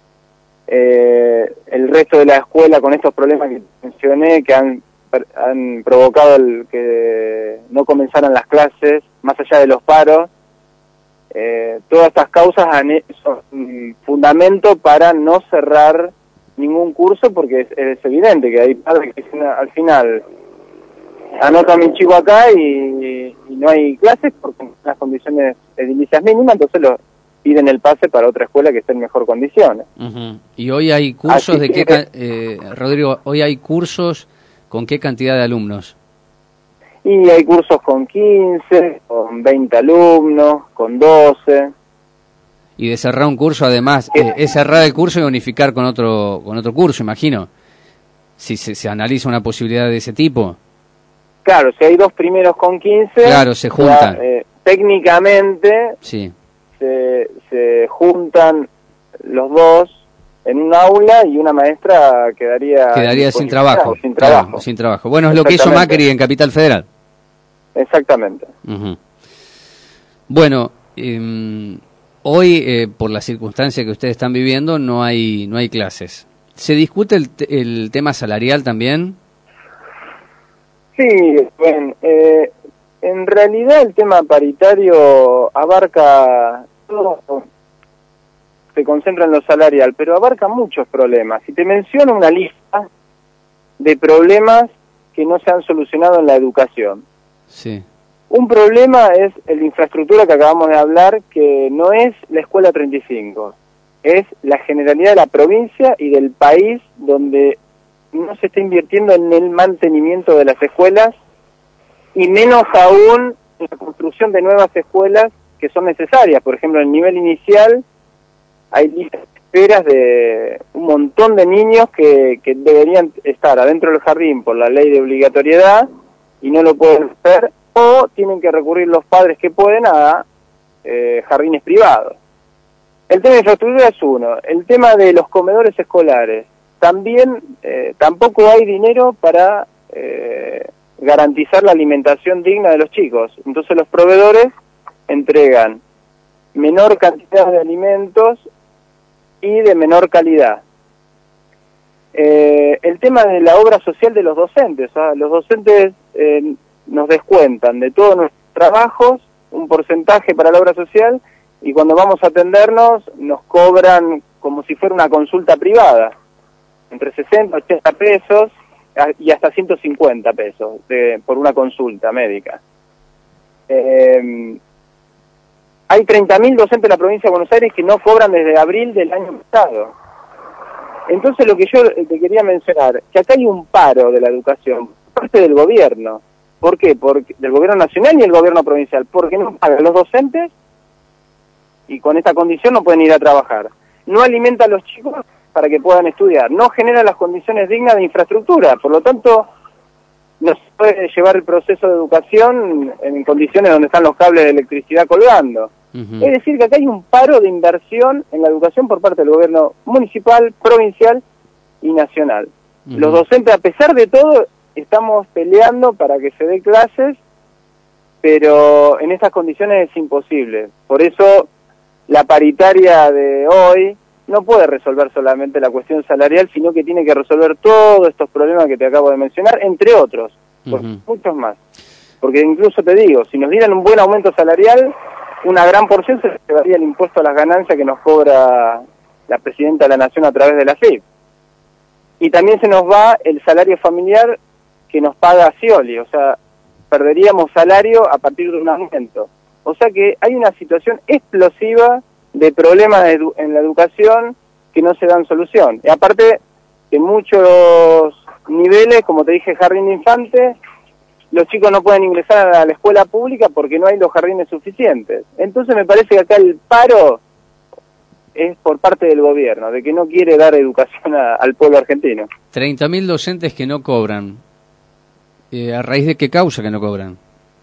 [SPEAKER 3] eh, el resto de la escuela con estos problemas que mencioné, que han, han provocado el que no comenzaran las clases, más allá de los paros, eh, todas estas causas han, he- son mm, fundamento para no cerrar ningún curso, porque es, es evidente que hay padres que dicen, al final anoto a mi chico acá y, y no hay clases porque las condiciones edilicias mínimas, entonces lo piden el pase para otra escuela que esté en mejor condiciones.
[SPEAKER 11] Ujú. Y hoy hay cursos
[SPEAKER 3] Así
[SPEAKER 11] de
[SPEAKER 3] que-
[SPEAKER 11] qué, ca- eh, Rodrigo, hoy hay cursos con qué cantidad de alumnos.
[SPEAKER 3] Y hay cursos con quince, con veinte alumnos, con doce.
[SPEAKER 11] Y de cerrar un curso, además, eh, es cerrar el curso y unificar con otro con otro curso, imagino. Si se, se analiza una posibilidad de ese tipo.
[SPEAKER 3] Claro, si hay dos primeros con quince,
[SPEAKER 11] Claro, se juntan.
[SPEAKER 3] ya, eh, técnicamente
[SPEAKER 11] Sí.
[SPEAKER 3] se, se juntan los dos en un aula y una maestra quedaría
[SPEAKER 11] Quedaría sin
[SPEAKER 3] disponibilidad,
[SPEAKER 11] trabajo.
[SPEAKER 3] o sin
[SPEAKER 11] Claro,
[SPEAKER 3] trabajo.
[SPEAKER 11] sin trabajo. Bueno, es lo que hizo
[SPEAKER 3] Exactamente.
[SPEAKER 11] Macri en Capital Federal.
[SPEAKER 3] Exactamente.
[SPEAKER 11] Ujú. Bueno, em, hoy, eh, por la circunstancia que ustedes están viviendo, no hay no hay clases. ¿Se discute el, te- el tema salarial también?
[SPEAKER 3] Sí, bueno, eh, en realidad el tema paritario abarca todo, se concentra en lo salarial, pero abarca muchos problemas. Y te menciono una lista de problemas que no se han solucionado en la educación.
[SPEAKER 11] Sí.
[SPEAKER 3] Un problema es la infraestructura que acabamos de hablar, que no es la Escuela treinta y cinco, es la generalidad de la provincia y del país, donde no se está invirtiendo en el mantenimiento de las escuelas, y menos aún en la construcción de nuevas escuelas que son necesarias. Por ejemplo, en el nivel inicial hay listas de esperas de un montón de niños que, que deberían estar adentro del jardín por la ley de obligatoriedad y no lo pueden hacer, o tienen que recurrir los padres que pueden a eh, jardines privados. El tema de infraestructura es uno. El tema de los comedores escolares. También eh, tampoco hay dinero para eh, garantizar la alimentación digna de los chicos. Entonces los proveedores entregan menor cantidad de alimentos y de menor calidad. Eh, el tema de la obra social de los docentes. O sea, los docentes eh, nos descuentan de todos nuestros trabajos un porcentaje para la obra social, y cuando vamos a atendernos nos cobran como si fuera una consulta privada, entre sesenta, ochenta pesos y hasta ciento cincuenta pesos de, por una consulta médica. Eh, hay treinta mil docentes en la provincia de Buenos Aires que no cobran desde abril del año pasado. Entonces lo que yo te quería mencionar, que acá hay un paro de la educación por parte del gobierno. ¿Por qué? Porque, del gobierno nacional y el gobierno provincial, porque no pagan los docentes y con esta condición no pueden ir a trabajar. No alimenta a los chicos para que puedan estudiar, no genera las condiciones dignas de infraestructura, por lo tanto no se puede llevar el proceso de educación en condiciones donde están los cables de electricidad colgando. Uh-huh. Es decir, que acá hay un paro de inversión en la educación por parte del gobierno municipal, provincial y nacional. Uh-huh. Los docentes, a pesar de todo, estamos peleando para que se dé clases, pero en estas condiciones es imposible. Por eso la paritaria de hoy no puede resolver solamente la cuestión salarial, sino que tiene que resolver todos estos problemas que te acabo de mencionar, entre otros, uh-huh. muchos más. Porque incluso te digo, si nos dieran un buen aumento salarial, una gran porción se llevaría el impuesto a las ganancias que nos cobra la Presidenta de la Nación a través de la F I P. Y también se nos va el salario familiar que nos paga Scioli, o sea, perderíamos salario a partir de un aumento. O sea que hay una situación explosiva de problemas de edu- en la educación que no se dan solución. Y aparte, en muchos niveles, como te dije, jardín de infantes, los chicos no pueden ingresar a la escuela pública porque no hay los jardines suficientes. Entonces me parece que acá el paro es por parte del gobierno, de que no quiere dar educación a, al pueblo argentino.
[SPEAKER 11] treinta mil docentes que no cobran. Eh, ¿A raíz de qué causa que no cobran?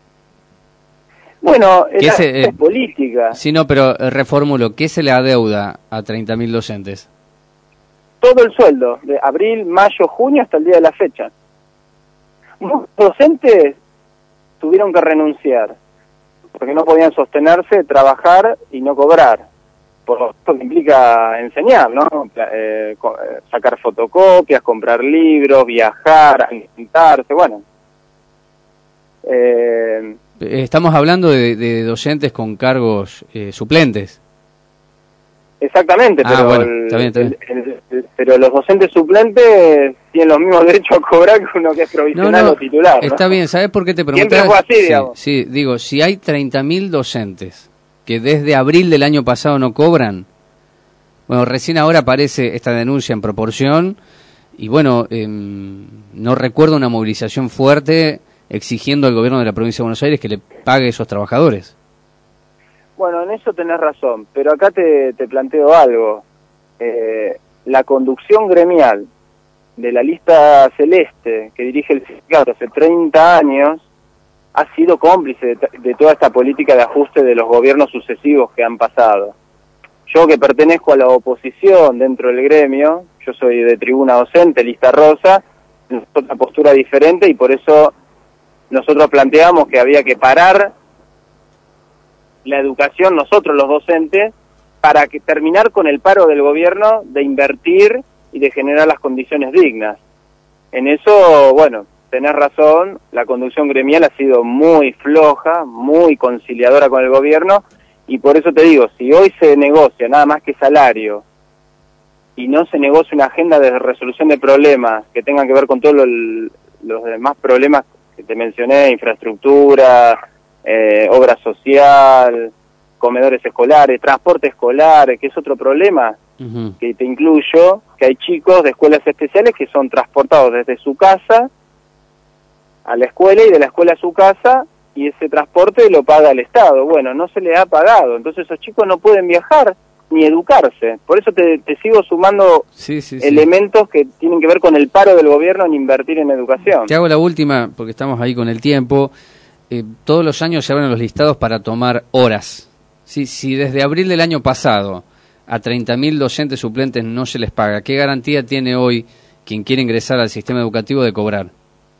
[SPEAKER 3] Bueno, es,
[SPEAKER 11] se, eh,
[SPEAKER 3] política.
[SPEAKER 11] Sí, no, pero eh, reformulo, ¿qué se le adeuda a treinta mil docentes?
[SPEAKER 3] Todo el sueldo, de abril, mayo, junio hasta el día de la fecha. Muchos docentes tuvieron que renunciar, porque no podían sostenerse, trabajar y no cobrar. Por lo que implica enseñar, ¿no? Eh, sacar fotocopias, comprar libros, viajar, alimentarse, bueno. Eh,
[SPEAKER 11] Estamos hablando de, de docentes con cargos eh, suplentes.
[SPEAKER 3] Exactamente,
[SPEAKER 11] ah,
[SPEAKER 3] pero,
[SPEAKER 11] bueno,
[SPEAKER 3] el,
[SPEAKER 11] está bien, está bien.
[SPEAKER 3] El, el, el, pero los docentes suplentes tienen los mismos derechos a cobrar que uno que es provisional no, no, o titular, ¿no?
[SPEAKER 11] Está bien, ¿sabes por qué te preguntas?
[SPEAKER 3] Siempre fue así, digamos.
[SPEAKER 11] Sí, sí, digo, si hay treinta mil docentes que desde abril del año pasado no cobran, bueno, recién ahora aparece esta denuncia en Proporción, y bueno, eh, no recuerdo una movilización fuerte exigiendo al gobierno de la provincia de Buenos Aires que le pague a esos trabajadores.
[SPEAKER 3] Bueno, en eso tenés razón, pero acá te, te planteo algo. Eh, la conducción gremial de la lista celeste que dirige el sindicato hace treinta años ha sido cómplice de, de toda esta política de ajuste de los gobiernos sucesivos que han pasado. Yo, que pertenezco a la oposición dentro del gremio, yo soy de tribuna docente, lista rosa, es otra postura diferente, y por eso nosotros planteamos que había que parar la educación, nosotros los docentes, para que terminar con el paro del gobierno de invertir y de generar las condiciones dignas. En eso, bueno, tenés razón, la conducción gremial ha sido muy floja, muy conciliadora con el gobierno, y por eso te digo, si hoy se negocia nada más que salario y no se negocia una agenda de resolución de problemas que tengan que ver con todos lo, los demás problemas que te mencioné, infraestructura, eh, obra social, comedores escolares, transporte escolar, que es otro problema uh-huh. que te incluyo, que hay chicos de escuelas especiales que son transportados desde su casa a la escuela y de la escuela a su casa, y ese transporte lo paga el Estado. Bueno, no se le ha pagado, entonces esos chicos no pueden viajar ni educarse. Por eso te, te sigo sumando
[SPEAKER 11] sí, sí,
[SPEAKER 3] elementos
[SPEAKER 11] sí.
[SPEAKER 3] que tienen que ver con el paro del gobierno en invertir en educación.
[SPEAKER 11] Te hago la última, porque estamos ahí con el tiempo. Eh, todos los años se abren los listados para tomar horas. Si, si desde abril del año pasado a treinta mil docentes suplentes no se les paga, ¿qué garantía tiene hoy quien quiere ingresar al sistema educativo de cobrar?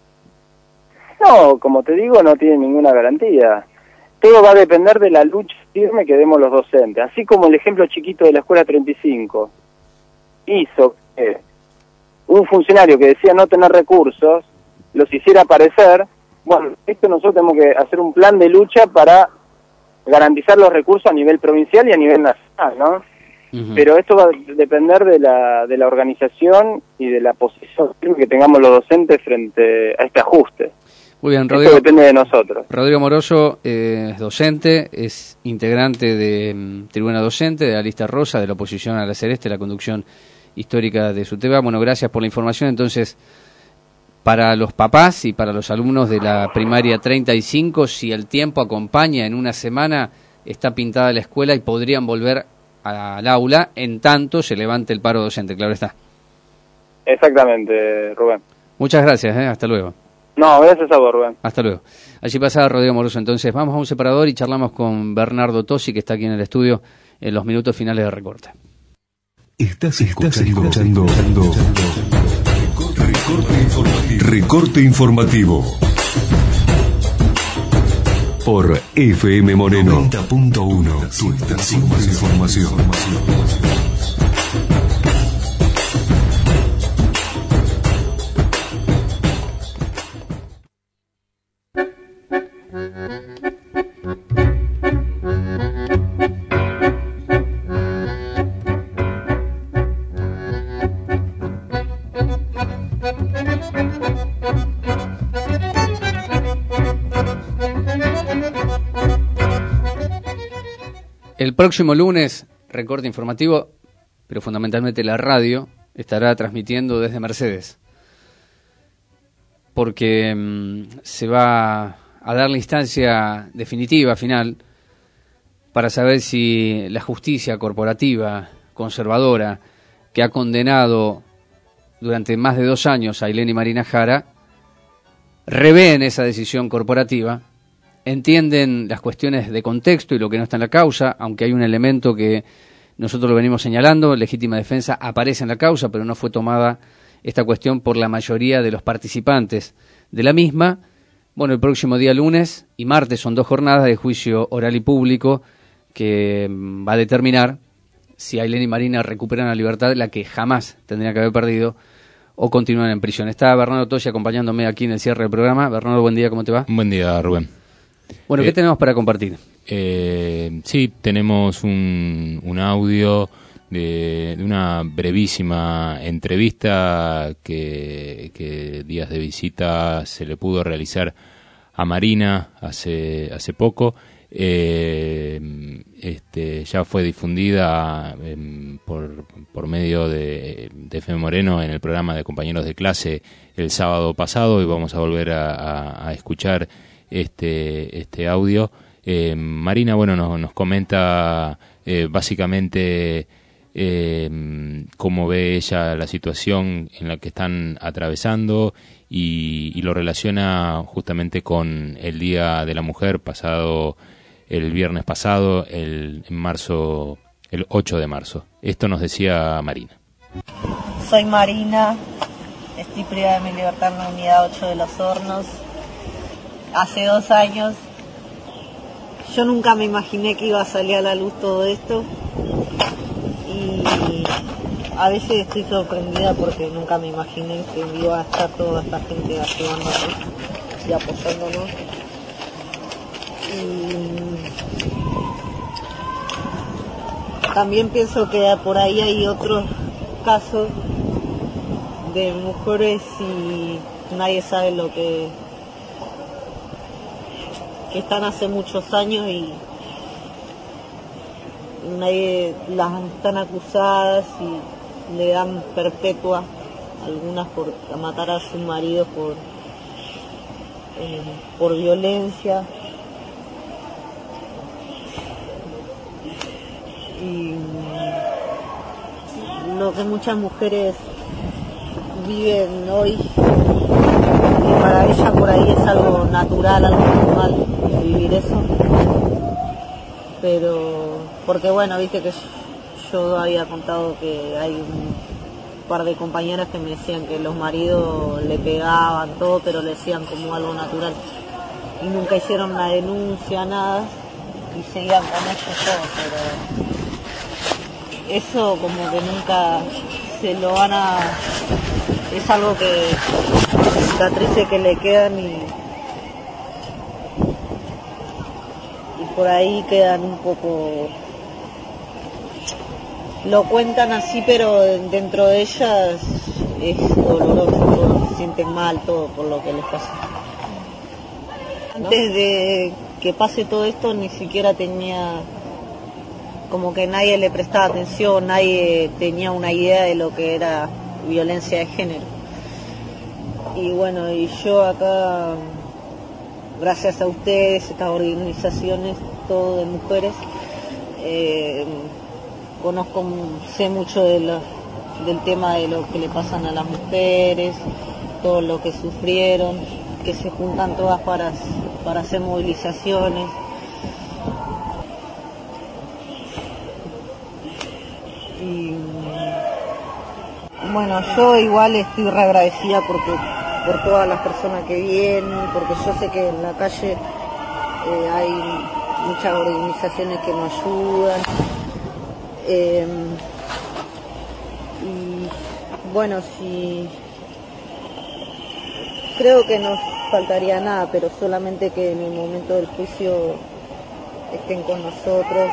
[SPEAKER 3] No, como te digo, no tiene ninguna garantía. Todo va a depender de la lucha firme que demos los docentes. Así como el ejemplo chiquito de la Escuela treinta y cinco hizo que un funcionario que decía no tener recursos los hiciera aparecer, bueno, esto nosotros tenemos que hacer un plan de lucha para garantizar los recursos a nivel provincial y a nivel nacional, ¿no? Uh-huh. Pero esto va a depender de la, de la organización y de la posición firme que tengamos los docentes frente a este ajuste.
[SPEAKER 11] Muy bien, Rodrigo.
[SPEAKER 3] Esto depende de nosotros.
[SPEAKER 11] Rodrigo Moroso eh, es docente, es integrante de um, Tribuna Docente, de la lista rosa, de la oposición a la Celeste, la conducción histórica de SUTEBA. Bueno, gracias por la información. Entonces, para los papás y para los alumnos de la primaria treinta y cinco, si el tiempo acompaña, en una semana está pintada la escuela y podrían volver al aula en tanto se levante el paro docente, claro está.
[SPEAKER 3] Exactamente, Rubén.
[SPEAKER 11] Muchas gracias, ¿eh? Hasta luego.
[SPEAKER 3] No, gracias a vos, Rubén.
[SPEAKER 11] Hasta luego. Allí pasaba Rodrigo Moroso. Entonces, vamos a un separador y charlamos con Bernardo Tosi, que está aquí en el estudio, en los minutos finales de Recorte.
[SPEAKER 2] Estás escuchando, escuchando, escuchando Recorte Informativo. Recorte Informativo. Por F M Moreno noventa punto uno. Tu estación de información.
[SPEAKER 11] El próximo lunes, Recorte Informativo, pero fundamentalmente la radio, estará transmitiendo desde Mercedes. Porque mmm, se va a dar la instancia definitiva, final, para saber si la justicia corporativa, conservadora, que ha condenado durante más de dos años a Ailén y Marina Jara, revén esa decisión corporativa, entienden las cuestiones de contexto y lo que no está en la causa, aunque hay un elemento que nosotros lo venimos señalando, legítima defensa aparece en la causa, pero no fue tomada esta cuestión por la mayoría de los participantes de la misma. Bueno, el próximo día lunes y martes son dos jornadas de juicio oral y público que va a determinar si Ailén y Marina recuperan la libertad, la que jamás tendrían que haber perdido, o continúan en prisión. Está Bernardo Tosi acompañándome aquí en el cierre del programa. Bernardo, buen día, ¿cómo te va?
[SPEAKER 5] Buen día, Rubén.
[SPEAKER 11] Bueno, ¿qué eh, tenemos para compartir?
[SPEAKER 5] Eh, sí, tenemos un, un audio de, de una brevísima entrevista que, que días de visita se le pudo realizar a Marina hace, hace poco. Eh, este, ya fue difundida eh, por, por medio de, de F M Moreno en el programa de Compañeros de Clase el sábado pasado, y vamos a volver a, a, a escuchar este este audio. eh, Marina, bueno, nos, nos comenta eh, básicamente eh, cómo ve ella la situación en la que están atravesando, y, y lo relaciona justamente con el Día de la Mujer pasado, el viernes pasado, el en marzo, el ocho de marzo. Esto nos decía Marina.
[SPEAKER 14] Soy Marina, estoy privada de mi libertad en la unidad ocho de Los Hornos. Hace dos años yo nunca me imaginé que iba a salir a la luz todo esto, y a veces estoy sorprendida porque nunca me imaginé que iba a estar toda esta gente ayudándonos y apoyándonos. Y también pienso que por ahí hay otros casos de mujeres y nadie sabe lo que que están hace muchos años y nadie las están acusadas y le dan perpetua, algunas por matar a sus maridos por eh, por violencia. Y lo que muchas mujeres viven hoy, y para ella por ahí es algo natural, algo normal vivir eso, pero porque bueno, viste que yo había contado que hay un par de compañeras que me decían que los maridos le pegaban todo, pero le decían como algo natural y nunca hicieron una denuncia, nada, y seguían con eso todo, pero eso como que nunca se lo van a... es algo que cicatrices que le quedan y, y por ahí quedan un poco... lo cuentan así, pero dentro de ellas es doloroso, todo, se sienten mal, todo por lo que les pasa. Antes de que pase todo esto ni siquiera tenía... como que nadie le prestaba atención, nadie tenía una idea de lo que era violencia de género. Y bueno, y yo acá, gracias a ustedes, estas organizaciones, todo de mujeres, eh, conozco, sé mucho de la, del tema de lo que le pasan a las mujeres, todo lo que sufrieron, que se juntan todas para, para hacer movilizaciones. Y bueno, yo igual estoy re agradecida porque, por todas las personas que vienen, porque yo sé que en la calle eh, hay muchas organizaciones que nos ayudan. Eh, y bueno, si creo que no faltaría nada, pero solamente que en el momento del juicio estén con nosotros.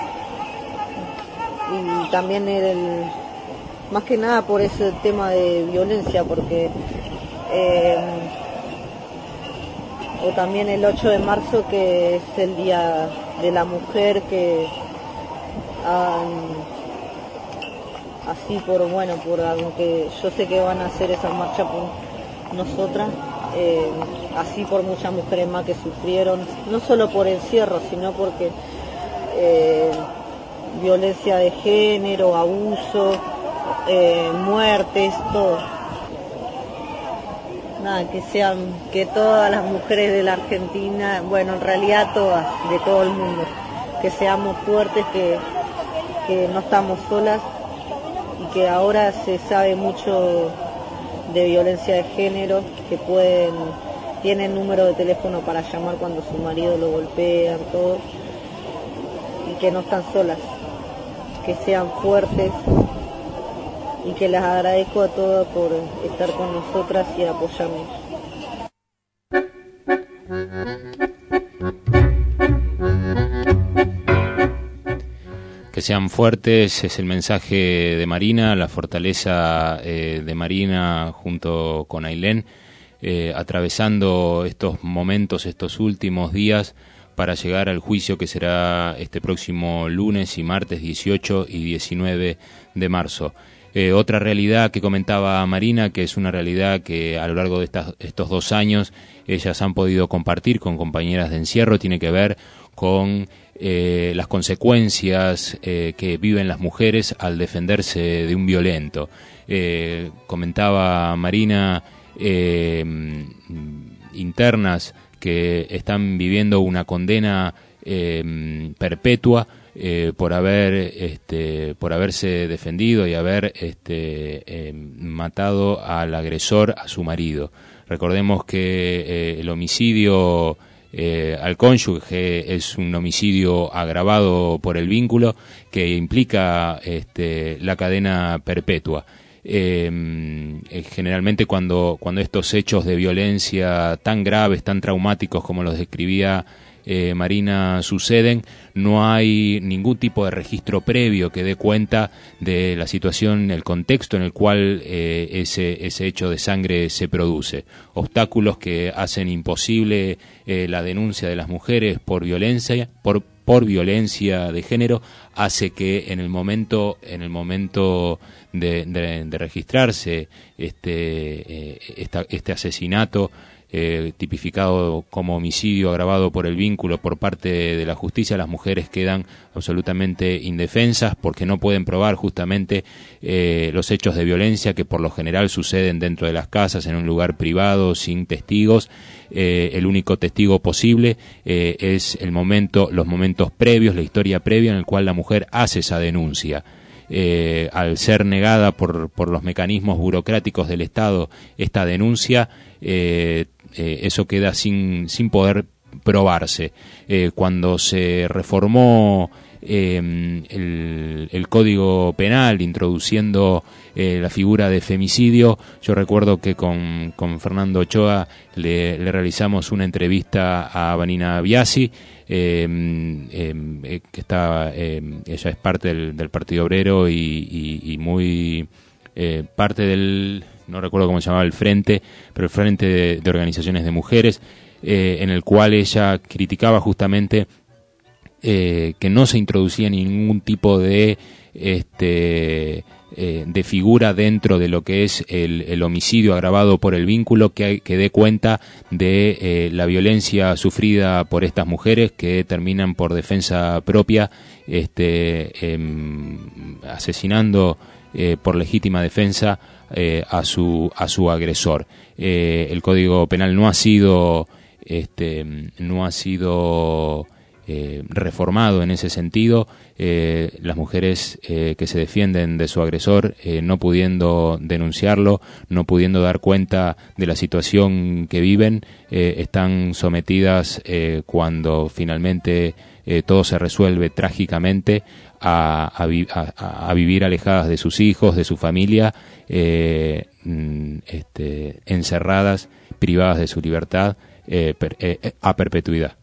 [SPEAKER 14] Y también el, más que nada por ese tema de violencia, porque eh, o también el ocho de marzo, que es el día de la mujer, que han, así por bueno, por aunque yo sé que van a hacer esa marcha por nosotras, eh, así por muchas mujeres más que sufrieron, no solo por encierro, sino porque eh, violencia de género, abuso, eh, muertes, todo. Nada, que sean, que todas las mujeres de la Argentina, bueno, en realidad todas, de todo el mundo, que seamos fuertes, que, que no estamos solas y que ahora se sabe mucho de violencia de género, que pueden, tienen número de teléfono para llamar cuando su marido lo golpean, todo, y que no están solas. Que sean fuertes y que les agradezco a todas por estar con nosotras y apoyarnos.
[SPEAKER 5] Que sean fuertes es el mensaje de Marina, la fortaleza eh, de Marina junto con Ailén, eh, atravesando estos momentos, estos últimos días, para llegar al juicio que será este próximo lunes y martes dieciocho y diecinueve de marzo. Eh, otra realidad que comentaba Marina, que es una realidad que a lo largo de estas, estos dos años ellas han podido compartir con compañeras de encierro, tiene que ver con eh, las consecuencias eh, que viven las mujeres al defenderse de un violento. Eh, comentaba Marina, eh, internas que están viviendo una condena eh, perpetua eh, por haber este, por haberse defendido y haber este, eh, matado al agresor, a su marido. Recordemos que eh, el homicidio eh, al cónyuge es un homicidio agravado por el vínculo que implica este, la cadena perpetua. Eh, generalmente cuando, cuando estos hechos de violencia tan graves, tan traumáticos como los describía eh, Marina, suceden, no hay ningún tipo de registro previo que dé cuenta de la situación, el contexto en el cual eh, ese, ese hecho de sangre se produce. Obstáculos que hacen imposible eh, la denuncia de las mujeres por violencia, por por violencia de género, hace que en el momento en el momento de, de, de registrarse este eh, esta, este asesinato eh, tipificado como homicidio agravado por el vínculo por parte de la justicia, las mujeres quedan absolutamente indefensas porque no pueden probar justamente eh, los hechos de violencia que por lo general suceden dentro de las casas, en un lugar privado, sin testigos. Eh, el único testigo posible eh, es el momento, los momentos previos, la historia previa en el cual la mujer hace esa denuncia. Eh, al ser negada por, por los mecanismos burocráticos del Estado esta denuncia, eh, eh, eso queda sin, sin poder probarse. Eh, cuando se reformó eh, el, el Código Penal introduciendo eh, la figura de femicidio, yo recuerdo que con, con Fernando Ochoa le, le realizamos una entrevista a Vanina Biasi, eh, eh, que está, eh, ella es parte del, del Partido Obrero y, y, y muy eh, parte del, no recuerdo cómo se llamaba el frente, pero el frente de, de organizaciones de mujeres, eh, en el cual ella criticaba justamente eh, que no se introducía ningún tipo de este eh, de figura dentro de lo que es el, el homicidio agravado por el vínculo que, que dé cuenta de eh, la violencia sufrida por estas mujeres que terminan por defensa propia este eh, asesinando eh, por legítima defensa eh, a su a su agresor. Eh, el Código Penal no ha sido este no ha sido Eh, reformado en ese sentido. Eh, las mujeres eh, que se defienden de su agresor, eh, no pudiendo denunciarlo, no pudiendo dar cuenta de la situación que viven, eh, están sometidas eh, cuando finalmente eh, todo se resuelve trágicamente a, a, a, a vivir alejadas de sus hijos, de su familia, eh, este, encerradas, privadas de su libertad eh, per, eh, a perpetuidad.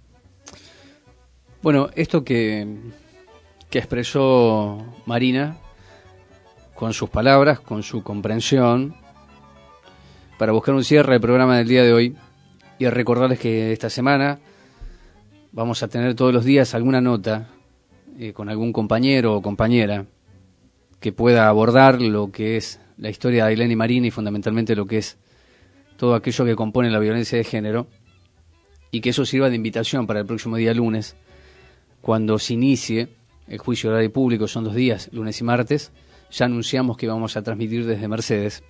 [SPEAKER 11] Bueno, esto que, que expresó Marina, con sus palabras, con su comprensión, para buscar un cierre del programa del día de hoy, y recordarles que esta semana vamos a tener todos los días alguna nota eh, con algún compañero o compañera que pueda abordar lo que es la historia de Ailén y Marina y fundamentalmente lo que es todo aquello que compone la violencia de género, y que eso sirva de invitación para el próximo día lunes, cuando se inicie el juicio oral y público. Son dos días, lunes y martes. Ya anunciamos que vamos a transmitir desde Mercedes.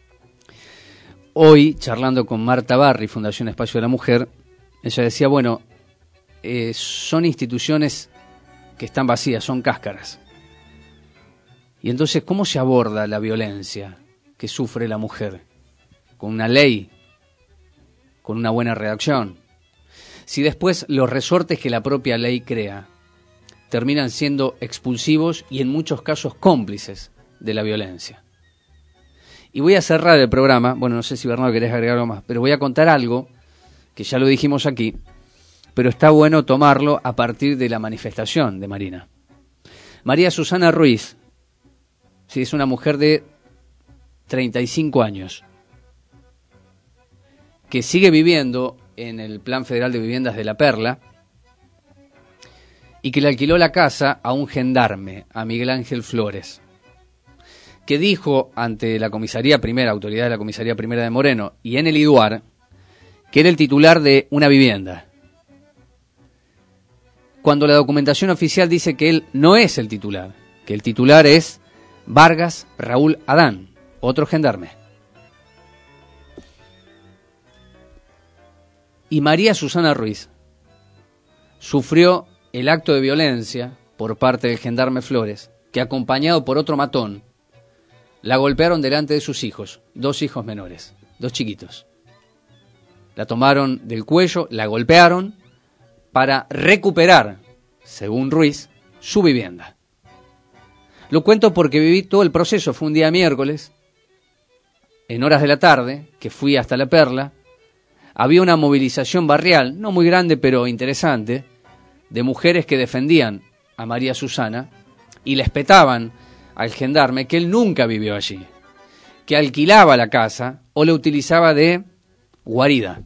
[SPEAKER 11] Hoy, charlando con Marta Barri, Fundación Espacio de la Mujer, ella decía, bueno, eh, son instituciones que están vacías, son cáscaras. Y entonces, ¿cómo se aborda la violencia que sufre la mujer? ¿Con una ley? ¿Con una buena redacción? Si después los resortes que la propia ley crea terminan siendo expulsivos y en muchos casos cómplices de la violencia. Y voy a cerrar el programa, bueno, no sé si Bernardo querés agregar algo más, pero voy a contar algo que ya lo dijimos aquí, pero está bueno tomarlo a partir de la manifestación de Marina. María Susana Ruiz, sí, es una mujer de treinta y cinco años, que sigue viviendo en el Plan Federal de Viviendas de La Perla, y que le alquiló la casa a un gendarme, a Miguel Ángel Flores, que dijo ante la comisaría primera, autoridad de la comisaría primera de Moreno, y en el IDUAR, que era el titular de una vivienda, cuando la documentación oficial dice que él no es el titular, que el titular es Vargas Raúl Adán, otro gendarme. Y María Susana Ruiz sufrió el acto de violencia por parte del gendarme Flores, que acompañado por otro matón, la golpearon delante de sus hijos, dos hijos menores, dos chiquitos. La tomaron del cuello, la golpearon para recuperar, según Ruiz, su vivienda. Lo cuento porque viví todo el proceso, fue un día miércoles, en horas de la tarde, que fui hasta La Perla, había una movilización barrial, no muy grande pero interesante, de mujeres que defendían a María Susana y le espetaban al gendarme que él nunca vivió allí, que alquilaba la casa o la utilizaba de guarida.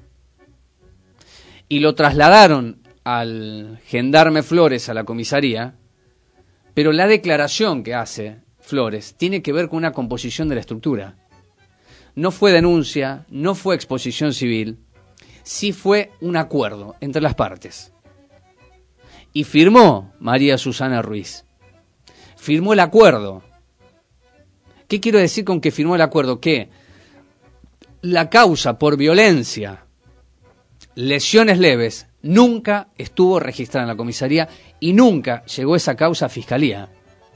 [SPEAKER 11] Y lo trasladaron al gendarme Flores a la comisaría, pero la declaración que hace Flores tiene que ver con una composición de la estructura. No fue denuncia, no fue exposición civil, sí fue un acuerdo entre las partes. Y firmó María Susana Ruiz. Firmó el acuerdo. ¿Qué quiero decir con que firmó el acuerdo? Que la causa por violencia, lesiones leves, nunca estuvo registrada en la comisaría y nunca llegó esa causa a fiscalía.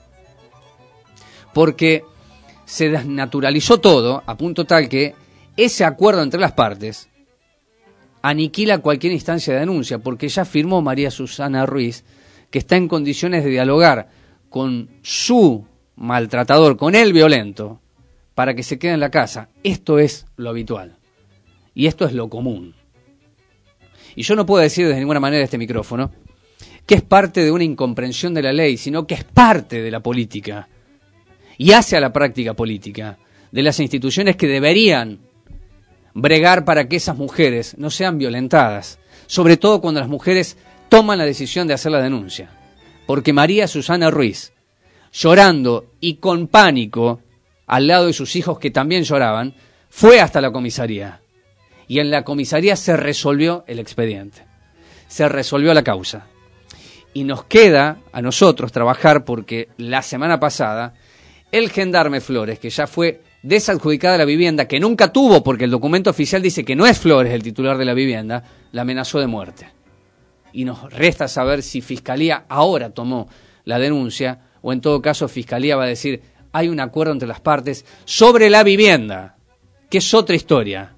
[SPEAKER 11] Porque se desnaturalizó todo a punto tal que ese acuerdo entre las partes aniquila cualquier instancia de denuncia, porque ya firmó María Susana Ruiz que está en condiciones de dialogar con su maltratador, con el violento, para que se quede en la casa. Esto es lo habitual y esto es lo común. Y yo no puedo decir desde ninguna manera este micrófono que es parte de una incomprensión de la ley, sino que es parte de la política y hace a la práctica política de las instituciones que deberían bregar para que esas mujeres no sean violentadas, sobre todo cuando las mujeres toman la decisión de hacer la denuncia. Porque María Susana Ruiz, llorando y con pánico al lado de sus hijos que también lloraban, fue hasta la comisaría. Y en la comisaría se resolvió el expediente, se resolvió la causa. Y nos queda a nosotros trabajar porque la semana pasada el gendarme Flores, que ya fue desadjudicada la vivienda, que nunca tuvo porque el documento oficial dice que no es Flores el titular de la vivienda, la amenazó de muerte. Y nos resta saber si Fiscalía ahora tomó la denuncia o en todo caso Fiscalía va a decir hay un acuerdo entre las partes sobre la vivienda, que es otra historia.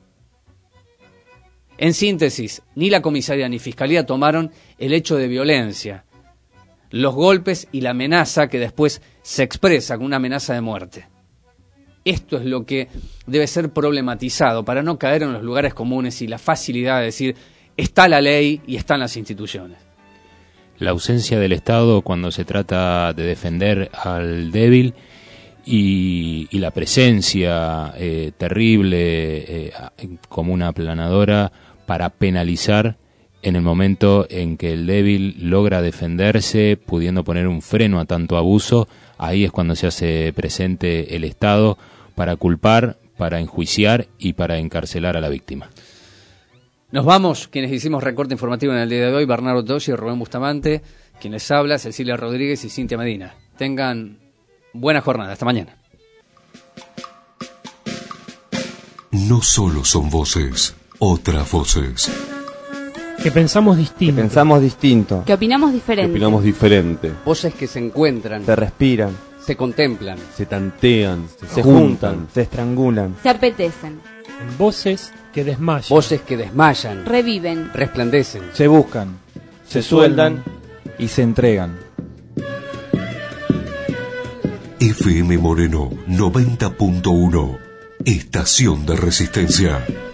[SPEAKER 11] En síntesis, ni la comisaría ni Fiscalía tomaron el hecho de violencia, los golpes y la amenaza que después se expresa con una amenaza de muerte. Esto es lo que debe ser problematizado para no caer en los lugares comunes y la facilidad de decir está la ley y están las instituciones.
[SPEAKER 5] La ausencia del Estado cuando se trata de defender al débil y, y la presencia eh, terrible eh, como una aplanadora para penalizar en el momento en que el débil logra defenderse, pudiendo poner un freno a tanto abuso, ahí es cuando se hace presente el Estado para culpar, para enjuiciar y para encarcelar a la víctima.
[SPEAKER 11] Nos vamos, quienes hicimos recorte informativo en el día de hoy, Bernardo Tossi y Rubén Bustamante, quienes habla, Cecilia Rodríguez y Cintia Medina. Tengan buena jornada, hasta mañana.
[SPEAKER 2] No solo son voces, otras voces.
[SPEAKER 8] Que pensamos distinto.
[SPEAKER 15] Que pensamos distinto.
[SPEAKER 16] Que opinamos diferente.
[SPEAKER 19] Que opinamos diferente.
[SPEAKER 11] Voces que se encuentran.
[SPEAKER 15] Se respiran.
[SPEAKER 11] Se contemplan.
[SPEAKER 19] Se tantean.
[SPEAKER 15] Se, se juntan, juntan. Se estrangulan.
[SPEAKER 16] Se apetecen.
[SPEAKER 8] En voces que desmayan.
[SPEAKER 11] Voces que desmayan.
[SPEAKER 16] Reviven.
[SPEAKER 11] Resplandecen.
[SPEAKER 15] Se buscan. Se, se sueldan. Y se entregan.
[SPEAKER 2] F M Moreno noventa punto uno. Estación de Resistencia.